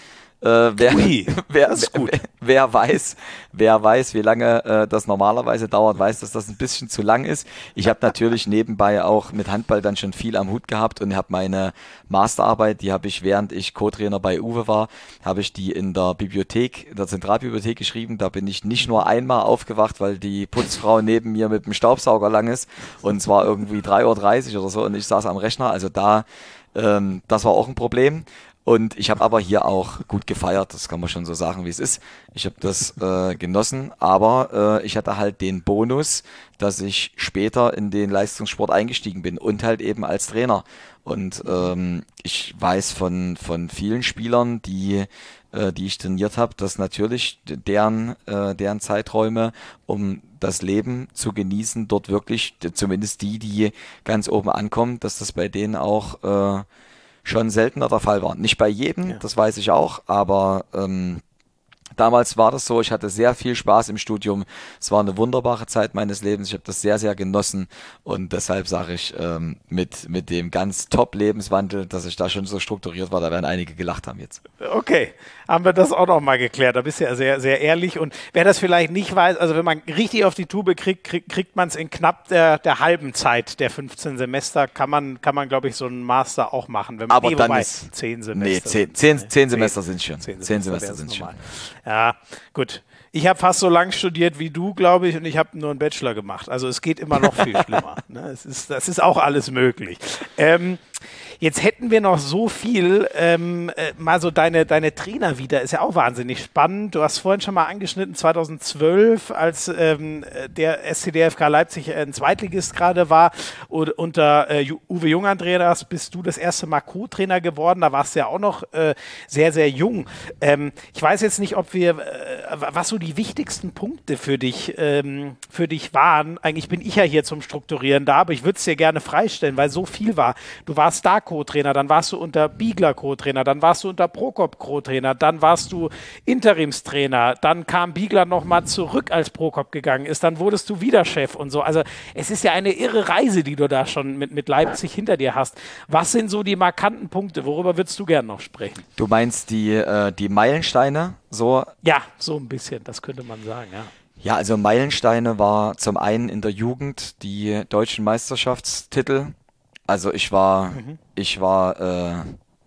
Äh, wer, Ui, wer, das ist gut. Wer, wer weiß, wer weiß, wie lange äh, das normalerweise dauert, weiß, dass das ein bisschen zu lang ist. Ich habe natürlich nebenbei auch mit Handball dann schon viel am Hut gehabt und habe meine Masterarbeit, die habe ich, während ich Co-Trainer bei Uwe war, habe ich die in der Bibliothek, in der Zentralbibliothek geschrieben. Da bin ich nicht nur einmal aufgewacht, weil die Putzfrau neben mir mit dem Staubsauger lang ist und es war irgendwie drei Uhr dreißig oder so und ich saß am Rechner. Also da, ähm, das war auch ein Problem. Und ich habe aber hier auch gut gefeiert, das kann man schon so sagen, wie es ist. Ich habe das äh, genossen, aber äh, ich hatte halt den Bonus, dass ich später in den Leistungssport eingestiegen bin und halt eben als Trainer. Und ähm, ich weiß von, von vielen Spielern, die, äh, die ich trainiert habe, dass natürlich deren, äh, deren Zeiträume, um das Leben zu genießen, dort wirklich, zumindest die, die ganz oben ankommen, dass das bei denen auch... Äh, schon seltener der Fall war. Nicht bei jedem, ja. Das weiß ich auch, aber ähm, damals war das so, ich hatte sehr viel Spaß im Studium, es war eine wunderbare Zeit meines Lebens, ich habe das sehr, sehr genossen und deshalb sage ich, ähm, mit, mit dem ganz Top-Lebenswandel, dass ich da schon so strukturiert war, da werden einige gelacht haben jetzt. Okay, haben wir das auch noch mal geklärt, da bist du ja sehr, sehr ehrlich und wer das vielleicht nicht weiß, also wenn man richtig auf die Tube kriegt, kriegt, kriegt man es in knapp der, der halben Zeit der fünfzehn Semester, kann man, kann man glaube ich, so einen Master auch machen. Wenn man, aber nee, dann wobei, ist, zehn Semester. Nee, zehn, zehn, zehn Semester sind schon. Zehn, zehn Semester, Semester sind schon. Ja, gut. Ich habe fast so lang studiert wie du, glaube ich, und ich habe nur einen Bachelor gemacht. Also es geht immer noch viel schlimmer. Ne? Es ist, das ist auch alles möglich. Ähm, jetzt hätten wir noch so viel, ähm, äh, mal so deine, deine Trainer wieder, ist ja auch wahnsinnig spannend. Du hast vorhin schon mal angeschnitten, zweitausendzwölf, als ähm, der S C D F K Leipzig ein Zweitligist gerade war und unter äh, Uwe Jung-Andreas bist du das erste Mal Co-Trainer geworden. Da warst du ja auch noch äh, sehr, sehr jung. Ähm, ich weiß jetzt nicht, ob wir, äh, was so die wichtigsten Punkte für dich, ähm, für dich waren. Eigentlich bin ich ja hier zum Strukturieren da, aber ich würde es dir gerne freistellen, weil so viel war. Du warst da Co-Trainer, dann warst du unter Biegler Co-Trainer, dann warst du unter Prokop Co-Trainer, dann warst du Interimstrainer, dann kam Biegler nochmal zurück, als Prokop gegangen ist, dann wurdest du wieder Chef und so. Also es ist ja eine irre Reise, die du da schon mit, mit Leipzig hinter dir hast. Was sind so die markanten Punkte? Worüber würdest du gerne noch sprechen? Du meinst die, äh, die Meilensteine? So? Ja, so ein bisschen, das könnte man sagen, ja. Ja, also Meilensteine war zum einen in der Jugend die deutschen Meisterschaftstitel. Also ich war, mhm. ich war, äh,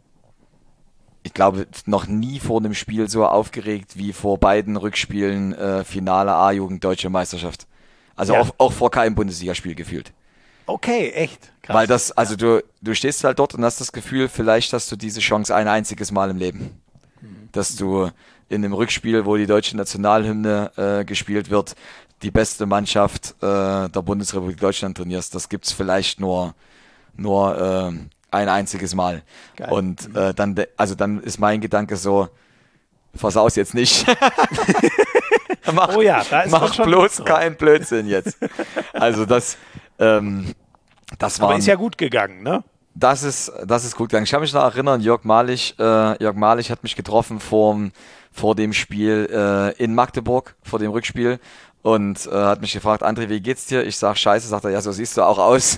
ich glaube, noch nie vor einem Spiel so aufgeregt wie vor beiden Rückspielen äh, Finale A-Jugend Deutsche Meisterschaft. Also Ja. auch, auch vor keinem Bundesligaspiel gefühlt. Okay, echt. Krass. Weil das, also du, du stehst halt dort und hast das Gefühl, vielleicht hast du diese Chance ein einziges Mal im Leben. Dass du in dem Rückspiel, wo die deutsche Nationalhymne äh, gespielt wird, die beste Mannschaft äh, der Bundesrepublik Deutschland trainierst. Das gibt's vielleicht nur, nur äh, ein einziges Mal. Geil. Und äh, dann, de- also dann ist mein Gedanke so, versaus jetzt nicht. mach Oh ja, da ist mach man schon bloß drauf. keinen Blödsinn jetzt. Also das, ähm, das war. Aber ist ja gut gegangen, ne? Das ist, das ist gut gegangen. Ich kann mich noch erinnern, Jörg Malich, äh, Jörg Malich hat mich getroffen vor, vor dem Spiel äh, in Magdeburg, vor dem Rückspiel, und äh, hat mich gefragt, André, wie geht's dir? Ich sag, scheiße, sagt er, ja, so siehst du auch aus.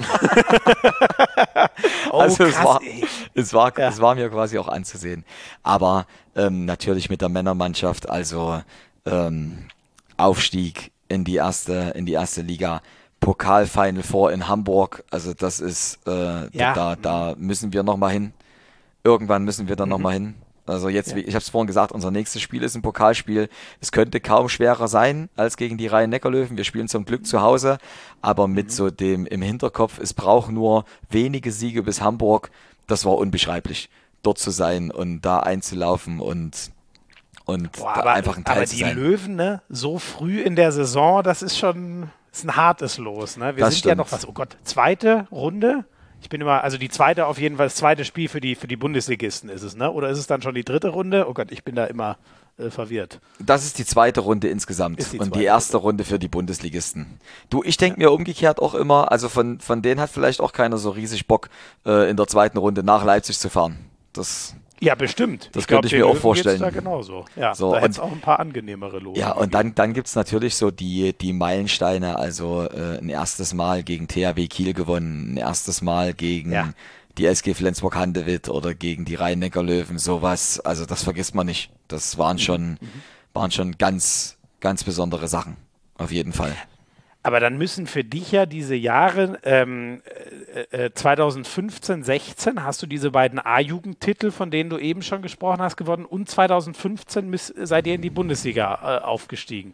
Oh, also es krass, war, ey. es war, Ja. es war mir quasi auch anzusehen. Aber ähm, natürlich mit der Männermannschaft, also ähm, Aufstieg in die erste, in die erste Liga. Pokal-Final Four in Hamburg, also das ist, äh, Ja. da, da müssen wir nochmal hin. Irgendwann müssen wir da Mhm. nochmal hin. Also jetzt, Ja. wie, ich habe es vorhin gesagt, unser nächstes Spiel ist ein Pokalspiel. Es könnte kaum schwerer sein als gegen die Rhein-Neckar-Löwen. Wir spielen zum Glück zu Hause, aber mit Mhm. so dem im Hinterkopf, es braucht nur wenige Siege bis Hamburg. Das war unbeschreiblich, dort zu sein und da einzulaufen und, und Boah, da aber, einfach ein Teil aber zu die sein. Löwen, ne, so früh in der Saison, das ist schon ist ein hartes Los. Ne? Wir Das sind ja stimmt. noch was, oh Gott, zweite Runde. Ich bin immer, also die zweite auf jeden Fall, das zweite Spiel für die, für die Bundesligisten ist es, ne? Oder ist es dann schon die dritte Runde? Oh Gott, ich bin da immer äh, verwirrt. Das ist die zweite Runde insgesamt Ist die und die zweite erste Runde für die Bundesligisten. Du, ich denke mir umgekehrt auch immer, also von, von denen hat vielleicht auch keiner so riesig Bock, äh, in der zweiten Runde nach Leipzig zu fahren. Das, Ja, bestimmt. Das glaub, könnte ich den mir auch Löwen geht's vorstellen. Da genauso. Ja, So, da hätte und- es auch ein paar angenehmere Los. ja, und dann, dann gibt's natürlich so die, die Meilensteine, also äh, ein erstes Mal gegen T H W Kiel gewonnen, ein erstes Mal gegen Ja. die S G Flensburg-Handewitt oder gegen die Rhein-Neckar-Löwen, sowas, also das vergisst man nicht. Das waren schon, waren schon ganz, ganz besondere Sachen, auf jeden Fall. Aber dann müssen für dich ja diese Jahre ähm, äh, äh, zwanzig fünfzehn, sechzehn hast du diese beiden A-Jugendtitel, von denen du eben schon gesprochen hast, gewonnen, und zwanzig fünfzehn müß, seid ihr in die Bundesliga äh, aufgestiegen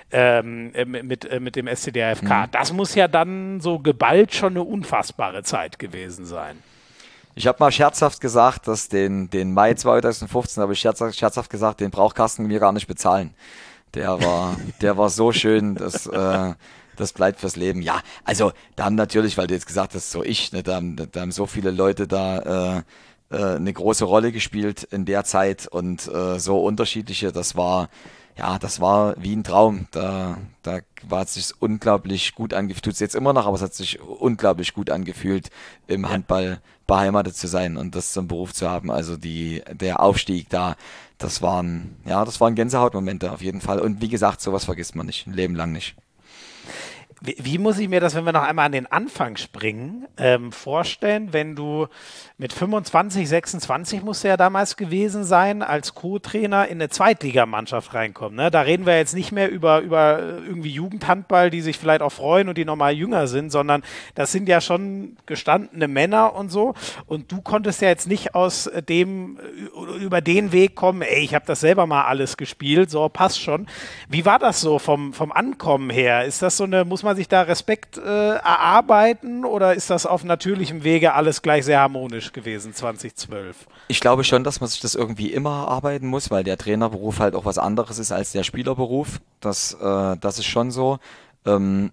ähm, äh, mit, äh, mit dem S C D F K. Mhm. Das muss ja dann so geballt schon eine unfassbare Zeit gewesen sein. Ich habe mal scherzhaft gesagt, dass den, den Mai zwanzig fünfzehn, habe ich scherzhaft, scherzhaft gesagt, den braucht Carsten mir gar nicht bezahlen. Der war, der war so schön, dass äh, das bleibt fürs Leben. Ja, also da haben natürlich, weil du jetzt gesagt hast, so ich, ne, da, haben, da haben so viele Leute da äh, äh, eine große Rolle gespielt in der Zeit und äh, so unterschiedliche. Das war, ja, das war wie ein Traum. Da, da war es sich unglaublich gut angefühlt. Tut es jetzt immer noch, aber es hat sich unglaublich gut angefühlt, im Handball beheimatet zu sein und das zum Beruf zu haben. Also die, der Aufstieg da, das waren, ja, das waren Gänsehautmomente auf jeden Fall. Und wie gesagt, sowas vergisst man nicht, ein Leben lang nicht. Wie, wie muss ich mir das, wenn wir noch einmal an den Anfang springen, ähm, vorstellen, wenn du mit fünfundzwanzig, sechsundzwanzig musst du ja damals gewesen sein, als Co-Trainer in eine Zweitligamannschaft reinkommen. Ne? Da reden wir jetzt nicht mehr über, über irgendwie Jugendhandball, die sich vielleicht auch freuen und die normal jünger sind, sondern das sind ja schon gestandene Männer und so. Und du konntest ja jetzt nicht aus dem, über den Weg kommen, ey, ich habe das selber mal alles gespielt, so passt schon. Wie war das so vom, vom Ankommen her? Ist das so eine, muss man sich da Respekt äh, erarbeiten oder ist das auf natürlichem Wege alles gleich sehr harmonisch gewesen, zwanzig zwölf? Ich glaube schon, dass man sich das irgendwie immer erarbeiten muss, weil der Trainerberuf halt auch was anderes ist als der Spielerberuf. Das, äh, das ist schon so. Ähm,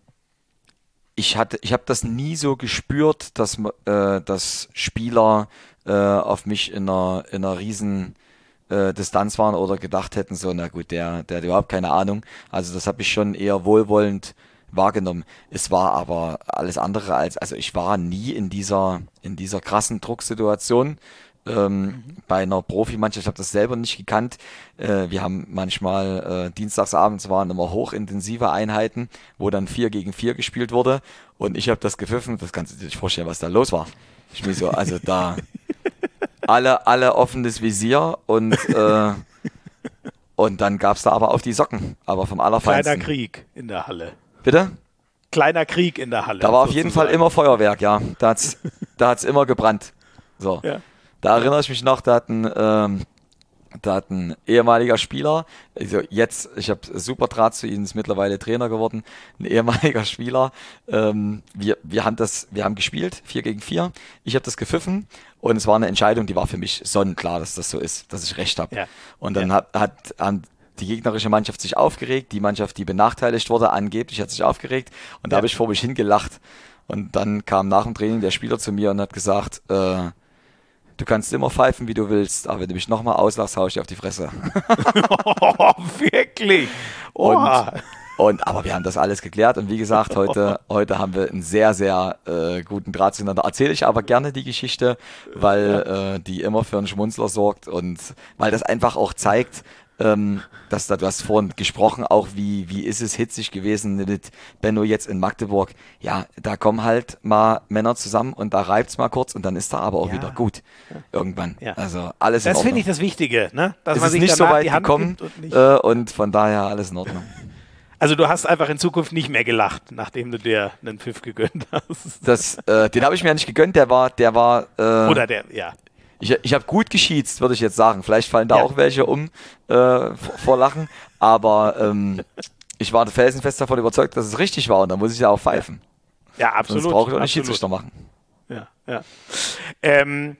ich hatte, ich habe das nie so gespürt, dass, äh, dass Spieler äh, auf mich in einer, in einer riesen äh, Distanz waren oder gedacht hätten, so, na gut, der, der hat überhaupt keine Ahnung. Also das habe ich schon eher wohlwollend wahrgenommen. Es war aber alles andere als, also ich war nie in dieser, in dieser krassen Drucksituation. Ähm, mhm. Bei einer Profimannschaft, ich habe das selber nicht gekannt. Äh, wir haben manchmal, äh, dienstagsabends waren immer hochintensive Einheiten, wo dann vier gegen vier gespielt wurde und ich habe das gepfiffen, das kannst du dir nicht vorstellen, was da los war. Ich mir so, also da alle, alle offenes Visier und äh, und dann gab's da aber auf die Socken, aber vom Allerfeinsten. Kleiner Krieg in der Halle. Bitte? Kleiner Krieg in der Halle. Da war auf jeden Fall immer Feuerwerk, ja. Da hat's, da hat's immer gebrannt. So. Ja. Da erinnere ich mich noch, da hatten, ähm, Da hat ein ehemaliger Spieler, also jetzt, ich habe super Draht zu ihm, ist mittlerweile Trainer geworden, ein ehemaliger Spieler, ähm, wir, wir haben das, wir haben gespielt, vier gegen vier, ich habe das gepfiffen und es war eine Entscheidung, die war für mich sonnenklar, dass das so ist, dass ich recht habe. Ja. Und dann ja. hat, hat, haben die gegnerische Mannschaft sich aufgeregt, die Mannschaft, die benachteiligt wurde, angeblich hat sich aufgeregt und da ja. habe ich vor mich hingelacht und dann kam nach dem Training der Spieler zu mir und hat gesagt, äh, du kannst immer pfeifen, wie du willst, aber wenn du mich nochmal auslachst, hau ich dir auf die Fresse. Oh, wirklich? Und, und, aber wir haben das alles geklärt und wie gesagt, heute, heute haben wir einen sehr, sehr äh, guten Draht zueinander. Erzähle ich aber gerne die Geschichte, weil äh, die immer für einen Schmunzler sorgt und weil das einfach auch zeigt, Ähm, dass da, du hast vorhin gesprochen, auch wie, wie ist es hitzig gewesen mit Benno jetzt in Magdeburg. Ja, da kommen halt mal Männer zusammen und da reibt's mal kurz und dann ist da aber auch ja. wieder gut. Irgendwann. Ja. Also alles in Das Ordnung. finde ich das Wichtige, ne? Dass es man ist sich nicht so weit die Hand gekommen und, nicht äh, und von daher alles in Ordnung. Also du hast einfach in Zukunft nicht mehr gelacht, nachdem du dir einen Pfiff gegönnt hast. Das, äh, den habe ich mir ja nicht gegönnt, der war, der war äh, Oder der, ja. Ich, ich habe gut geschießt, würde ich jetzt sagen. Vielleicht fallen da ja. auch welche um äh, vor Lachen. Aber ähm, ich war felsenfest davon überzeugt, dass es richtig war. Und dann muss ich ja auch pfeifen. Ja, absolut. Sonst brauche ich auch nicht Schiedsrichter machen. Ja, ja. Ähm,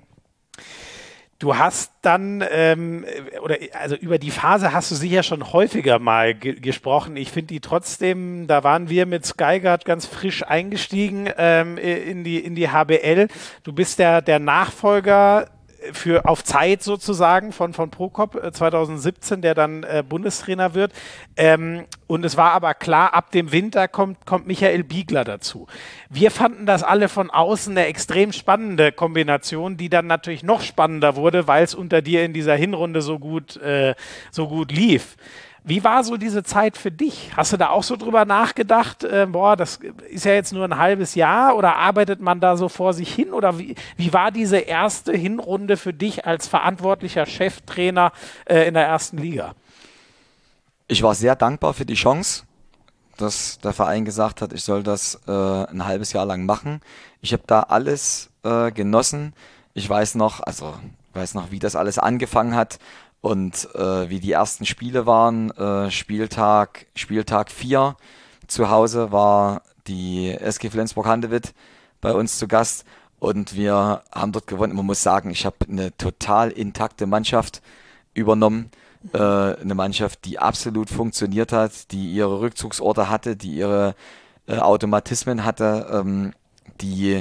du hast dann, ähm, oder also über die Phase hast du sicher schon häufiger mal ge- gesprochen. Ich finde die trotzdem, da waren wir mit Skyguard ganz frisch eingestiegen ähm, in die, in die H B L. Du bist der, der Nachfolger für auf Zeit sozusagen von, von Prokop äh, zwanzig siebzehn, der dann äh, Bundestrainer wird. Ähm, und es war aber klar, ab dem Winter kommt, kommt Michael Biegler dazu. Wir fanden das alle von außen eine extrem spannende Kombination, die dann natürlich noch spannender wurde, weil es unter dir in dieser Hinrunde so gut, äh, so gut lief. Wie war so diese Zeit für dich? Hast du da auch so drüber nachgedacht, äh, boah, das ist ja jetzt nur ein halbes Jahr oder arbeitet man da so vor sich hin? Oder wie, wie war diese erste Hinrunde für dich als verantwortlicher Cheftrainer äh, in der ersten Liga? Ich war sehr dankbar für die Chance, dass der Verein gesagt hat, ich soll das äh, ein halbes Jahr lang machen. Ich habe da alles äh, genossen. Ich weiß noch, also weiß noch, wie das alles angefangen hat. Und äh, wie die ersten Spiele waren, äh, Spieltag Spieltag vier zu Hause war die S G Flensburg-Handewitt bei uns zu Gast und wir haben dort gewonnen. Man muss sagen, ich habe eine total intakte Mannschaft übernommen, äh, eine Mannschaft, die absolut funktioniert hat, die ihre Rückzugsorte hatte, die ihre äh, Automatismen hatte, ähm, die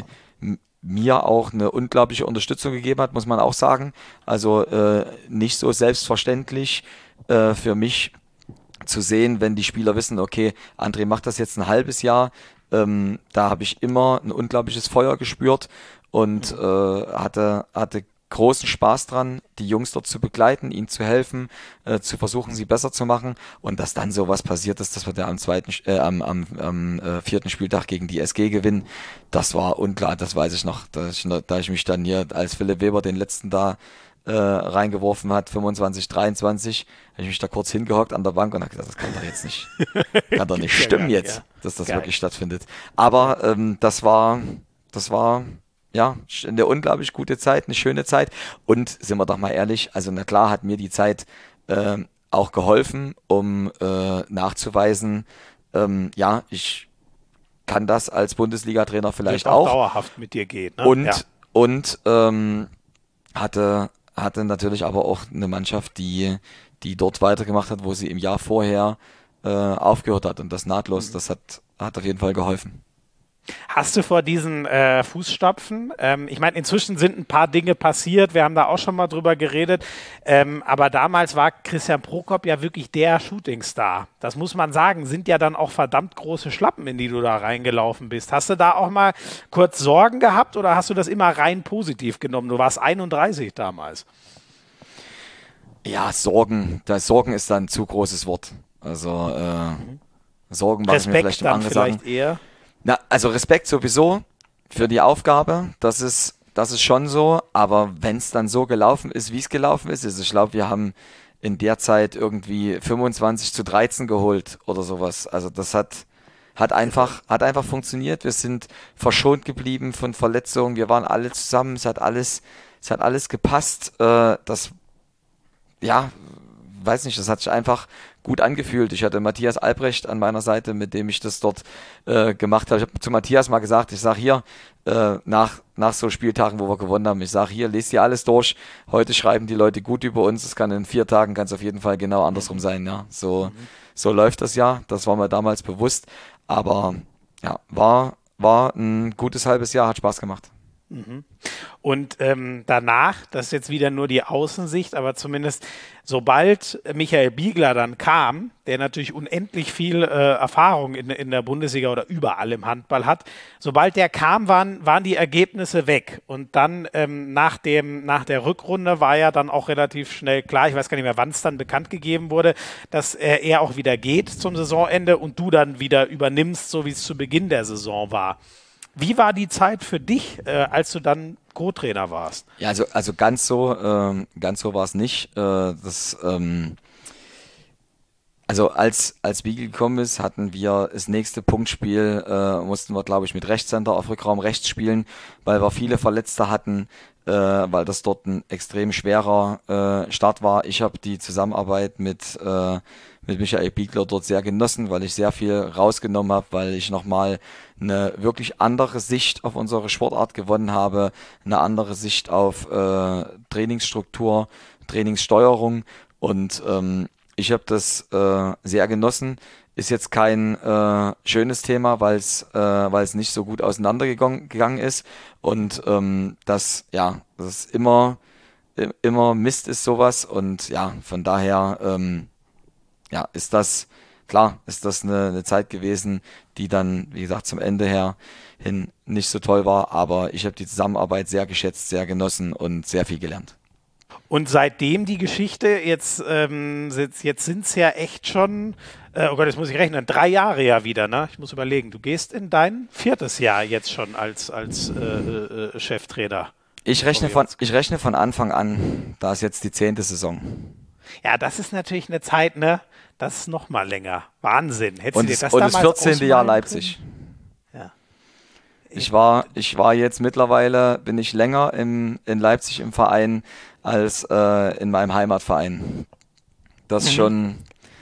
mir auch eine unglaubliche Unterstützung gegeben hat, muss man auch sagen. Also äh, nicht so selbstverständlich äh, für mich zu sehen, wenn die Spieler wissen, okay, André macht das jetzt ein halbes Jahr. Ähm, da habe ich immer ein unglaubliches Feuer gespürt und äh, hatte, hatte großen Spaß dran, die Jungs dort zu begleiten, ihnen zu helfen, äh, zu versuchen, sie besser zu machen. Und dass dann sowas passiert ist, dass wir da am zweiten, äh, am, am, am äh, vierten Spieltag gegen die S G gewinnen, das war unklar, das weiß ich noch. Da ich, da ich mich dann hier, als Philipp Weber den letzten da äh, reingeworfen hat, fünfundzwanzig dreiundzwanzig, habe ich mich da kurz hingehockt an der Bank und habe gedacht, das kann doch jetzt nicht, kann doch nicht stimmen ja, jetzt, ja. dass das Geil. wirklich stattfindet. Aber ähm, das war, das war ja, eine unglaublich gute Zeit, eine schöne Zeit. Und sind wir doch mal ehrlich, also na klar hat mir die Zeit äh, auch geholfen, um äh, nachzuweisen, ähm, ja, ich kann das als Bundesliga-Trainer vielleicht auch, auch dauerhaft mit dir geht. Ne? Und, ja. und ähm, hatte, hatte natürlich aber auch eine Mannschaft, die, die dort weitergemacht hat, wo sie im Jahr vorher äh, aufgehört hat. Und das nahtlos, mhm. das hat, hat auf jeden Fall geholfen. Hast du vor diesen äh, Fußstapfen, ähm, ich meine, inzwischen sind ein paar Dinge passiert, wir haben da auch schon mal drüber geredet, ähm, aber damals war Christian Prokop ja wirklich der Shootingstar. Das muss man sagen, sind ja dann auch verdammt große Schlappen, in die du da reingelaufen bist. Hast du da auch mal kurz Sorgen gehabt oder hast du das immer rein positiv genommen? Du warst einunddreißig damals. Ja, Sorgen, das Sorgen ist dann ein zu großes Wort. Also äh, mhm. Sorgen machen mir vielleicht im anderen vielleicht sagen. eher. Na, also Respekt sowieso für die Aufgabe, das ist, das ist schon so, aber wenn es dann so gelaufen ist, wie es gelaufen ist, also ich glaube, wir haben in der Zeit irgendwie fünfundzwanzig zu dreizehn geholt oder sowas, also das hat, hat einfach, hat einfach funktioniert, wir sind verschont geblieben von Verletzungen, wir waren alle zusammen, es hat alles, es hat alles gepasst, äh, das ja, weiß nicht, das hat sich einfach gut angefühlt. Ich hatte Matthias Albrecht an meiner Seite, mit dem ich das dort äh, gemacht habe. Ich habe zu Matthias mal gesagt, ich sage hier, äh, nach, nach so Spieltagen, wo wir gewonnen haben, ich sage hier, lest dir alles durch. Heute schreiben die Leute gut über uns. Es kann in vier Tagen, kann es auf jeden Fall genau andersrum sein. Ja, so, mhm. so läuft das ja. Das war mir damals bewusst. Aber ja, war, war ein gutes halbes Jahr, hat Spaß gemacht. Mhm. Und ähm, danach, das ist jetzt wieder nur die Außensicht, aber zumindest sobald Michael Biegler dann kam, der natürlich unendlich viel äh, Erfahrung in, in der Bundesliga oder überall im Handball hat, sobald der kam, waren, waren die Ergebnisse weg. Und dann ähm, nach, dem, nach der Rückrunde war ja dann auch relativ schnell klar, ich weiß gar nicht mehr, wann es dann bekannt gegeben wurde, dass äh, er auch wieder geht zum Saisonende und du dann wieder übernimmst, so wie es zu Beginn der Saison war. Wie war die Zeit für dich, äh, als du dann Co-Trainer warst? Ja, also, also ganz so, ähm, ganz so war es nicht. Äh, das, ähm, also als, als Biegel gekommen ist, hatten wir das nächste Punktspiel, äh, mussten wir, glaube ich, mit Rechtshänder auf Rückraum rechts spielen, weil wir viele Verletzte hatten, äh, weil das dort ein extrem schwerer äh, Start war. Ich habe die Zusammenarbeit mit äh, mit Michael Biegler dort sehr genossen, weil ich sehr viel rausgenommen habe, weil ich nochmal eine wirklich andere Sicht auf unsere Sportart gewonnen habe, eine andere Sicht auf äh, Trainingsstruktur, Trainingssteuerung und ähm, ich habe das äh, sehr genossen. Ist jetzt kein äh, schönes Thema, weil es äh, weil es nicht so gut auseinandergegangen gegangen ist und ähm, das ja das ist immer immer Mist ist sowas und ja von daher ähm, ja, ist das, klar, ist das eine, eine Zeit gewesen, die dann, wie gesagt, zum Ende her hin nicht so toll war, aber ich habe die Zusammenarbeit sehr geschätzt, sehr genossen und sehr viel gelernt. Und seitdem die Geschichte, jetzt, ähm, jetzt sind es ja echt schon, äh, oh Gott, jetzt muss ich rechnen, drei Jahre ja wieder, ne? Ich muss überlegen, du gehst in dein viertes Jahr jetzt schon als, als äh, äh, Cheftrainer. Ich rechne, von, ich rechne von Anfang an, da ist jetzt die zehnte Saison. Ja, das ist natürlich eine Zeit, ne? Das ist noch mal länger. Wahnsinn. Hättest und du dir das und damals das vierzehnte Jahr Leipzig. Ja. Ich war, ich war jetzt mittlerweile, bin ich länger im, in Leipzig im Verein als äh, in meinem Heimatverein. Das ist mhm. schon,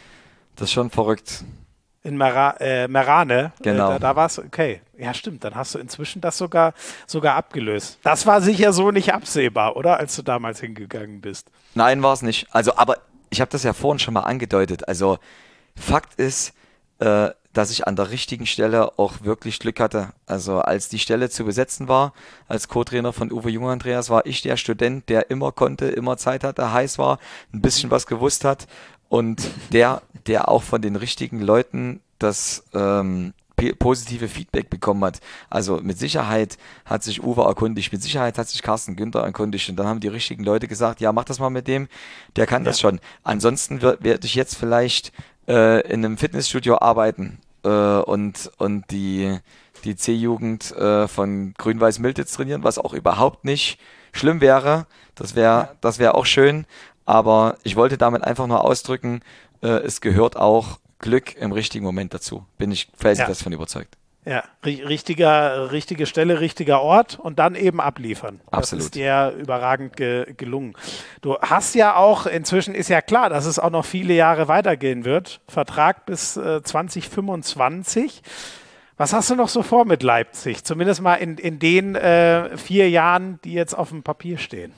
das ist schon verrückt. In Mera, äh, Merane, genau. Äh, da, da war es, okay. Ja, stimmt, dann hast du inzwischen das sogar, sogar abgelöst. Das war sicher so nicht absehbar, oder? Als du damals hingegangen bist. Nein, war es nicht. Also, aber ich habe das ja vorhin schon mal angedeutet. Also, Fakt ist, äh, dass ich an der richtigen Stelle auch wirklich Glück hatte. Also, als die Stelle zu besetzen war, als Co-Trainer von Uwe Jung Andreas, war ich der Student, der immer konnte, immer Zeit hatte, heiß war, ein bisschen was gewusst hat und der, der auch von den richtigen Leuten das ähm, positive Feedback bekommen hat. Also mit Sicherheit hat sich Uwe erkundigt, mit Sicherheit hat sich Carsten Günther erkundigt und dann haben die richtigen Leute gesagt, ja, mach das mal mit dem, der kann ja. das schon. Ansonsten werde ich jetzt vielleicht äh, in einem Fitnessstudio arbeiten äh, und, und die, die C-Jugend äh, von Grün-Weiß-Miltitz trainieren, was auch überhaupt nicht schlimm wäre. Das wäre das wäre auch schön, aber ich wollte damit einfach nur ausdrücken, äh, es gehört auch Glück im richtigen Moment dazu. Bin ich felsenfest ja. von überzeugt. Ja, richtiger, richtige Stelle, richtiger Ort und dann eben abliefern. Absolut. Das ist dir überragend ge gelungen. Du hast ja auch, inzwischen ist ja klar, dass es auch noch viele Jahre weitergehen wird. Vertrag bis äh, zwanzig fünfundzwanzig. Was hast du noch so vor mit Leipzig? Zumindest mal in, in den äh, vier Jahren, die jetzt auf dem Papier stehen.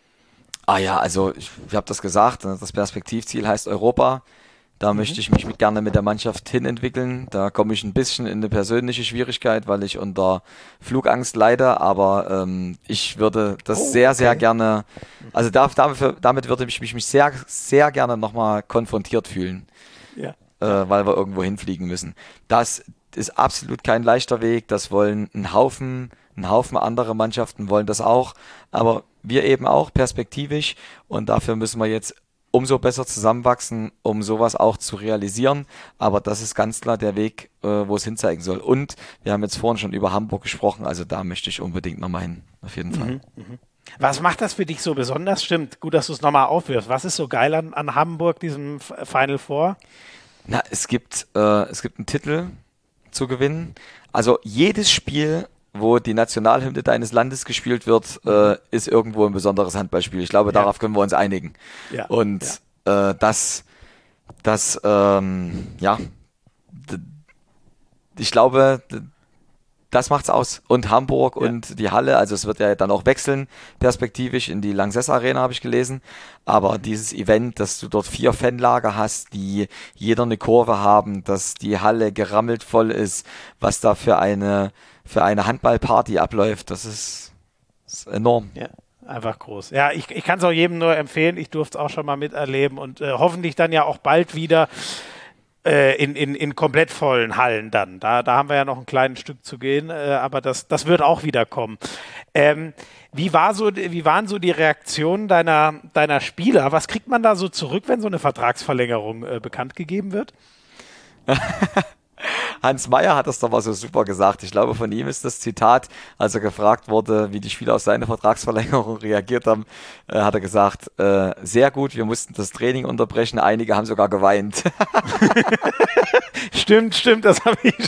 Ah ja, also ich, ich habe das gesagt, das Perspektivziel heißt Europa. Da mhm. möchte ich mich mit, gerne mit der Mannschaft hinentwickeln. Da komme ich ein bisschen in eine persönliche Schwierigkeit, weil ich unter Flugangst leide, aber ähm, ich würde das oh, sehr, okay. sehr gerne, also da, dafür, damit würde ich mich sehr, sehr gerne nochmal konfrontiert fühlen, ja. äh, weil wir irgendwo hinfliegen müssen. Das ist absolut kein leichter Weg, das wollen ein Haufen, ein Haufen andere Mannschaften wollen das auch, aber wir eben auch perspektivisch und dafür müssen wir jetzt umso besser zusammenwachsen, um sowas auch zu realisieren. Aber das ist ganz klar der Weg, äh, wo es hinzeigen soll. Und wir haben jetzt vorhin schon über Hamburg gesprochen, also da möchte ich unbedingt nochmal hin, auf jeden Fall. Mhm, mh. Was macht das für dich so besonders? Stimmt, gut, dass du es nochmal aufwirfst. Was ist so geil an, an Hamburg, diesem Final Four? Na, es gibt, äh, es gibt einen Titel zu gewinnen. Also jedes Spiel wo die Nationalhymne deines Landes gespielt wird, äh, ist irgendwo ein besonderes Handballspiel. Ich glaube, ja. darauf können wir uns einigen. Ja. Und ja. Äh, das, das, ähm, ja, d- ich glaube, d- das macht's aus. Und Hamburg ja. und die Halle, also es wird ja dann auch wechseln, perspektivisch in die Lanxess Arena, habe ich gelesen. Aber dieses Event, dass du dort vier Fanlager hast, die jeder eine Kurve haben, dass die Halle gerammelt voll ist, was da für eine, für eine Handballparty abläuft, das ist, das ist enorm. Ja. Einfach groß. Ja, ich, ich kann es auch jedem nur empfehlen. Ich durfte es auch schon mal miterleben und äh, hoffentlich dann ja auch bald wieder In, in, in komplett vollen Hallen dann. Da, da haben wir ja noch ein kleines Stück zu gehen, äh, aber das, das wird auch wieder kommen. Ähm, wie, war so, wie waren so die Reaktionen deiner, deiner Spieler? Was kriegt man da so zurück, wenn so eine Vertragsverlängerung äh, bekannt gegeben wird? Hans Meyer hat das doch mal so super gesagt. Ich glaube, von ihm ist das Zitat, als er gefragt wurde, wie die Spieler auf seine Vertragsverlängerung reagiert haben, äh, hat er gesagt, äh, sehr gut, wir mussten das Training unterbrechen, einige haben sogar geweint. Stimmt, stimmt, das habe ich,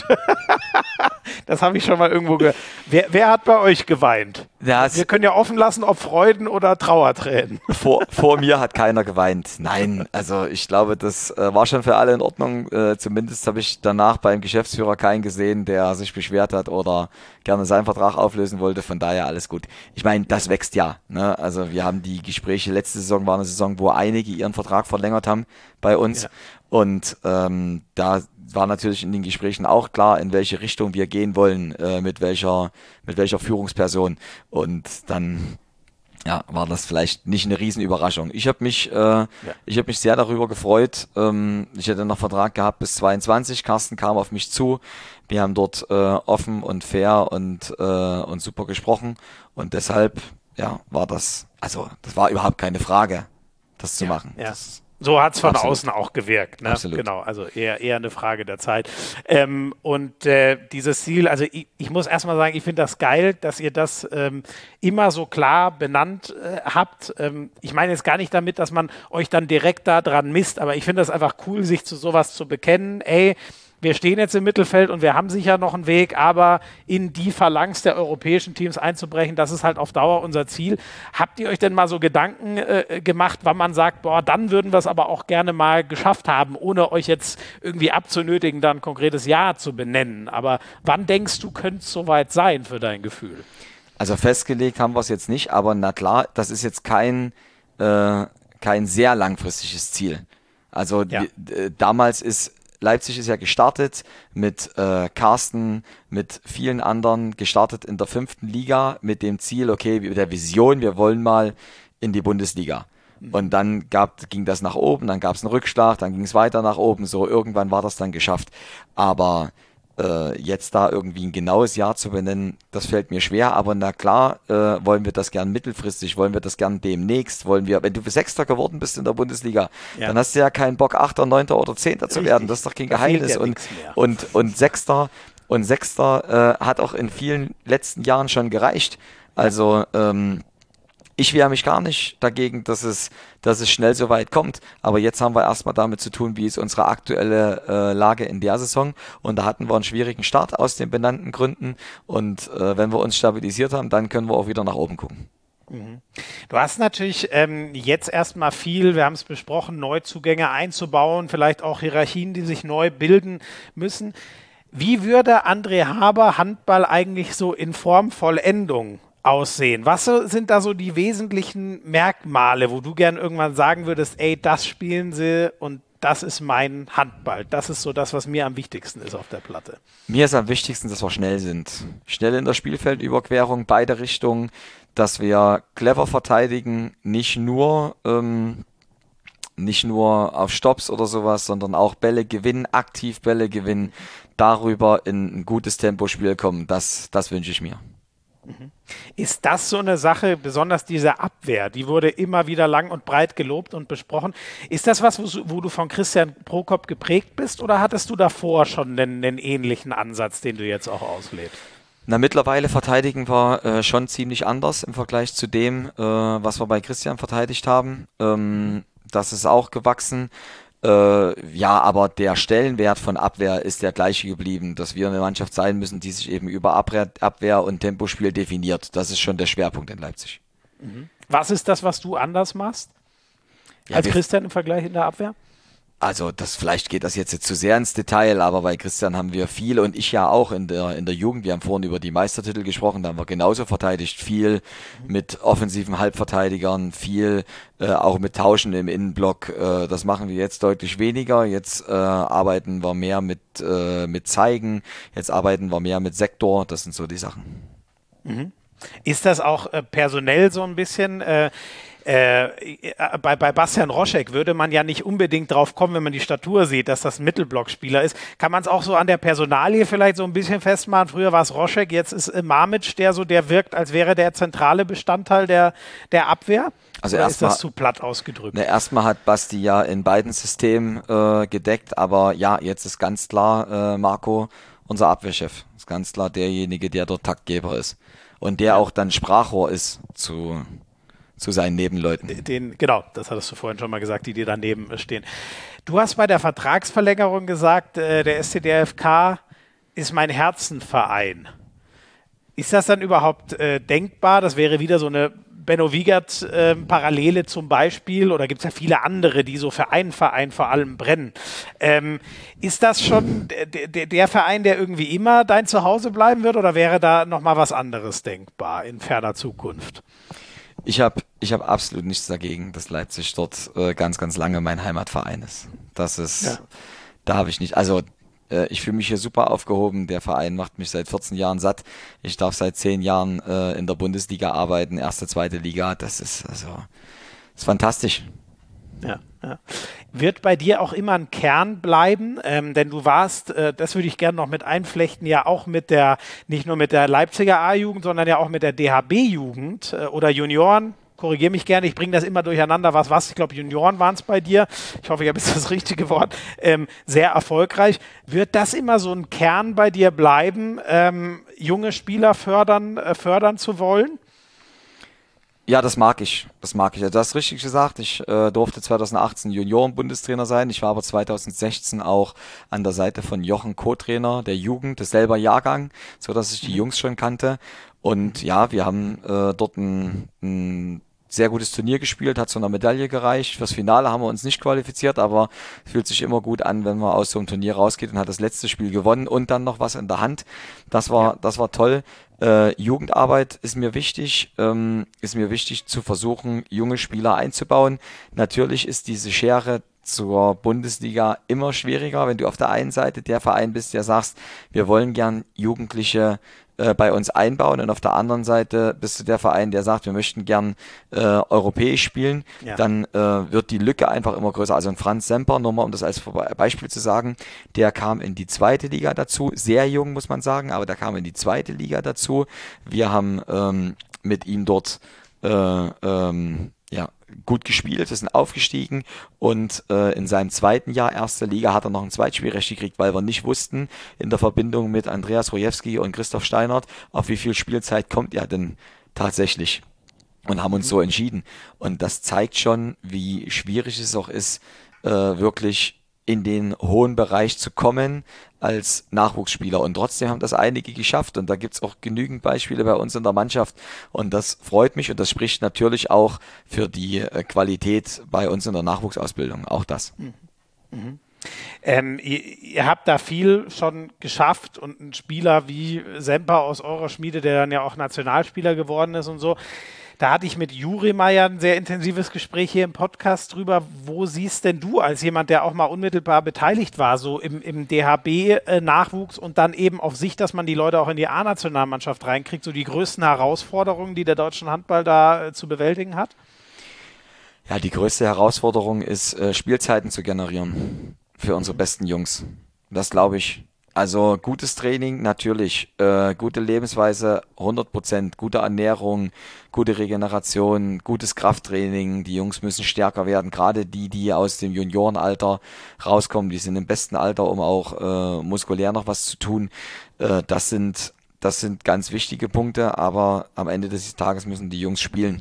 das hab ich schon mal irgendwo gehört. Wer, wer hat bei euch geweint? Ja, wir können ja offen lassen, ob Freuden oder Trauertränen. Vor, vor mir hat keiner geweint. Nein, also ich glaube, das äh, war schon für alle in Ordnung. Äh, zumindest habe ich danach beim Geschäftsführer keinen gesehen, der sich beschwert hat oder gerne seinen Vertrag auflösen wollte. Von daher alles gut. Ich meine, das wächst ja. Ne? Also wir haben die Gespräche, letzte Saison war eine Saison, wo einige ihren Vertrag verlängert haben bei uns. Ja. Und ähm, da war natürlich in den Gesprächen auch klar, in welche Richtung wir gehen wollen, äh, mit welcher mit welcher Führungsperson. Und dann ja, war das vielleicht nicht eine Riesenüberraschung. Ich habe mich, äh, ja. ich habe mich sehr darüber gefreut. Ähm, ich hätte noch Vertrag gehabt bis zweiundzwanzig. Carsten kam auf mich zu. Wir haben dort äh, offen und fair und äh, und super gesprochen. Und deshalb ja war das, also das war überhaupt keine Frage, das zu ja, machen. Ja. Das, So hat es von Absolut. außen auch gewirkt. Ne? Absolut. Genau, also eher, eher eine Frage der Zeit. Ähm, und äh, dieses Ziel, also ich, ich muss erstmal sagen, ich finde das geil, dass ihr das ähm, immer so klar benannt äh, habt. Ähm, ich meine jetzt gar nicht damit, dass man euch dann direkt da dran misst, aber ich finde das einfach cool, sich zu sowas zu bekennen. Ey, wir stehen jetzt im Mittelfeld und wir haben sicher noch einen Weg, aber in die Phalanx der europäischen Teams einzubrechen, das ist halt auf Dauer unser Ziel. Habt ihr euch denn mal so Gedanken äh, gemacht, wann man sagt, boah, dann würden wir es aber auch gerne mal geschafft haben, ohne euch jetzt irgendwie abzunötigen, da ein konkretes Jahr zu benennen. Aber wann denkst du, könnte es soweit sein für dein Gefühl? Also festgelegt haben wir es jetzt nicht, aber na klar, das ist jetzt kein, äh, kein sehr langfristiges Ziel. Also ja. die, äh, damals ist Leipzig ist ja gestartet mit äh, Carsten, mit vielen anderen, gestartet in der fünften Liga mit dem Ziel, okay, mit der Vision, wir wollen mal in die Bundesliga. Und dann gab, ging das nach oben, dann gab es einen Rückschlag, dann ging es weiter nach oben, so irgendwann war das dann geschafft. Aber äh, jetzt da irgendwie ein genaues Jahr zu benennen, das fällt mir schwer, aber na klar, äh, wollen wir das gern mittelfristig, wollen wir das gern demnächst, wollen wir, wenn du Sechster geworden bist in der Bundesliga, ja. dann hast du ja keinen Bock, Achter, Neunter oder Zehnter zu werden, das ist doch kein da Geheimnis. Ja und, und, und Sechster, und Sechster äh, hat auch in vielen letzten Jahren schon gereicht. Also, ähm, ich wehre mich gar nicht dagegen, dass es, dass es schnell so weit kommt. Aber jetzt haben wir erstmal damit zu tun, wie ist unsere aktuelle äh, Lage in der Saison. Und da hatten wir einen schwierigen Start aus den benannten Gründen. Und äh, wenn wir uns stabilisiert haben, dann können wir auch wieder nach oben gucken. Du hast natürlich ähm, jetzt erstmal viel, wir haben es besprochen, Neuzugänge einzubauen, vielleicht auch Hierarchien, die sich neu bilden müssen. Wie würde André Haber Handball eigentlich so in Formvollendung aussehen? Was so, sind da so die wesentlichen Merkmale, wo du gern irgendwann sagen würdest, ey, das spielen sie und das ist mein Handball. Das ist so das, was mir am wichtigsten ist auf der Platte. Mir ist am wichtigsten, dass wir schnell sind. Schnell in der Spielfeldüberquerung, beide Richtungen, dass wir clever verteidigen, nicht nur ähm, nicht nur auf Stops oder sowas, sondern auch Bälle gewinnen, aktiv Bälle gewinnen, darüber in ein gutes Tempospiel kommen. Das, das wünsche ich mir. Ist das so eine Sache, besonders diese Abwehr, die wurde immer wieder lang und breit gelobt und besprochen. Ist das was, wo, wo du von Christian Prokop geprägt bist oder hattest du davor schon einen, einen ähnlichen Ansatz, den du jetzt auch auslebst? Na, mittlerweile verteidigen wir äh, schon ziemlich anders im Vergleich zu dem, äh, was wir bei Christian verteidigt haben. Ähm, das ist auch gewachsen. Äh, ja, aber der Stellenwert von Abwehr ist der gleiche geblieben, dass wir eine Mannschaft sein müssen, die sich eben über Abwehr, Abwehr und Tempospiel definiert. Das ist schon der Schwerpunkt in Leipzig. Mhm. Was ist das, was du anders machst Ja, als wir- Christian im Vergleich in der Abwehr? Also das vielleicht geht das jetzt zu sehr ins Detail, aber bei Christian haben wir viel und ich ja auch in der in der Jugend. Wir haben vorhin über die Meistertitel gesprochen, da haben wir genauso verteidigt, viel mit offensiven Halbverteidigern, viel äh, auch mit Tauschen im Innenblock. Äh, das machen wir jetzt deutlich weniger. Jetzt äh, arbeiten wir mehr mit äh, mit Zeigen. Jetzt arbeiten wir mehr mit Sektor. Das sind so die Sachen. Ist das auch äh, personell so ein bisschen? Äh, äh, bei, bei Bastian Roschek würde man ja nicht unbedingt drauf kommen, wenn man die Statur sieht, dass das ein Mittelblockspieler ist. Kann man es auch so an der Personalie vielleicht so ein bisschen festmachen? Früher war es Roschek, jetzt ist äh, Mamic, der so, der wirkt, als wäre der zentrale Bestandteil der, der Abwehr. Also Oder erst ist das mal- zu platt ausgedrückt? Ne, erstmal hat Basti ja in beiden Systemen äh, gedeckt, aber ja, jetzt ist ganz klar äh, Marco unser Abwehrchef. Ist ganz klar derjenige, der dort Taktgeber ist. Und der auch dann Sprachrohr ist zu, zu seinen Nebenleuten. Den, genau, das hattest du vorhin schon mal gesagt, die dir daneben stehen. Du hast bei der Vertragsverlängerung gesagt, äh, der S C D F K ist mein Herzenverein. Ist das dann überhaupt äh, denkbar? Das wäre wieder so eine Benno Wiegert-Parallele zum Beispiel, oder gibt es ja viele andere, die so für einen Verein vor allem brennen. Ähm, ist das schon der, der, der Verein, der irgendwie immer dein Zuhause bleiben wird, oder wäre da nochmal was anderes denkbar in ferner Zukunft? Ich habe ich hab absolut nichts dagegen, dass Leipzig dort äh, ganz, ganz lange mein Heimatverein ist. Das ist, Ja. da habe ich nicht, also äh, ich fühle mich hier super aufgehoben. Der Verein macht mich seit vierzehn Jahren satt. Ich darf seit zehn Jahren äh, in der Bundesliga arbeiten, erste, zweite Liga. Das ist also, ist fantastisch. Ja, ja. Wird bei dir auch immer ein Kern bleiben, ähm, denn du warst, äh, das würde ich gerne noch mit einflechten, ja auch mit der, nicht nur mit der Leipziger A-Jugend, sondern ja auch mit der D H B-Jugend äh, oder Junioren. Korrigiere mich gerne, ich bringe das immer durcheinander, was was. Ich glaube, Junioren waren es bei dir. Ich hoffe, ich habe jetzt das richtige Wort. Ähm, sehr erfolgreich. Wird das immer so ein Kern bei dir bleiben, ähm, junge Spieler fördern, äh, fördern zu wollen? Ja, das mag ich. Das mag ich. Du hast richtig gesagt. Ich äh, durfte zweitausendachtzehn Junioren-Bundestrainer sein. Ich war aber zweitausendsechzehn auch an der Seite von Jochen Co-Trainer der Jugend, des selber Jahrgang, so dass ich die Jungs schon kannte. Und ja, wir haben äh, dort ein, ein sehr gutes Turnier gespielt, hat zu einer Medaille gereicht. Fürs Finale haben wir uns nicht qualifiziert, aber es fühlt sich immer gut an, wenn man aus so einem Turnier rausgeht und hat das letzte Spiel gewonnen und dann noch was in der Hand. Das war, Ja. das war toll. Äh, Jugendarbeit ist mir wichtig, ähm, ist mir wichtig zu versuchen, junge Spieler einzubauen. Natürlich ist diese Schere zur Bundesliga immer schwieriger, wenn du auf der einen Seite der Verein bist, der sagst, wir wollen gern Jugendliche äh, bei uns einbauen, und auf der anderen Seite bist du der Verein, der sagt, wir möchten gern äh, europäisch spielen, Ja. dann äh, wird die Lücke einfach immer größer. Also ein Franz Semper, nur mal um das als Vorbe- Beispiel zu sagen, der kam in die zweite Liga dazu, sehr jung muss man sagen, aber der kam in die zweite Liga dazu. Wir haben ähm, mit ihm dort äh, ähm, ja, gut gespielt, wir sind aufgestiegen, und äh, in seinem zweiten Jahr erste Liga hat er noch ein Zweitspielrecht gekriegt, weil wir nicht wussten, in der Verbindung mit Andreas Rojewski und Christoph Steinert, auf wie viel Spielzeit kommt er denn tatsächlich, und haben uns so entschieden. Und das zeigt schon, wie schwierig es auch ist, äh, wirklich in den hohen Bereich zu kommen als Nachwuchsspieler. Und trotzdem haben das einige geschafft. Und da gibt es auch genügend Beispiele bei uns in der Mannschaft. Und das freut mich, und das spricht natürlich auch für die äh, Qualität bei uns in der Nachwuchsausbildung. Auch das. Ähm, ihr, ihr habt da viel schon geschafft, und ein Spieler wie Semper aus eurer Schmiede, der dann ja auch Nationalspieler geworden ist und so, da hatte ich mit Juri Meier ein sehr intensives Gespräch hier im Podcast drüber. Wo siehst denn du als jemand, der auch mal unmittelbar beteiligt war, so im, im D H B-Nachwuchs und dann eben auf Sicht, dass man die Leute auch in die A-Nationalmannschaft reinkriegt, so die größten Herausforderungen, die der deutsche Handball da äh, zu bewältigen hat? Ja, die größte Herausforderung ist, äh, Spielzeiten zu generieren für unsere besten Jungs. Das glaube ich. Also gutes Training, natürlich. Äh, gute Lebensweise, hundert Prozent. Gute Ernährung, gute Regeneration, gutes Krafttraining. Die Jungs müssen stärker werden. Gerade die, die aus dem Juniorenalter rauskommen, die sind im besten Alter, um auch äh, muskulär noch was zu tun. Äh, das sind, das sind ganz wichtige Punkte. Aber am Ende des Tages müssen die Jungs spielen.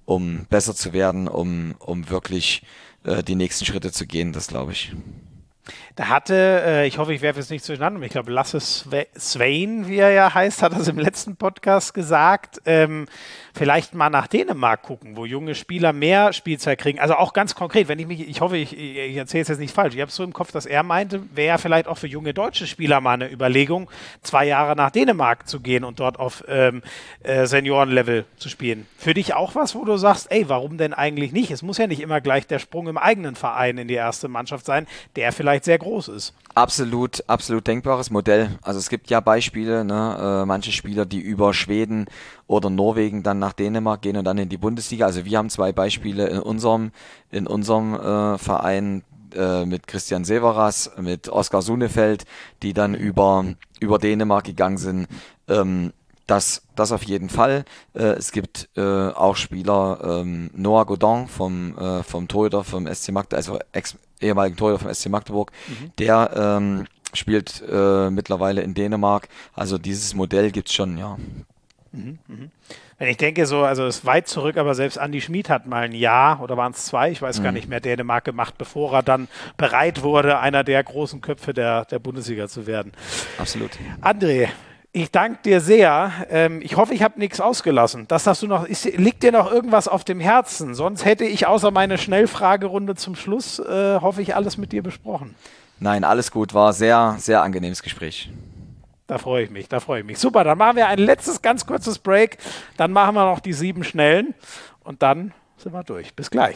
um besser zu werden, um, um wirklich äh, die nächsten Schritte zu gehen, das glaube ich. Da hatte, äh, ich hoffe, ich werfe es nicht durcheinander, ich glaube, Lasse Sve- Svein, wie er ja heißt, hat das im letzten Podcast gesagt, ähm, vielleicht mal nach Dänemark gucken, wo junge Spieler mehr Spielzeit kriegen. Also auch ganz konkret, wenn ich mich, ich hoffe, ich, ich erzähle es jetzt nicht falsch, ich habe es so im Kopf, dass er meinte, wäre ja vielleicht auch für junge deutsche Spieler mal eine Überlegung, zwei Jahre nach Dänemark zu gehen und dort auf ähm, äh, Seniorenlevel zu spielen. Für dich auch was, wo du sagst, ey, warum denn eigentlich nicht? Es muss ja nicht immer gleich der Sprung im eigenen Verein in die erste Mannschaft sein, der vielleicht sehr groß ist. Absolut, absolut denkbares Modell. Also es gibt ja Beispiele, ne, äh, manche Spieler, die über Schweden oder Norwegen dann nach Dänemark gehen und dann in die Bundesliga. Also wir haben zwei Beispiele in unserem, in unserem äh, Verein äh, mit Christian Severas, mit Oskar Sunefeld, die dann über, über Dänemark gegangen sind. Ähm, Das, das auf jeden Fall. Äh, es gibt äh, auch Spieler, ähm, Noah Godin vom, äh, vom Torhüter vom S C Magdeburg, also ex ehemaligen Torhüter vom S C Magdeburg, mhm. der ähm, spielt äh, mittlerweile in Dänemark. Also dieses Modell gibt's schon, ja. Mhm, mh. Wenn ich denke, so, also es ist weit zurück, aber selbst Andi Schmid hat mal ein Jahr, oder waren es zwei, ich weiß mhm. gar nicht mehr, Dänemark gemacht, bevor er dann bereit wurde, einer der großen Köpfe der, der Bundesliga zu werden. Absolut. André, ich danke dir sehr. Ähm, ich hoffe, ich habe nichts ausgelassen. Das hast du noch. Ist, liegt dir noch irgendwas auf dem Herzen? Sonst hätte ich außer meine Schnellfragerunde zum Schluss, äh, hoffe ich, alles mit dir besprochen. Nein, alles gut. War sehr, sehr angenehmes Gespräch. Da freue ich mich, da freue ich mich. Super, dann machen wir ein letztes, ganz kurzes Break. Dann machen wir noch die sieben Schnellen und dann sind wir durch. Bis gleich.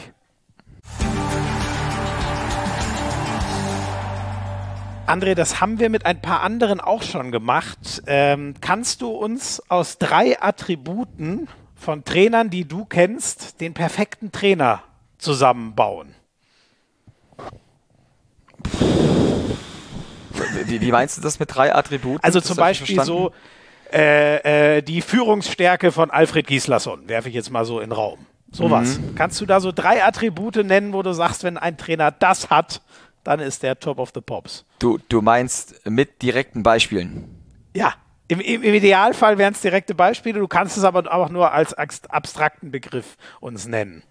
André, das haben wir mit ein paar anderen auch schon gemacht. Ähm, kannst du uns aus drei Attributen von Trainern, die du kennst, den perfekten Trainer zusammenbauen? Wie, wie meinst du das mit drei Attributen? Also das zum Beispiel so äh, äh, die Führungsstärke von Alfred Gislason, werfe ich jetzt mal so in den Raum. Sowas. Mhm. Kannst du da so drei Attribute nennen, wo du sagst, wenn ein Trainer das hat, dann ist der Top of the Pops. Du, du meinst mit direkten Beispielen? Ja, im, im, im Idealfall wären es direkte Beispiele, du kannst es aber auch nur als abstrakten Begriff uns nennen.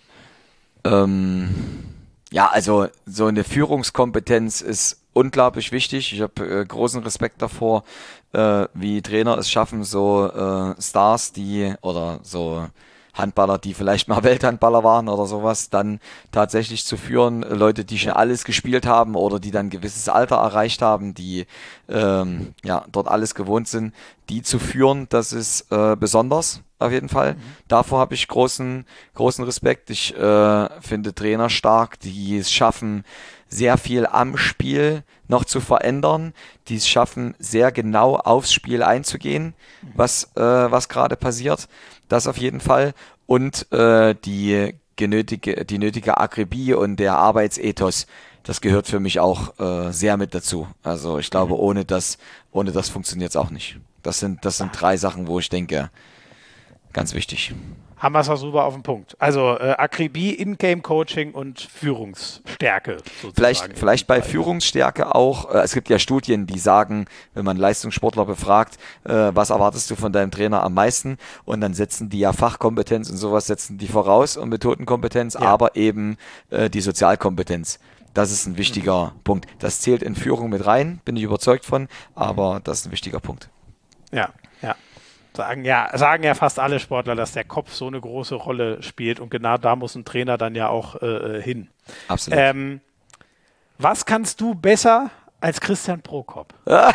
Ähm, ja, also so eine Führungskompetenz ist unglaublich wichtig. Ich habe äh, großen Respekt davor, äh, wie Trainer es schaffen, so äh, Stars, die oder so Handballer, die vielleicht mal Welthandballer waren oder sowas, dann tatsächlich zu führen, Leute, die schon alles gespielt haben oder die dann ein gewisses Alter erreicht haben, die ähm, ja dort alles gewohnt sind, die zu führen, das ist äh, besonders auf jeden Fall. Mhm. Davor habe ich großen, großen Respekt. Ich äh, finde Trainer stark, die es schaffen, sehr viel am Spiel noch zu verändern, die es schaffen, sehr genau aufs Spiel einzugehen, mhm. was, äh, was gerade passiert. Das auf jeden Fall. Und äh, die, genötige, die nötige Akribie und der Arbeitsethos, das gehört für mich auch äh, sehr mit dazu. Also ich glaube, ohne das, ohne das funktioniert es auch nicht. Das sind, das sind drei Sachen, wo ich denke, ganz wichtig. Haben wir es auch super auf den Punkt. Also äh, Akribie, In-Game-Coaching und Führungsstärke. Vielleicht, vielleicht bei Führungsstärke auch, äh, es gibt ja Studien, die sagen, wenn man Leistungssportler befragt, äh, was erwartest du von deinem Trainer am meisten? Und dann setzen die ja Fachkompetenz und sowas setzen die voraus und Methodenkompetenz, ja. aber eben äh, die Sozialkompetenz. Das ist ein wichtiger mhm. Punkt. Das zählt in Führung mit rein, bin ich überzeugt von, aber das ist ein wichtiger Punkt. Ja, ja. Sagen ja, sagen ja fast alle Sportler, dass der Kopf so eine große Rolle spielt und genau da muss ein Trainer dann ja auch äh, hin. Absolut. Ähm, was kannst du besser als Christian Prokop?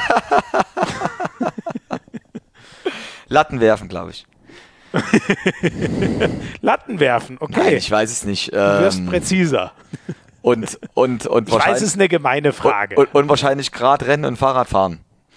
Latten werfen, glaube ich. Latten werfen, okay. Nein, ich weiß es nicht. Du wirst ähm, präziser. Und, und, und ich weiß, es ist eine gemeine Frage. Und, und, und wahrscheinlich gerade Rennen und Fahrrad fahren.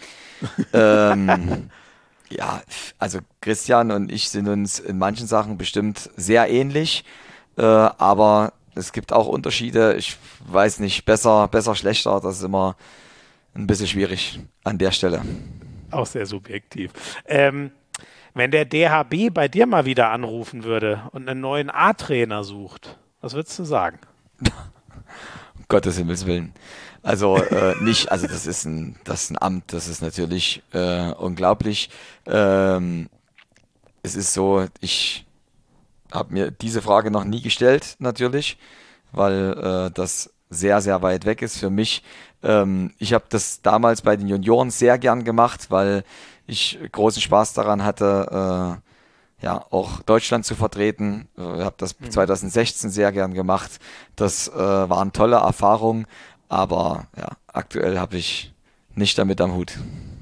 ähm, Ja, also Christian und ich sind uns in manchen Sachen bestimmt sehr ähnlich, äh, aber es gibt auch Unterschiede. Ich weiß nicht, besser, besser, schlechter, das ist immer ein bisschen schwierig an der Stelle. Auch sehr subjektiv. Ähm, wenn der D H B bei dir mal wieder anrufen würde und einen neuen A-Trainer sucht, was würdest du sagen? Um Gottes Himmels Willen. Also äh, nicht, also das ist ein, das ist ein Amt, das ist natürlich äh, unglaublich. Ähm, es ist so, ich habe mir diese Frage noch nie gestellt, natürlich, weil äh, das sehr, sehr weit weg ist für mich. Ähm, ich habe das damals bei den Junioren sehr gern gemacht, weil ich großen Spaß daran hatte, äh, ja, auch Deutschland zu vertreten. Ich äh, habe das mhm. zwanzig sechzehn sehr gern gemacht. Das äh, waren tolle Erfahrungen, aber ja, aktuell habe ich nicht damit am Hut.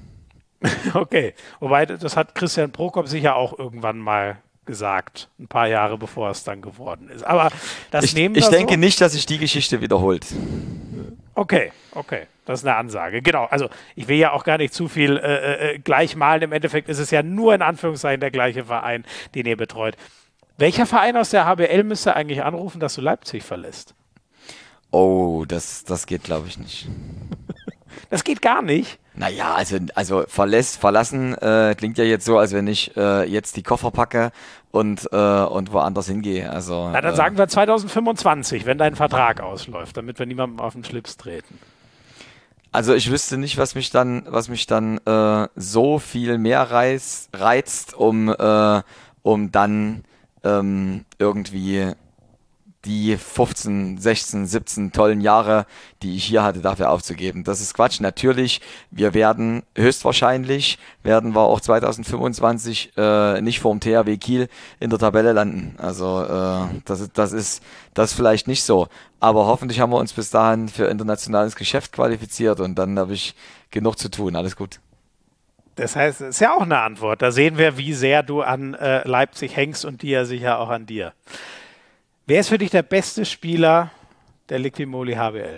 Okay, wobei das hat Christian Prokop sicher auch irgendwann mal gesagt, ein paar Jahre bevor es dann geworden ist. Aber das ich, nehmen ich wir denke so. nicht, dass sich die Geschichte wiederholt. Okay, okay, das ist eine Ansage. Genau, also ich will ja auch gar nicht zu viel äh, äh, gleich malen. Im Endeffekt ist es ja nur in Anführungszeichen der gleiche Verein, den ihr betreut. Welcher Verein aus der H B L müsste eigentlich anrufen, dass du Leipzig verlässt? Oh, das, das geht, glaube ich, nicht. Das geht gar nicht? Naja, also, also verlässt, verlassen äh, klingt ja jetzt so, als wenn ich äh, jetzt die Koffer packe und, äh, und woanders hingehe. Also, Na, dann äh, sagen wir zwanzig fünfundzwanzig, wenn dein Vertrag ausläuft, damit wir niemandem auf den Schlips treten. Also ich wüsste nicht, was mich dann, was mich dann äh, so viel mehr reiz, reizt, um, äh, um dann ähm, irgendwie die fünfzehn, sechzehn, siebzehn tollen Jahre, die ich hier hatte, dafür aufzugeben. Das ist Quatsch. Natürlich, wir werden höchstwahrscheinlich, werden wir auch zwanzig fünfundzwanzig äh, nicht vor dem T H W Kiel in der Tabelle landen. Also äh, das, ist, das, ist, das ist vielleicht nicht so. Aber hoffentlich haben wir uns bis dahin für internationales Geschäft qualifiziert und dann habe ich genug zu tun. Alles gut. Das heißt, das ist ja auch eine Antwort. Da sehen wir, wie sehr du an äh, Leipzig hängst und die ja sicher auch an dir. Wer ist für dich der beste Spieler der Liquimoli H B L?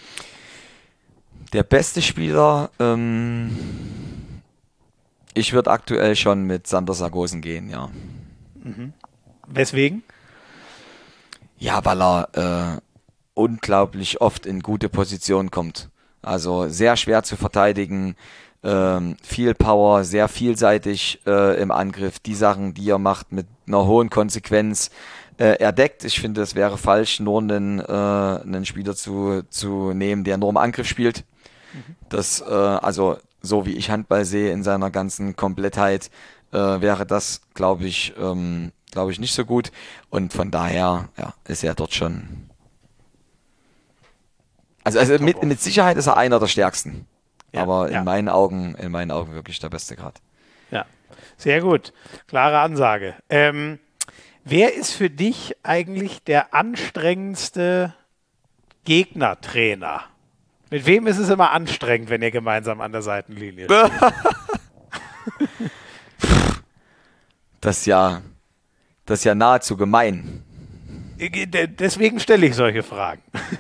Der beste Spieler, ähm, ich würde aktuell schon mit Sander Sargosen gehen, ja. Mhm. Weswegen? Ja, weil er äh, unglaublich oft in gute Positionen kommt. Also sehr schwer zu verteidigen, ähm, viel Power, sehr vielseitig äh, im Angriff. Die Sachen, die er macht, mit einer hohen Konsequenz. Äh, er deckt. Ich finde, es wäre falsch, nur einen, äh, einen Spieler zu, zu nehmen, der nur im Angriff spielt. Mhm. Das, äh, also so wie ich Handball sehe in seiner ganzen Komplettheit, äh, wäre das, glaube ich, ähm, glaube ich, nicht so gut. Und von daher ja, ist er dort schon. Also, also mit, mit Sicherheit ist er einer der stärksten. Ja, aber in ja. meinen Augen, in meinen Augen wirklich der beste Grad. Ja, sehr gut. Klare Ansage. Ähm, Wer ist für dich eigentlich der anstrengendste Gegnertrainer? Mit wem ist es immer anstrengend, wenn ihr gemeinsam an der Seitenlinie steht? Das ist ja, das ist ja nahezu gemein. Deswegen stelle ich solche Fragen.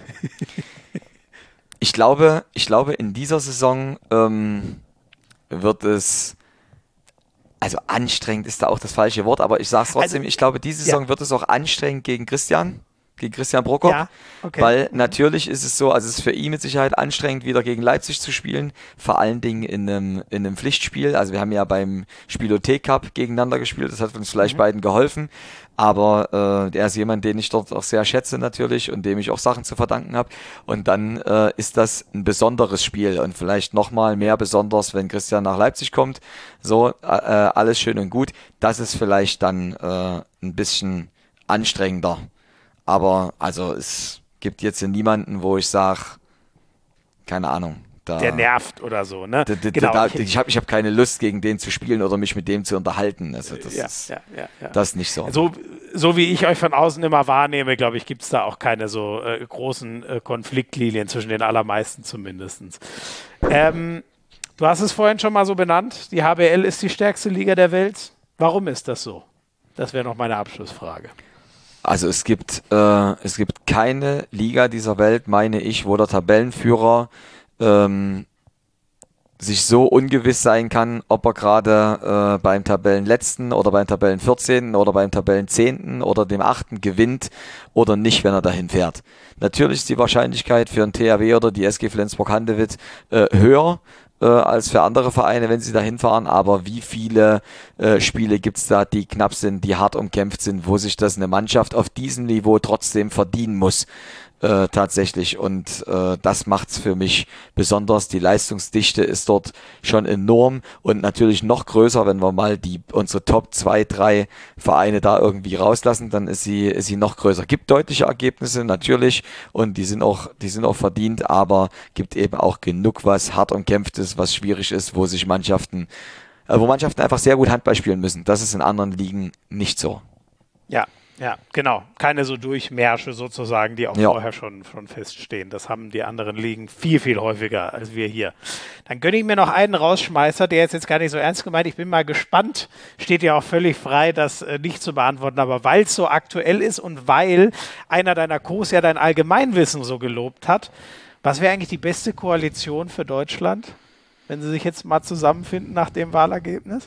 Ich glaube, ich glaube, in dieser Saison ähm, wird es. Also anstrengend ist da auch das falsche Wort, aber ich sage es trotzdem, also, ich glaube, diese Saison ja. wird es auch anstrengend gegen Christian, gegen Christian Prokop, ja, okay. Weil natürlich ist es so, also es ist für ihn mit Sicherheit anstrengend, wieder gegen Leipzig zu spielen, vor allen Dingen in einem, in einem Pflichtspiel. Also wir haben ja beim Spielothek Cup gegeneinander gespielt, das hat uns vielleicht mhm. beiden geholfen, aber äh, der ist jemand, den ich dort auch sehr schätze natürlich und dem ich auch Sachen zu verdanken habe. Und dann äh, ist das ein besonderes Spiel und vielleicht nochmal mehr besonders, wenn Christian nach Leipzig kommt. So, äh, alles schön und gut. Das ist vielleicht dann äh, ein bisschen anstrengender. Aber also es gibt jetzt hier niemanden, wo ich sage, keine Ahnung. Da, der nervt oder so, ne? Da, da, genau. da, ich habe ich hab keine Lust, gegen den zu spielen oder mich mit dem zu unterhalten. Also das, ja, ist, ja, ja, ja. das ist nicht so. so. So wie ich euch von außen immer wahrnehme, glaube ich, gibt es da auch keine so äh, großen äh, Konfliktlinien zwischen den allermeisten zumindest. Ähm, du hast es vorhin schon mal so benannt, die H B L ist die stärkste Liga der Welt. Warum ist das so? Das wäre noch meine Abschlussfrage. Also es gibt, äh, es gibt keine Liga dieser Welt, meine ich, wo der Tabellenführer ähm, sich so ungewiss sein kann, ob er gerade äh, beim Tabellenletzten oder beim Tabellenvierzehnten oder beim Tabellenzehnten oder dem achten gewinnt oder nicht, wenn er dahin fährt. Natürlich ist die Wahrscheinlichkeit für ein T H W oder die S G Flensburg-Handewitt äh, höher äh, als für andere Vereine, wenn sie dahin fahren, aber wie viele äh, Spiele gibt es da, die knapp sind, die hart umkämpft sind, wo sich das eine Mannschaft auf diesem Niveau trotzdem verdienen muss? Äh, tatsächlich und äh, das macht's für mich besonders. Die Leistungsdichte ist dort schon enorm und natürlich noch größer, wenn wir mal die unsere Top zwei, drei Vereine da irgendwie rauslassen, dann ist sie ist sie noch größer. Gibt deutliche Ergebnisse natürlich und die sind auch die sind auch verdient, aber gibt eben auch genug was hart umkämpftes, was schwierig ist, wo sich Mannschaften äh, wo Mannschaften einfach sehr gut Handball spielen müssen. Das ist in anderen Ligen nicht so. Ja. Ja, genau. Keine so Durchmärsche sozusagen, die auch ja. vorher schon, schon feststehen. Das haben die anderen Ligen viel, viel häufiger als wir hier. Dann gönne ich mir noch einen Rausschmeißer, der ist jetzt gar nicht so ernst gemeint. Ich bin mal gespannt. Steht ja auch völlig frei, das äh, nicht zu beantworten. Aber weil es so aktuell ist und weil einer deiner Co-s ja dein Allgemeinwissen so gelobt hat, was wäre eigentlich die beste Koalition für Deutschland, wenn sie sich jetzt mal zusammenfinden nach dem Wahlergebnis?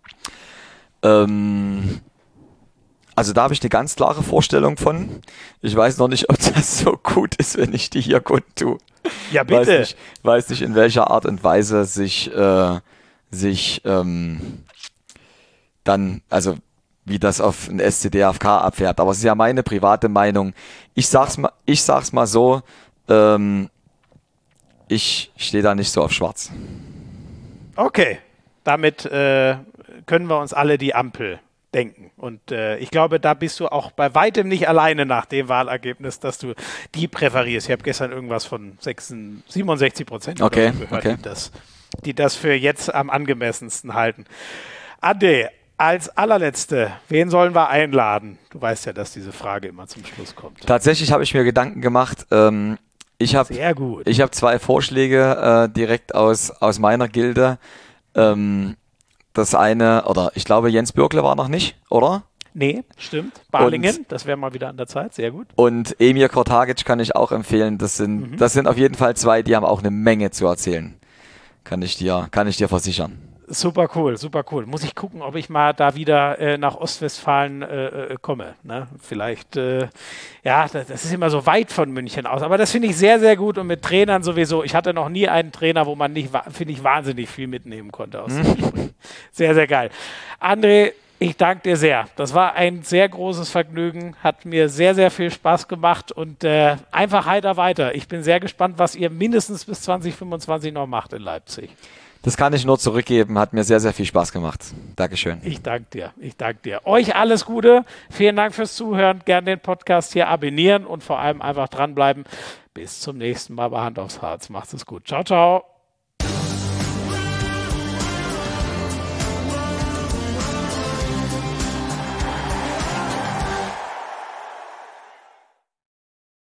Ähm... Also da habe ich eine ganz klare Vorstellung von. Ich weiß noch nicht, ob das so gut ist, wenn ich die hier kundtue. Ja, bitte. Weiß nicht, weiß nicht in welcher Art und Weise sich, äh, sich ähm, dann, also wie das auf ein S C D F K abfährt. Aber es ist ja meine private Meinung. Ich sag's mal, ich sag's mal so, ähm, ich stehe da nicht so auf schwarz. Okay, damit äh, können wir uns alle die Ampel denken. Und äh, ich glaube, da bist du auch bei weitem nicht alleine nach dem Wahlergebnis, dass du die präferierst. Ich habe gestern irgendwas von siebenundsechzig Prozent okay, gehört, okay. die, das, die das für jetzt am angemessensten halten. Ade, als allerletzte, wen sollen wir einladen? Du weißt ja, dass diese Frage immer zum Schluss kommt. Tatsächlich habe ich mir Gedanken gemacht. Ähm, ich habe ich habe zwei Vorschläge äh, direkt aus, aus meiner Gilde. Ähm, Das eine, oder ich glaube, Jens Bürkle war noch nicht, oder? Nee, stimmt. Balingen, und, das wäre mal wieder an der Zeit, sehr gut. Und Emir Kortagic kann ich auch empfehlen. Das sind, mhm. das sind auf jeden Fall zwei, die haben auch eine Menge zu erzählen. Kann ich dir, kann ich dir versichern. Super cool, super cool. Muss ich gucken, ob ich mal da wieder äh, nach Ostwestfalen äh, komme. Ne? Vielleicht, äh, ja, das, das ist immer so weit von München aus. Aber das finde ich sehr, sehr gut und mit Trainern sowieso. Ich hatte noch nie einen Trainer, wo man nicht, finde ich, wahnsinnig viel mitnehmen konnte aus dem Gespräch. Sehr, sehr geil. André, ich danke dir sehr. Das war ein sehr großes Vergnügen, hat mir sehr, sehr viel Spaß gemacht und äh, einfach heiter weiter. Ich bin sehr gespannt, was ihr mindestens bis zwanzig fünfundzwanzig noch macht in Leipzig. Das kann ich nur zurückgeben, hat mir sehr, sehr viel Spaß gemacht. Dankeschön. Ich danke dir, ich danke dir. Euch alles Gute, vielen Dank fürs Zuhören, gerne den Podcast hier abonnieren und vor allem einfach dranbleiben. Bis zum nächsten Mal bei Hand aufs Harz. Macht's es gut. Ciao, ciao.